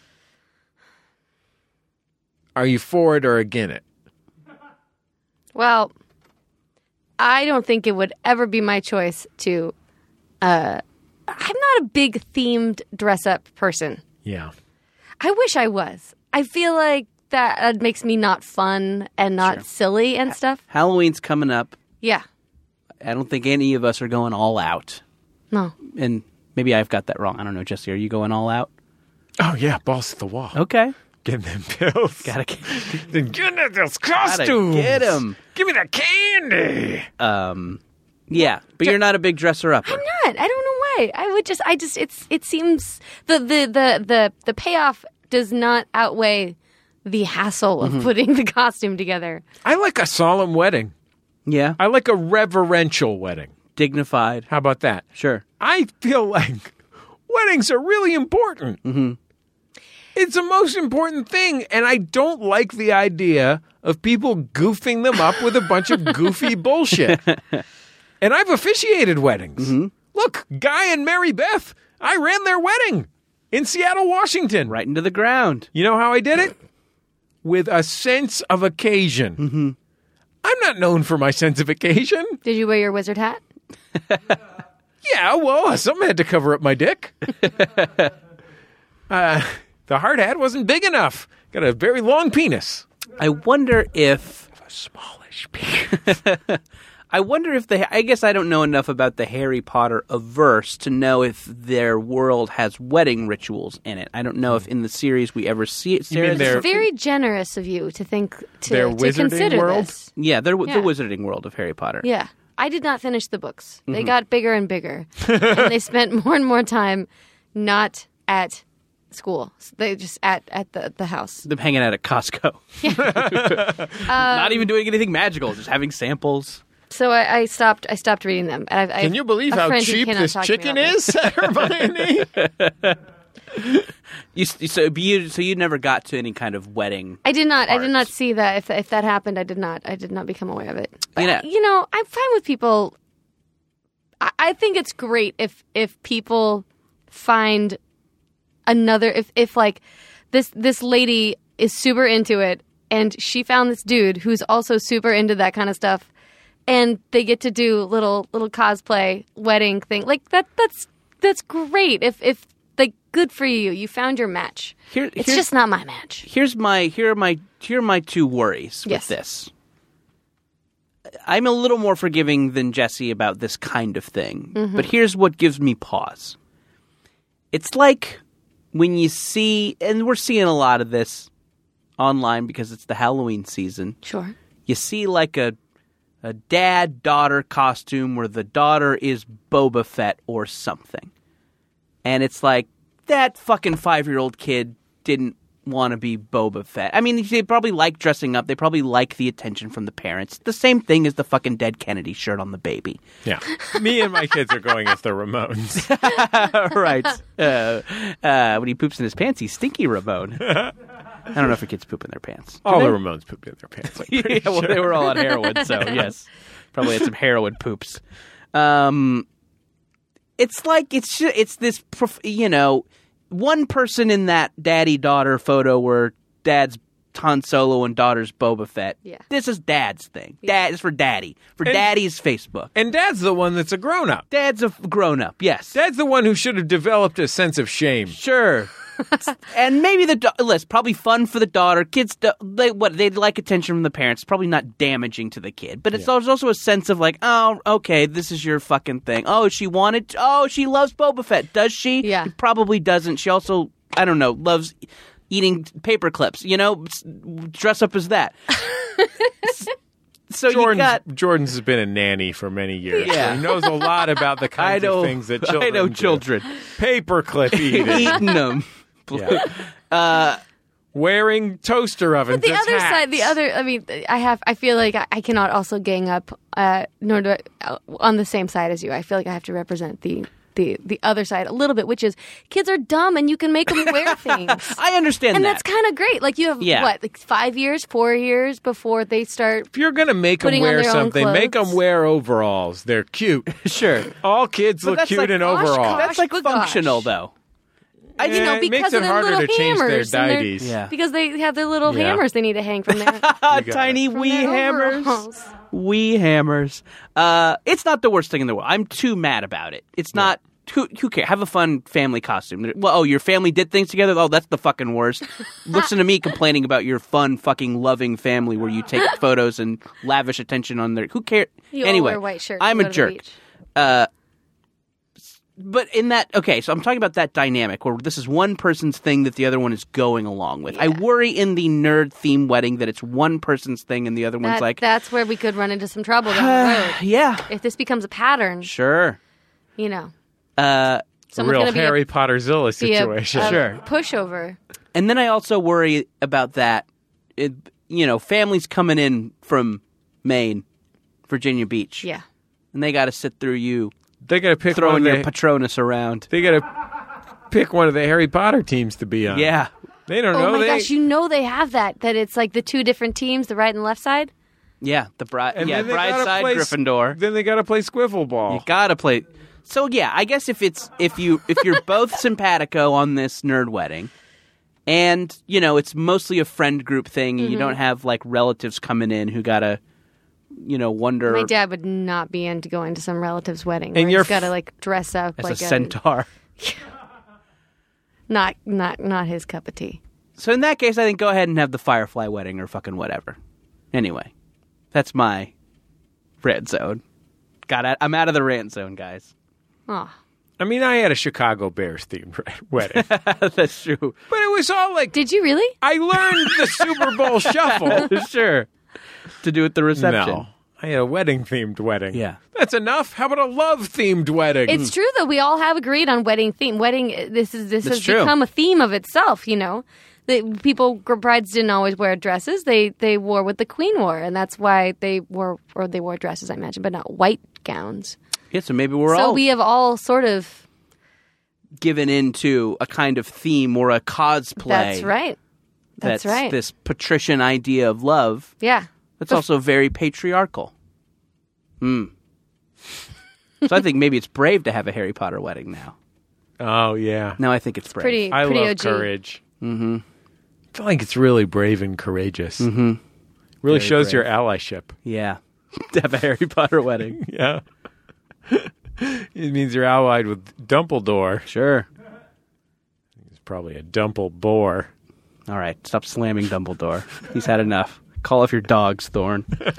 Speaker 2: Are you for it or against it?
Speaker 4: Well, I don't think it would ever be my choice to. Uh, I'm not a big themed dress up person.
Speaker 2: Yeah.
Speaker 4: I wish I was. I feel like that uh, makes me not fun and not silly and stuff.
Speaker 3: Halloween's coming up.
Speaker 4: Yeah.
Speaker 3: I don't think any of us are going all out.
Speaker 4: No.
Speaker 3: And maybe I've got that wrong. I don't know, Jesse. Are you going all out?
Speaker 2: Oh, yeah. Balls to the wall.
Speaker 3: Okay.
Speaker 2: Getting them pills.
Speaker 3: Gotta get,
Speaker 2: Then get at those
Speaker 3: gotta
Speaker 2: costumes.
Speaker 3: get 'em.
Speaker 2: Give me that candy.
Speaker 3: Um, yeah, but you're not a big dresser upper.
Speaker 4: I'm not. I don't know why. I would just. I just. It's. It seems the the the the, the payoff does not outweigh the hassle of putting the costume together.
Speaker 2: I like a solemn wedding.
Speaker 3: Yeah,
Speaker 2: I like a reverential wedding.
Speaker 3: dignified.
Speaker 2: How about that?
Speaker 3: Sure.
Speaker 2: I feel like weddings are really important. Mm-hmm. It's the most important thing, and I don't like the idea of people goofing them up with a bunch of goofy bullshit. And I've officiated weddings.
Speaker 3: Mm-hmm.
Speaker 2: Look, Guy and Mary Beth, I ran their wedding in Seattle, Washington.
Speaker 3: Right into the ground.
Speaker 2: You know how I did it? With a sense of occasion. Mm-hmm. I'm not known for my sense of occasion.
Speaker 4: Did you wear your wizard hat?
Speaker 2: Yeah, well, something had to cover up my dick. uh, the hard hat wasn't big enough. Got a very long penis.
Speaker 3: I wonder if
Speaker 2: A smallish penis.
Speaker 3: I wonder if they. I guess I don't know enough about the Harry Potter averse to know if their world has wedding rituals in it. I don't know if in the series we ever see it.
Speaker 2: You mean
Speaker 3: Sarah,
Speaker 2: their-
Speaker 4: It's very generous of you to think to,
Speaker 2: Their
Speaker 4: to
Speaker 2: wizarding
Speaker 4: consider
Speaker 2: world?
Speaker 4: this.
Speaker 3: yeah, they're
Speaker 4: Yeah.
Speaker 3: the wizarding world of Harry Potter.
Speaker 4: Yeah. I did not finish the books. They got bigger and bigger. And they spent more and more time not at school. They just at, at the, the house.
Speaker 3: Them hanging out at Costco. Not even doing anything magical, just having samples.
Speaker 4: So I, I stopped I stopped reading them. I, I,
Speaker 2: Can you believe
Speaker 4: a
Speaker 2: how
Speaker 4: friend who
Speaker 2: cheap
Speaker 4: cannot
Speaker 2: this
Speaker 4: talk to me
Speaker 2: chicken
Speaker 4: about
Speaker 2: is, Hermione?
Speaker 3: You, s- so, but you, so you never got to any kind of wedding.
Speaker 4: I did not. I did not
Speaker 3: Parts.
Speaker 4: see that. If if that happened, I did not. I did not become aware of it. But,
Speaker 3: You know-
Speaker 4: you know, I'm fine with people. I, I think it's great if if people find another. If if like this this lady is super into it, and she found this dude who's also super into that kind of stuff, and they get to do little little cosplay wedding thing like that. That's that's great. If if like good for you, you found your match.
Speaker 3: Here,
Speaker 4: It's
Speaker 3: here's-
Speaker 4: just not my match.
Speaker 3: Here's my here are my here are my two worries with
Speaker 4: Yes.
Speaker 3: this. I'm a little more forgiving than Jesse about this kind of thing,
Speaker 4: Mm-hmm.
Speaker 3: but here's what gives me pause. It's like when you see, and we're seeing a lot of this online because it's the Halloween season.
Speaker 4: Sure.
Speaker 3: You see like a a dad-daughter costume where the daughter is Boba Fett or something. And it's like, that fucking five-year-old kid didn't want to be Boba Fett. I mean, they probably like dressing up. They probably like the attention from the parents. The same thing as the fucking Dead Kennedy shirt on the baby.
Speaker 2: Yeah. Me and my kids are going as the Ramones.
Speaker 3: Right. Uh, uh, when he poops in his pants, he's Stinky Ramone. I don't know if your kids poop in their pants. Do
Speaker 2: All
Speaker 3: they?
Speaker 2: the Ramones pooped in their pants. I'm pretty
Speaker 3: Yeah, well,
Speaker 2: sure.
Speaker 3: they were all on heroin, so yes. Probably had some heroin poops. Um, it's like, it's ju- it's this, prof- you know, one person in that daddy-daughter photo where dad's Han Solo and daughter's Boba Fett.
Speaker 4: Yeah.
Speaker 3: This is dad's thing. Dad is for daddy. For
Speaker 2: And-
Speaker 3: daddy's Facebook.
Speaker 2: And Dad's the one that's a grown-up.
Speaker 3: Dad's a grown-up, yes.
Speaker 2: Dad's the one who should have developed a sense of shame.
Speaker 3: Sure. And maybe the da- listen, probably fun for the daughter. Kids, do- they what they like attention from the parents. Probably not damaging to the kid, but it's there's also a sense of like, oh, okay, this is your fucking thing. Oh, she wanted. Oh, she loves Boba Fett. Does she?
Speaker 4: Yeah.
Speaker 3: She probably doesn't. She also, I don't know, loves eating paper clips. You know, s- dress up as that. So you
Speaker 2: Jordan's,
Speaker 3: got.
Speaker 2: Jordan's has been a nanny for many years.
Speaker 3: Yeah.
Speaker 2: So he knows a lot about the
Speaker 3: I
Speaker 2: kinds
Speaker 3: know.
Speaker 2: of things that children
Speaker 3: I know
Speaker 2: do.
Speaker 3: children
Speaker 2: Paperclip eating.
Speaker 3: eating them.
Speaker 2: Yeah. Wearing toaster ovens.
Speaker 4: The
Speaker 2: as
Speaker 4: other
Speaker 2: hats.
Speaker 4: side, the other, I mean, I have, I feel like I, I cannot also gang up, uh, nor do I, uh, on the same side as you. I feel like I have to represent the, the, the other side a little bit, which is kids are dumb and you can make them wear things.
Speaker 3: I understand
Speaker 4: And
Speaker 3: that.
Speaker 4: that's kind of great. Like you have,
Speaker 3: Yeah.
Speaker 4: what, like five years, four years before they start.
Speaker 2: If you're going to make them
Speaker 4: Putting on
Speaker 2: wear
Speaker 4: their own
Speaker 2: something, make them
Speaker 4: clothes.
Speaker 2: wear overalls. They're cute.
Speaker 3: Sure.
Speaker 2: All kids
Speaker 3: But
Speaker 2: look
Speaker 3: that's
Speaker 2: cute
Speaker 3: like-
Speaker 2: in
Speaker 4: gosh,
Speaker 2: overalls.
Speaker 4: gosh.
Speaker 3: That's like
Speaker 4: Gosh.
Speaker 3: functional, though.
Speaker 4: I, you
Speaker 2: Yeah,
Speaker 4: know,
Speaker 2: it
Speaker 4: because
Speaker 2: makes
Speaker 4: of
Speaker 2: it
Speaker 4: their
Speaker 2: harder
Speaker 4: little
Speaker 2: to change their
Speaker 4: hammers. and their-
Speaker 2: deities.
Speaker 3: Yeah.
Speaker 4: Because they have their little
Speaker 2: Yeah.
Speaker 4: hammers they need to hang from their,
Speaker 3: Ah,
Speaker 2: got
Speaker 3: tiny
Speaker 2: it.
Speaker 3: wee
Speaker 4: their
Speaker 3: hammers.
Speaker 4: overalls.
Speaker 3: Wee hammers. Uh, it's not the worst thing in the world. I'm too mad about it. It's not. Who, who cares? Have a fun family costume. Well, oh, your family did things together? Oh, that's the fucking worst. Listen to me complaining about your fun, fucking loving family where you take photos and lavish attention on their. Who cares?
Speaker 4: You all
Speaker 3: anyway,
Speaker 4: wear white shirts
Speaker 3: I'm
Speaker 4: and
Speaker 3: a
Speaker 4: go to the
Speaker 3: jerk.
Speaker 4: beach.
Speaker 3: Uh, but in that, okay, so I'm talking about that dynamic where this is one person's thing that the other one is going along with. I
Speaker 4: Yeah.
Speaker 3: worry in the nerd theme wedding that it's one person's thing and the other one's
Speaker 4: That-
Speaker 3: like,
Speaker 4: that's where we could run into some trouble down the road.
Speaker 3: yeah,
Speaker 4: If this becomes a pattern,
Speaker 3: sure.
Speaker 4: you know,
Speaker 3: Uh,
Speaker 4: someone's
Speaker 2: Real
Speaker 4: going to be
Speaker 2: Harry
Speaker 4: a,
Speaker 2: Potter Zilla
Speaker 4: be a,
Speaker 2: situation.
Speaker 4: a
Speaker 3: Sure.
Speaker 4: pushover.
Speaker 3: and then I also worry about that, it, you know, families coming in from Maine, Virginia Beach.
Speaker 4: Yeah.
Speaker 3: And they got to sit through you
Speaker 2: They got to pick one
Speaker 3: throwing
Speaker 2: of
Speaker 3: your
Speaker 2: the,
Speaker 3: Patronus around.
Speaker 2: They got to pick one of the Harry Potter teams to be on.
Speaker 3: Yeah.
Speaker 2: They don't
Speaker 4: Oh
Speaker 2: know.
Speaker 4: my
Speaker 2: they,
Speaker 4: gosh, you know they have that, that it's like the two different teams, the right and left side.
Speaker 3: Yeah, the bride,
Speaker 2: and
Speaker 3: yeah,
Speaker 2: then they
Speaker 3: bride
Speaker 2: gotta
Speaker 3: side,
Speaker 2: play,
Speaker 3: Gryffindor.
Speaker 2: Then they got to play Squiffle Ball.
Speaker 3: You gotta play. So yeah, I guess if it's if you if you're both simpatico on this nerd wedding, and you know it's mostly a friend group thing, and you don't have like relatives coming in who gotta, you know, wonder
Speaker 4: My dad would not be into going to some relative's wedding.
Speaker 2: And
Speaker 4: And
Speaker 2: you're
Speaker 4: you've got to
Speaker 2: f-
Speaker 4: like dress up
Speaker 3: as
Speaker 4: like
Speaker 3: a centaur.
Speaker 4: not not not his cup of tea.
Speaker 3: So in that case, I think go ahead and have the Firefly wedding or fucking whatever. Anyway, that's my rant zone. Got it. I'm out of the rant zone, guys.
Speaker 4: Oh,
Speaker 2: I mean, I had a Chicago Bears themed wedding, but
Speaker 3: That's true.
Speaker 2: it was all like
Speaker 4: did you really?
Speaker 2: I learned the Super Bowl shuffle.
Speaker 3: Sure. To do with the reception.
Speaker 2: No, I had a wedding themed wedding.
Speaker 3: Yeah.
Speaker 2: that's enough. How about a love themed wedding?
Speaker 4: It's true though. We all have agreed on wedding theme. Wedding. This is this
Speaker 3: That's
Speaker 4: has
Speaker 3: true.
Speaker 4: become a theme of itself. You know, the people brides didn't always wear dresses. They they wore what the queen wore, and that's why they wore or they wore dresses. I imagine, but not white gowns.
Speaker 3: Yeah, so maybe we're
Speaker 4: so
Speaker 3: all
Speaker 4: we have all sort of.
Speaker 3: given into a kind of theme or a cosplay.
Speaker 4: That's right. That's, right.
Speaker 3: This patrician idea of love.
Speaker 4: Yeah.
Speaker 3: That's also very patriarchal. Hmm. So I think maybe it's brave to have a Harry Potter wedding now.
Speaker 2: oh yeah,
Speaker 3: No, I think it's brave.
Speaker 4: Pretty.
Speaker 2: I
Speaker 4: pretty
Speaker 2: love
Speaker 4: O G.
Speaker 2: courage. Mm-hmm. I feel like it's really brave and courageous. Mm-hmm. Really
Speaker 3: Very
Speaker 2: shows your
Speaker 3: brave.
Speaker 2: allyship.
Speaker 3: Yeah. To have a Harry Potter wedding.
Speaker 2: Yeah, it means you're allied with Dumbledore.
Speaker 3: Sure.
Speaker 2: It's probably a Dumbledore.
Speaker 3: All right. Stop slamming Dumbledore. He's had enough. Call off your dogs, Thorn.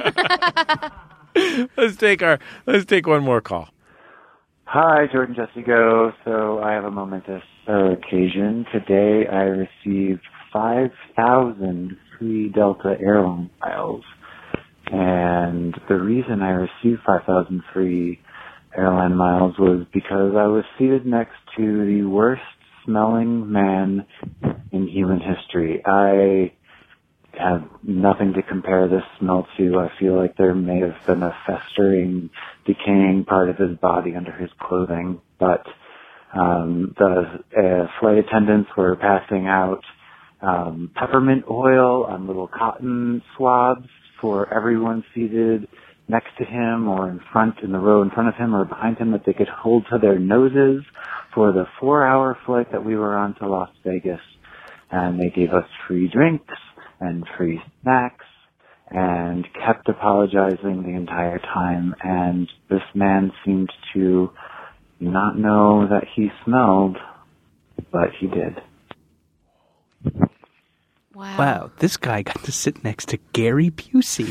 Speaker 2: Let's take our. Let's take one more call.
Speaker 8: Hi, Jordan Jesse Go. So I have a momentous uh, occasion. Today I received five thousand free Delta Airline miles And the reason I received five thousand free airline miles was because I was seated next to the worst smelling man in human history. I have nothing to compare this smell to. I feel like there may have been a festering, decaying part of his body under his clothing. But um, the uh, flight attendants were passing out um, peppermint oil on little cotton swabs for everyone seated next to him or in front, in the row in front of him or behind him, that they could hold to their noses for the four-hour flight that we were on to Las Vegas. And they gave us free drinks and free snacks and kept apologizing the entire time. And this man seemed to not know that he smelled, but he did.
Speaker 4: Wow.
Speaker 3: Wow, this guy got to sit next to Gary Busey.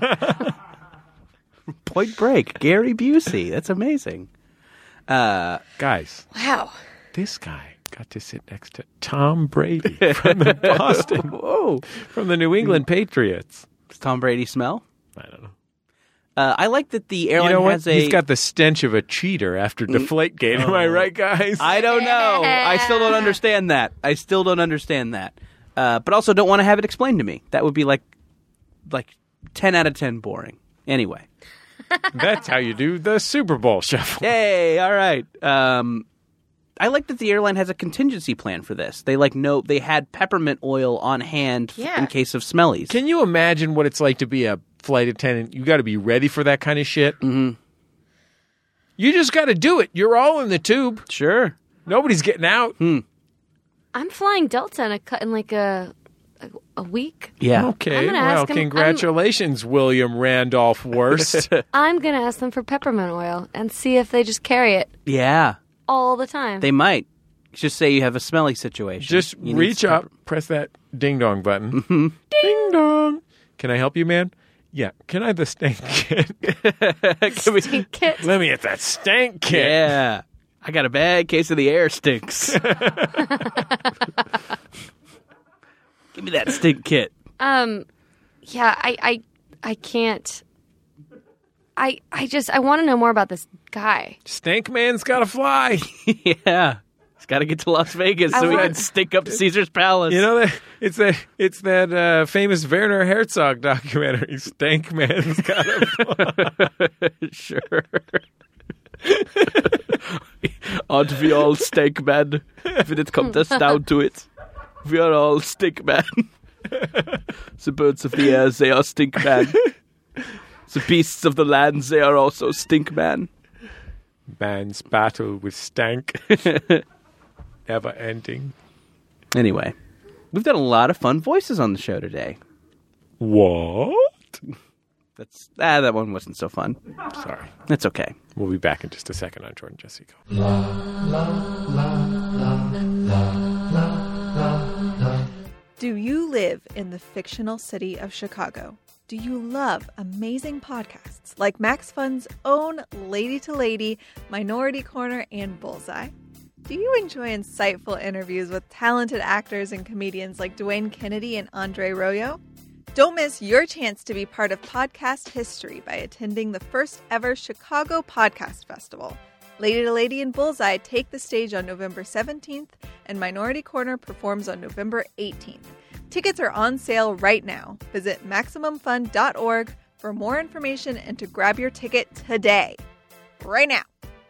Speaker 3: Point Break, Gary Busey. That's amazing. Uh,
Speaker 2: Guys,
Speaker 4: Wow.
Speaker 2: this guy got to sit next to Tom Brady from the Boston,
Speaker 3: whoa.
Speaker 2: from the New England Patriots.
Speaker 3: Does Tom Brady smell?
Speaker 2: I don't know.
Speaker 3: Uh, I like that the airline
Speaker 2: You know what?
Speaker 3: has a...
Speaker 2: He's got the stench of a cheater after Deflategate. Am I right, guys?
Speaker 3: I don't know. I still don't understand that. I still don't understand that. Uh, but also don't want to have it explained to me. That would be like, like ten out of ten boring. Anyway.
Speaker 2: That's how you do the Super Bowl shuffle.
Speaker 3: Yay! All right. Um, I like that the airline has a contingency plan for this. They like know they had peppermint oil on hand f-
Speaker 4: Yeah.
Speaker 3: in case of smellies.
Speaker 2: Can you imagine what it's like to be a flight attendant? You got to be ready for that kind of shit.
Speaker 3: Mm-hmm.
Speaker 2: You just got to do it. You're all in the tube.
Speaker 3: Sure.
Speaker 2: Nobody's getting out.
Speaker 3: Hmm.
Speaker 4: I'm flying Delta in, a, cu- in like a, a a week.
Speaker 3: Yeah.
Speaker 2: Okay.
Speaker 4: I'm gonna
Speaker 2: Well,
Speaker 4: ask him- I'm-
Speaker 2: congratulations, William Randolph Worst.
Speaker 4: I'm going to ask them for peppermint oil and see if they just carry it
Speaker 3: Yeah.
Speaker 4: all the time.
Speaker 3: They might. Just say you have a smelly situation.
Speaker 2: Just
Speaker 3: You need
Speaker 2: reach
Speaker 3: some
Speaker 2: up,
Speaker 3: pepper-
Speaker 2: press that ding dong button. Ding dong. Can I help you, man? Yeah. Can I have the stank kit?
Speaker 3: Can we-
Speaker 4: Stink kit.
Speaker 2: Let me get that stank kit.
Speaker 3: Yeah. I got a bad case of the air stinks. Give me that stink kit.
Speaker 4: Um, yeah, I, I, I can't. I, I just, I want to know more about this guy.
Speaker 2: Stank man's got to fly.
Speaker 3: Yeah. He's got to get to Las Vegas
Speaker 4: I
Speaker 3: so he
Speaker 4: want-
Speaker 3: can stink up Caesar's Palace.
Speaker 2: You know that it's that it's that uh, famous Werner Herzog documentary. Stank man's got to fly.
Speaker 3: Sure. Aren't we all stink men? If it comes us down to it, we are all stink men. The birds of the air, they are stink men. The beasts of the land, they are also stink man.
Speaker 2: Man's battle with stank, never ending.
Speaker 3: Anyway, we've got a lot of fun voices on the show today.
Speaker 2: What?
Speaker 3: That's ah, that one wasn't so fun.
Speaker 2: Sorry.
Speaker 3: That's okay.
Speaker 2: We'll be back in just a second on Jordan Jesse Go.
Speaker 9: Do you live in the fictional city of Chicago? Do you love amazing podcasts like Max Fun's own Lady to Lady, Minority Corner, and Bullseye? Do you enjoy insightful interviews with talented actors and comedians like Dwayne Kennedy and Andre Royo? Don't miss your chance to be part of podcast history by attending the first ever Chicago Podcast Festival. Lady to Lady and Bullseye take the stage on November seventeenth, and Minority Corner performs on November eighteenth. Tickets are on sale right now. Visit Maximum Fun dot org for more information and to grab your ticket today. Right now.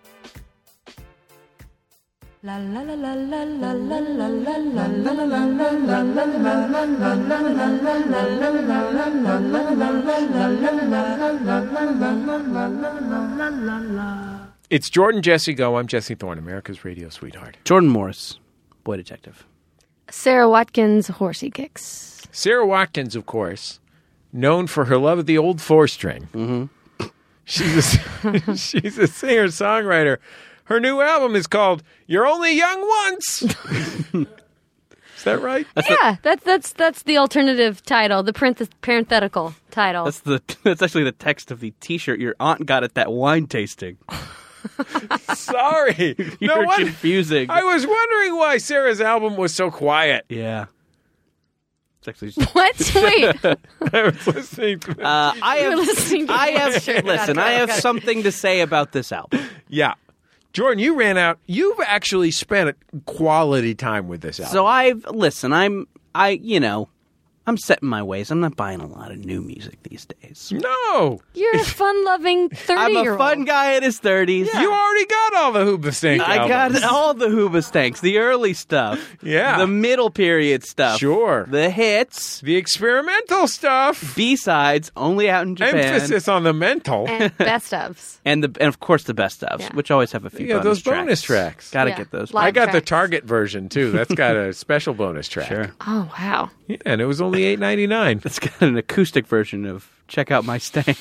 Speaker 1: La la la la la la la la la la la la.
Speaker 2: It's Jordan Jesse Go. I'm Jesse Thorne, America's radio sweetheart.
Speaker 3: Jordan Morris, boy detective.
Speaker 4: Sarah Watkins, horsey kicks.
Speaker 2: Sarah Watkins, of course, known for her love of the old four string.
Speaker 3: Mm-hmm.
Speaker 2: She's a, she's a singer songwriter. Her new album is called "You're Only Young Once." Is that right?
Speaker 4: Yeah, that's that's that's the alternative title, the parenth- parenthetical title.
Speaker 3: That's the that's actually the text of the T-shirt your aunt got at that wine tasting.
Speaker 2: Sorry,
Speaker 3: You're
Speaker 2: no one.
Speaker 3: confusing.
Speaker 2: I was wondering why Sarah's album was so quiet.
Speaker 3: Yeah. It's actually
Speaker 4: What? Wait.
Speaker 2: I was listening to that.
Speaker 3: Uh, I
Speaker 4: You were
Speaker 3: have.
Speaker 4: listening to
Speaker 3: I
Speaker 4: it.
Speaker 3: have.
Speaker 4: Sure, got
Speaker 3: Listen,
Speaker 4: it,
Speaker 3: I have
Speaker 4: got it.
Speaker 3: something to say about this album.
Speaker 2: Yeah. Jordan, you ran out. You've actually spent quality time with this album.
Speaker 3: So I've listen. I'm. I. You know. I'm set in my ways. I'm not buying a lot of new music these days.
Speaker 2: No.
Speaker 4: You're a fun-loving
Speaker 3: I'm
Speaker 4: thirty-year-old.
Speaker 3: a fun guy in his thirties.
Speaker 2: You already got all the Hoobastank
Speaker 3: I
Speaker 2: albums.
Speaker 3: got all the Hoobastanks, the early stuff,
Speaker 2: Yeah.
Speaker 3: the middle period stuff,
Speaker 2: Sure.
Speaker 3: the hits,
Speaker 2: The experimental stuff.
Speaker 3: B-sides, only out in Japan,
Speaker 2: Emphasis on the mental.
Speaker 4: And best ofs.
Speaker 3: and the and of course the best ofs,
Speaker 4: Yeah.
Speaker 3: which always have a few
Speaker 2: Yeah,
Speaker 3: bonus
Speaker 2: those bonus tracks.
Speaker 3: Got to
Speaker 4: Yeah.
Speaker 3: get those.
Speaker 4: Live
Speaker 2: I got the
Speaker 4: tracks.
Speaker 2: Target version, too. That's got a special bonus track.
Speaker 3: Sure.
Speaker 4: Oh, wow.
Speaker 2: Yeah, and it was only eight ninety-nine.
Speaker 3: It's got an acoustic version of "Check Out My Stank."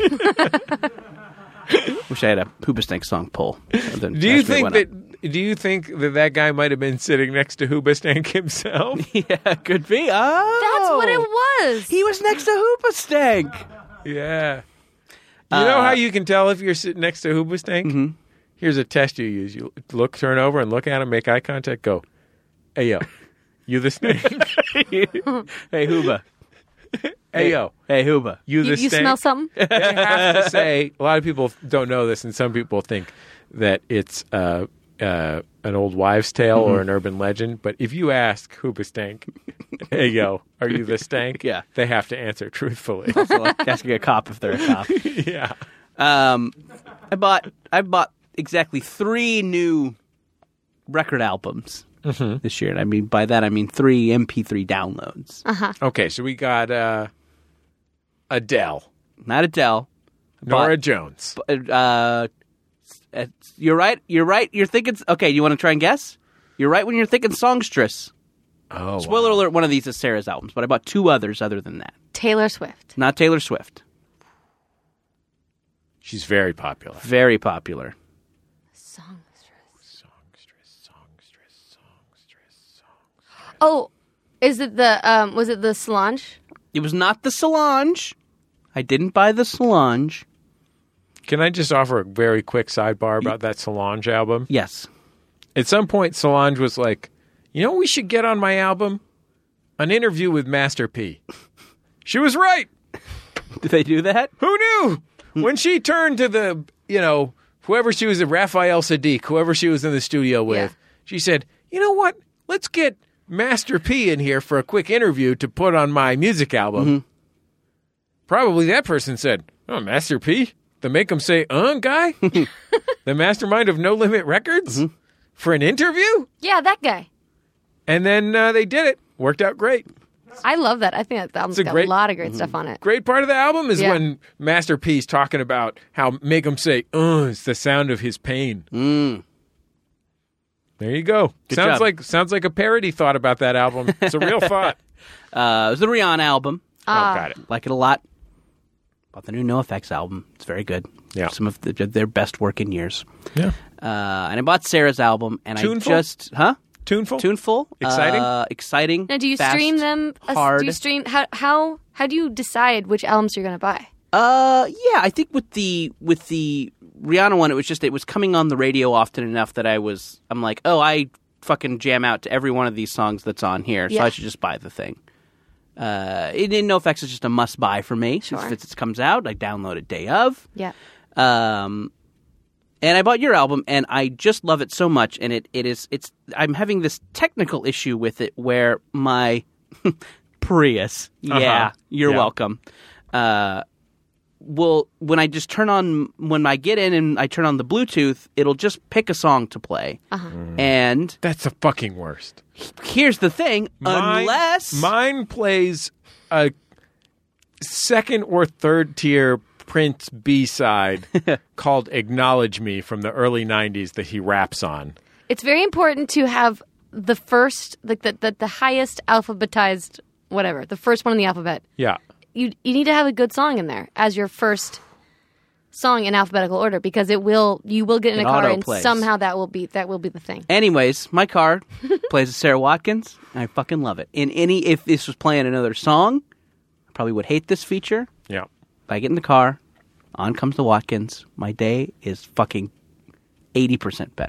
Speaker 3: Wish I had a Hoobastank song pull.
Speaker 2: Do you think that? Do you think that that guy might have been sitting next to Hoobastank himself?
Speaker 3: Yeah, could be. Oh,
Speaker 4: That's what it was.
Speaker 3: He was next to Hoobastank.
Speaker 2: Yeah. You know
Speaker 3: Uh,
Speaker 2: how you can tell if you're sitting next to Hoobastank?
Speaker 3: Mm-hmm.
Speaker 2: Here's a test you use. You look, turn over, and look at him, make eye contact, go, hey, yo, you the snake?
Speaker 3: Hey, Hooba.
Speaker 2: Hey, yo,
Speaker 3: Hey, Hooba.
Speaker 2: you the
Speaker 4: You, you
Speaker 2: snake?
Speaker 4: smell something?
Speaker 2: You have to say, a lot of people don't know this, and some people think that it's uh, uh, an old wives' tale
Speaker 3: Mm-hmm.
Speaker 2: or an urban legend. But if you ask Hoobastank, hey, yo, are you the stank?
Speaker 3: Yeah.
Speaker 2: They have to answer truthfully.
Speaker 3: So, like, asking a cop if they're a cop.
Speaker 2: Yeah.
Speaker 3: Um, I bought I bought exactly three new record albums this year, and I mean by that I mean three M P three downloads.
Speaker 2: Okay, so we got uh, Adele,
Speaker 3: Not Adele.
Speaker 2: Nora
Speaker 3: But-
Speaker 2: Jones.
Speaker 3: Uh, uh, you're right. You're right. You're thinking. Okay, you want to try and guess? You're right when you're thinking songstress.
Speaker 2: Oh,
Speaker 3: Spoiler
Speaker 2: wow.
Speaker 3: alert: one of these is Sarah's albums, but I bought two others other than that.
Speaker 4: Taylor Swift.
Speaker 3: Not Taylor Swift.
Speaker 2: She's very popular.
Speaker 3: Very popular.
Speaker 4: Oh, is it the, um, was it the Solange?
Speaker 3: It was not the Solange. I didn't buy the Solange.
Speaker 2: Can I just offer a very quick sidebar about that Solange album?
Speaker 3: Yes.
Speaker 2: At some point, Solange was like, you know what we should get on my album? An interview with Master P. She was right.
Speaker 3: Did they do that?
Speaker 2: Who knew? When she turned to the, you know, whoever she was, Raphael Sadiq, whoever she was in the studio with,
Speaker 4: Yeah.
Speaker 2: she said, you know what? Let's get Master P in here for a quick interview to put on my music album. Probably that person said, oh, Master P? The make 'em say, uh, guy? The mastermind of No Limit Records? For an interview?
Speaker 4: Yeah, that guy.
Speaker 2: And then uh, they did it. Worked out great.
Speaker 4: I love that. I think that album's
Speaker 2: It's a
Speaker 4: got
Speaker 2: great-
Speaker 4: a lot of great stuff on it.
Speaker 2: Great part of the album is
Speaker 4: Yeah.
Speaker 2: when Master P's talking about how make him say, uh, it's the sound of his pain.
Speaker 3: Mm.
Speaker 2: There you go.
Speaker 3: Good
Speaker 2: sounds
Speaker 3: job.
Speaker 2: like sounds like a parody thought about that album. It's a real thought.
Speaker 3: Uh, it was the Rihanna album.
Speaker 2: Oh, got it.
Speaker 3: Like it a lot. Bought the new NoFX album. It's very good.
Speaker 2: Yeah.
Speaker 3: Some of the, their best work in years.
Speaker 2: Yeah.
Speaker 3: Uh, and I bought Sarah's album, and
Speaker 2: Tuneful?
Speaker 3: I just huh
Speaker 2: Tuneful?
Speaker 3: tuneful,
Speaker 2: Exciting?
Speaker 3: uh, exciting.
Speaker 4: Now, do you
Speaker 3: fast,
Speaker 4: stream them? uh,
Speaker 3: hard.
Speaker 4: Do you stream? How how how do you decide which albums you're going to buy?
Speaker 3: Uh, yeah, I think with the with the Rihanna one, it was just it was coming on the radio often enough that I was I'm like, oh, I fucking jam out to every one of these songs that's on here, so
Speaker 4: Yeah.
Speaker 3: I should just buy the thing. Uh, it in NoFX is just a must buy for me.
Speaker 4: Sure.
Speaker 3: If it comes out, I download it day of.
Speaker 4: Yeah.
Speaker 3: Um, and I bought your album, and I just love it so much. And it, it is it's I'm having this technical issue with it where my Prius,
Speaker 2: Uh-huh.
Speaker 3: yeah, you're
Speaker 2: Yeah.
Speaker 3: welcome. Uh, will when I just turn on when I get in and I turn on the Bluetooth, it'll just pick a song to play.
Speaker 4: Uh-huh.
Speaker 3: And
Speaker 2: That's the fucking worst.
Speaker 3: here's the thing:
Speaker 2: Mine-
Speaker 3: unless
Speaker 2: mine plays a second or third tier Prince B-side called Acknowledge Me from the early nineties that he raps on.
Speaker 4: It's very important to have the first, like the, the the highest alphabetized whatever, the first one in the alphabet.
Speaker 2: Yeah.
Speaker 4: You you need to have a good song in there as your first song in alphabetical order because it will you will get in
Speaker 3: It
Speaker 4: a car and
Speaker 3: auto-plays.
Speaker 4: somehow that will be that will be the thing.
Speaker 3: Anyways, my car plays Sarah Watkins, and I fucking love it. In any, if this was playing another song, I probably would hate this feature.
Speaker 2: Yeah.
Speaker 3: If I get in the car, on comes the Watkins. My day is fucking eighty percent better.
Speaker 4: I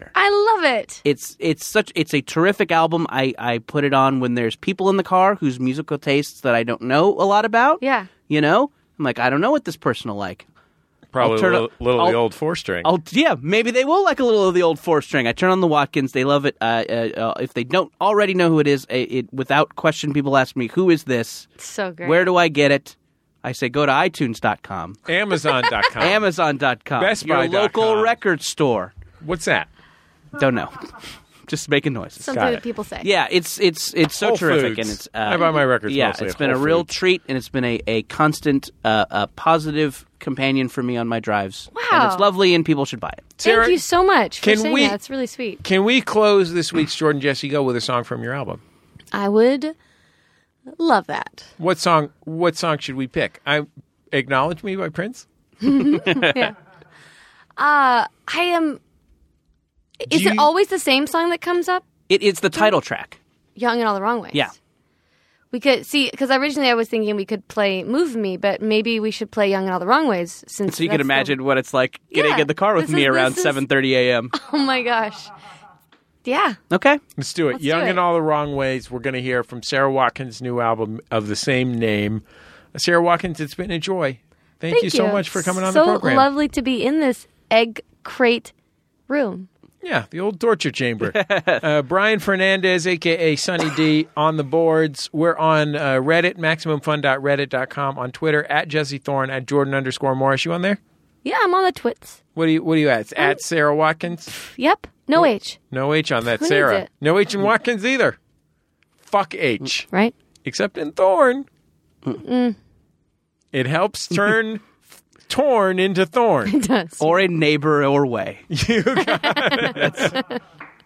Speaker 4: love it.
Speaker 3: It's it's such it's a terrific album. I, I put it on when there's people in the car whose musical tastes that I don't know a lot about.
Speaker 4: Yeah.
Speaker 3: You know? I'm like, I don't know what this person will like.
Speaker 2: Probably
Speaker 3: I'll
Speaker 2: a
Speaker 3: turn
Speaker 2: little,
Speaker 3: on-
Speaker 2: little of the
Speaker 3: I'll-
Speaker 2: old four-string.
Speaker 3: I'll, yeah, maybe they will like a little of the old four-string. I turn on the Watkins. They love it. Uh, uh, uh, if they don't already know who it is, it, it, without question, people ask me, who is this?
Speaker 4: So great.
Speaker 3: Where do I get it? I say, go to iTunes dot com.
Speaker 2: Amazon dot com.
Speaker 3: Amazon dot com.
Speaker 2: Best
Speaker 3: Your
Speaker 2: Buy dot com.
Speaker 3: local record store.
Speaker 2: What's that?
Speaker 3: Don't know. Just making noises.
Speaker 4: Something
Speaker 2: Got
Speaker 4: that
Speaker 2: it.
Speaker 4: people say.
Speaker 3: Yeah, it's it's it's so
Speaker 2: Whole
Speaker 3: terrific,
Speaker 2: Foods.
Speaker 3: and it's uh,
Speaker 2: I buy my records
Speaker 3: Yeah,
Speaker 2: mostly
Speaker 3: it's
Speaker 2: at
Speaker 3: been a
Speaker 2: Whole
Speaker 3: real
Speaker 2: Foods.
Speaker 3: treat, and it's been a, a constant, uh, a positive companion for me on my drives.
Speaker 4: Wow.
Speaker 3: And it's lovely, and people should buy it.
Speaker 2: Sarah,
Speaker 4: Thank you so much for
Speaker 2: can
Speaker 4: saying
Speaker 2: we-
Speaker 4: that. It's really sweet.
Speaker 2: Can we close this week's Jordan Jesse Go with a song from your album?
Speaker 4: I would love that.
Speaker 2: What song? What song should we pick? I Acknowledge Me by Prince.
Speaker 4: yeah. Uh, I am. Is
Speaker 2: Do
Speaker 4: it
Speaker 2: you-
Speaker 4: always the same song that comes up?
Speaker 3: It is the title track.
Speaker 4: Young in All the Wrong Ways.
Speaker 3: Yeah.
Speaker 4: We could see because originally I was thinking we could play "Move Me," but maybe we should play "Young in All the Wrong Ways." Since
Speaker 3: So you can
Speaker 4: that's the-
Speaker 3: imagine what it's like getting
Speaker 4: Yeah,
Speaker 3: in the car with
Speaker 4: this
Speaker 3: me
Speaker 4: is-
Speaker 3: around
Speaker 4: this is-
Speaker 3: seven thirty a.m.
Speaker 4: Oh my gosh! Yeah.
Speaker 3: Okay.
Speaker 2: Let's do it.
Speaker 4: Let's do
Speaker 2: Young
Speaker 4: it.
Speaker 2: in All the Wrong Ways. We're going to hear from Sarah Watkins' new album of the same name. Sarah Watkins, it's been a joy. Thank,
Speaker 4: Thank
Speaker 2: you so much for coming on
Speaker 4: so
Speaker 2: the program.
Speaker 4: So lovely to be in this egg crate room.
Speaker 2: Yeah, the old torture chamber. uh, Brian Fernandez, a k a. Sunny D, on the boards. We're on uh, Reddit, maximum fun dot reddit dot com, on Twitter, at Jesse Thorne, at Jordan underscore Morris. You on there?
Speaker 4: Yeah, I'm on the twits.
Speaker 2: What do you What do you at? It's at Sarah Watkins?
Speaker 4: Yep. No H.
Speaker 2: No H on that,
Speaker 4: Who needs
Speaker 2: Sarah.
Speaker 4: it?
Speaker 2: No H in Watkins either. Fuck H.
Speaker 4: Right?
Speaker 2: Except in Thorn.
Speaker 4: Mm.
Speaker 2: It helps turn torn into thorn.
Speaker 4: It does.
Speaker 3: Or a neighbor or way.
Speaker 2: You got it.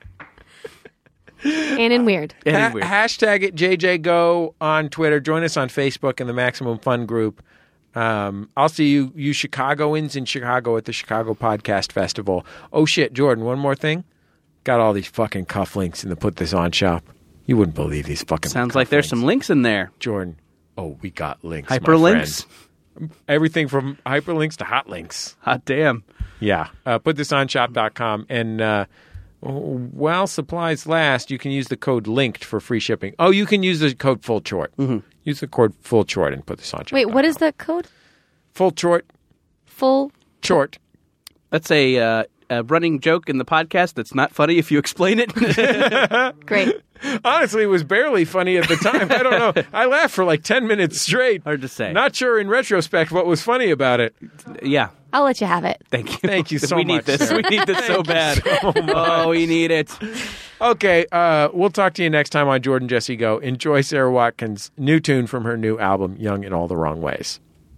Speaker 4: And in weird.
Speaker 3: And
Speaker 2: Ha-
Speaker 3: weird.
Speaker 2: hashtag it J J Go on Twitter. Join us on Facebook in the Maximum Fun group. Um, I'll see you, you Chicagoans in Chicago at the Chicago Podcast Festival. Oh shit, Jordan, one more thing. Got all these fucking cufflinks in the Put This On shop. You wouldn't believe these fucking
Speaker 3: Sounds like there's
Speaker 2: cufflinks.
Speaker 3: some links in there.
Speaker 2: Jordan. Oh, we got links. my
Speaker 3: Hyperlinks?
Speaker 2: friend. Everything from hyperlinks to hot links.
Speaker 3: Hot damn.
Speaker 2: Yeah. Uh, put this on shop dot com. And uh, while supplies last, you can use the code LINKED for free shipping. Oh, you can use the code full short. Mm-hmm. Use the code full short and put this on shop.
Speaker 4: Wait, what is that code?
Speaker 2: Full short.
Speaker 4: Full.
Speaker 2: Short.
Speaker 3: That's a, uh, a running joke in the podcast that's not funny if you explain it.
Speaker 4: Great.
Speaker 2: Honestly, it was barely funny at the time. I don't know. I laughed for like ten minutes straight.
Speaker 3: Hard to say.
Speaker 2: Not sure in retrospect what was funny about it.
Speaker 3: Yeah.
Speaker 4: I'll let you have it.
Speaker 3: Thank you.
Speaker 2: Thank you so
Speaker 3: we need
Speaker 2: much,
Speaker 3: this.
Speaker 2: Sarah.
Speaker 3: We need this so bad. Oh, we need it.
Speaker 2: Okay, uh, we'll talk to you next time on Jordan Jesse Go. Enjoy Sarah Watkins' new tune from her new album, Young in All the Wrong Ways.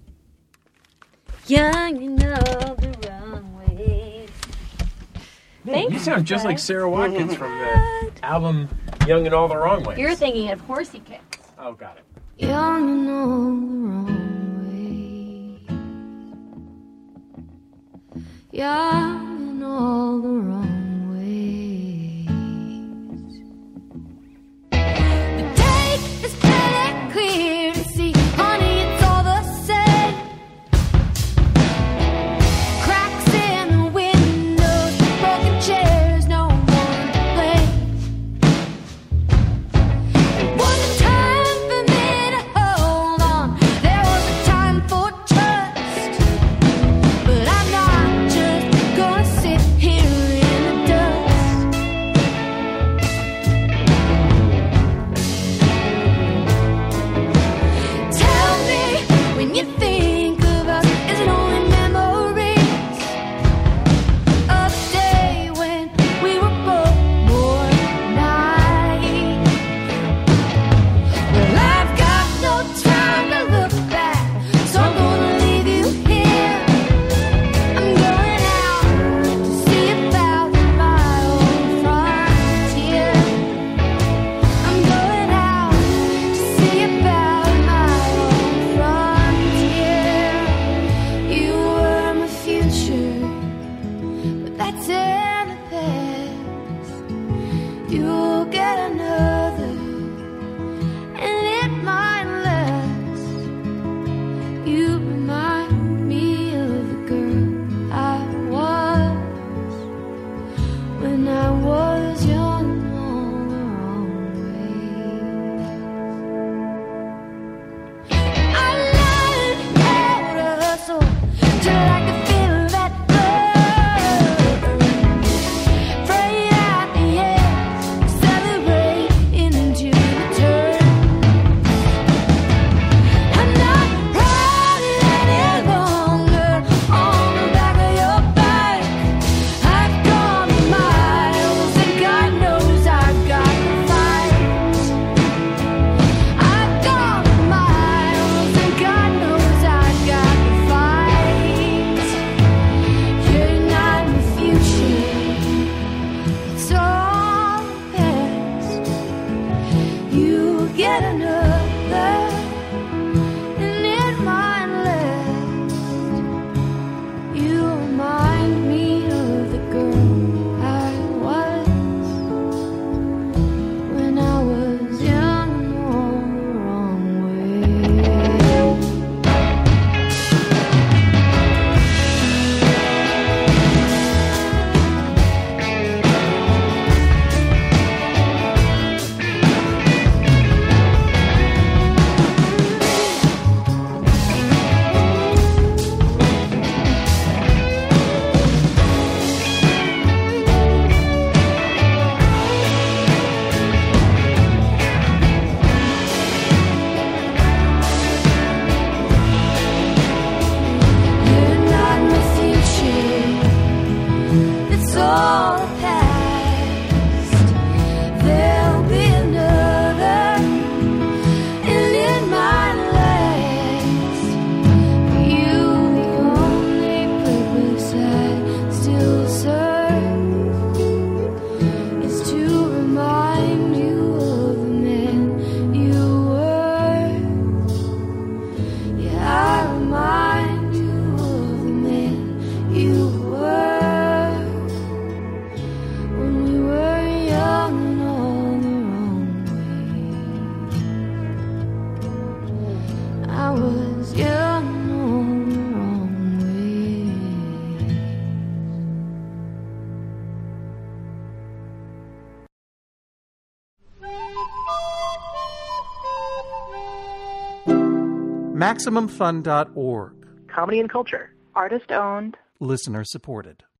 Speaker 4: Young in all the wrong ways.
Speaker 2: You sound just like Sarah Watkins from the album Young in All the Wrong Ways.
Speaker 4: You're thinking of horsey kicks.
Speaker 2: Oh, got it.
Speaker 4: Young in all the wrong ways. Young in all the wrong ways. The day is pretty clear to see, honey, it's all the same. Cracks in the windows, broken chairs, no one to blame. There was a time for me to hold on. There was a time for trust. But I'm not just gonna
Speaker 10: Maximum Fun dot org.
Speaker 11: Comedy and culture.
Speaker 12: Artist owned.
Speaker 10: Listener supported.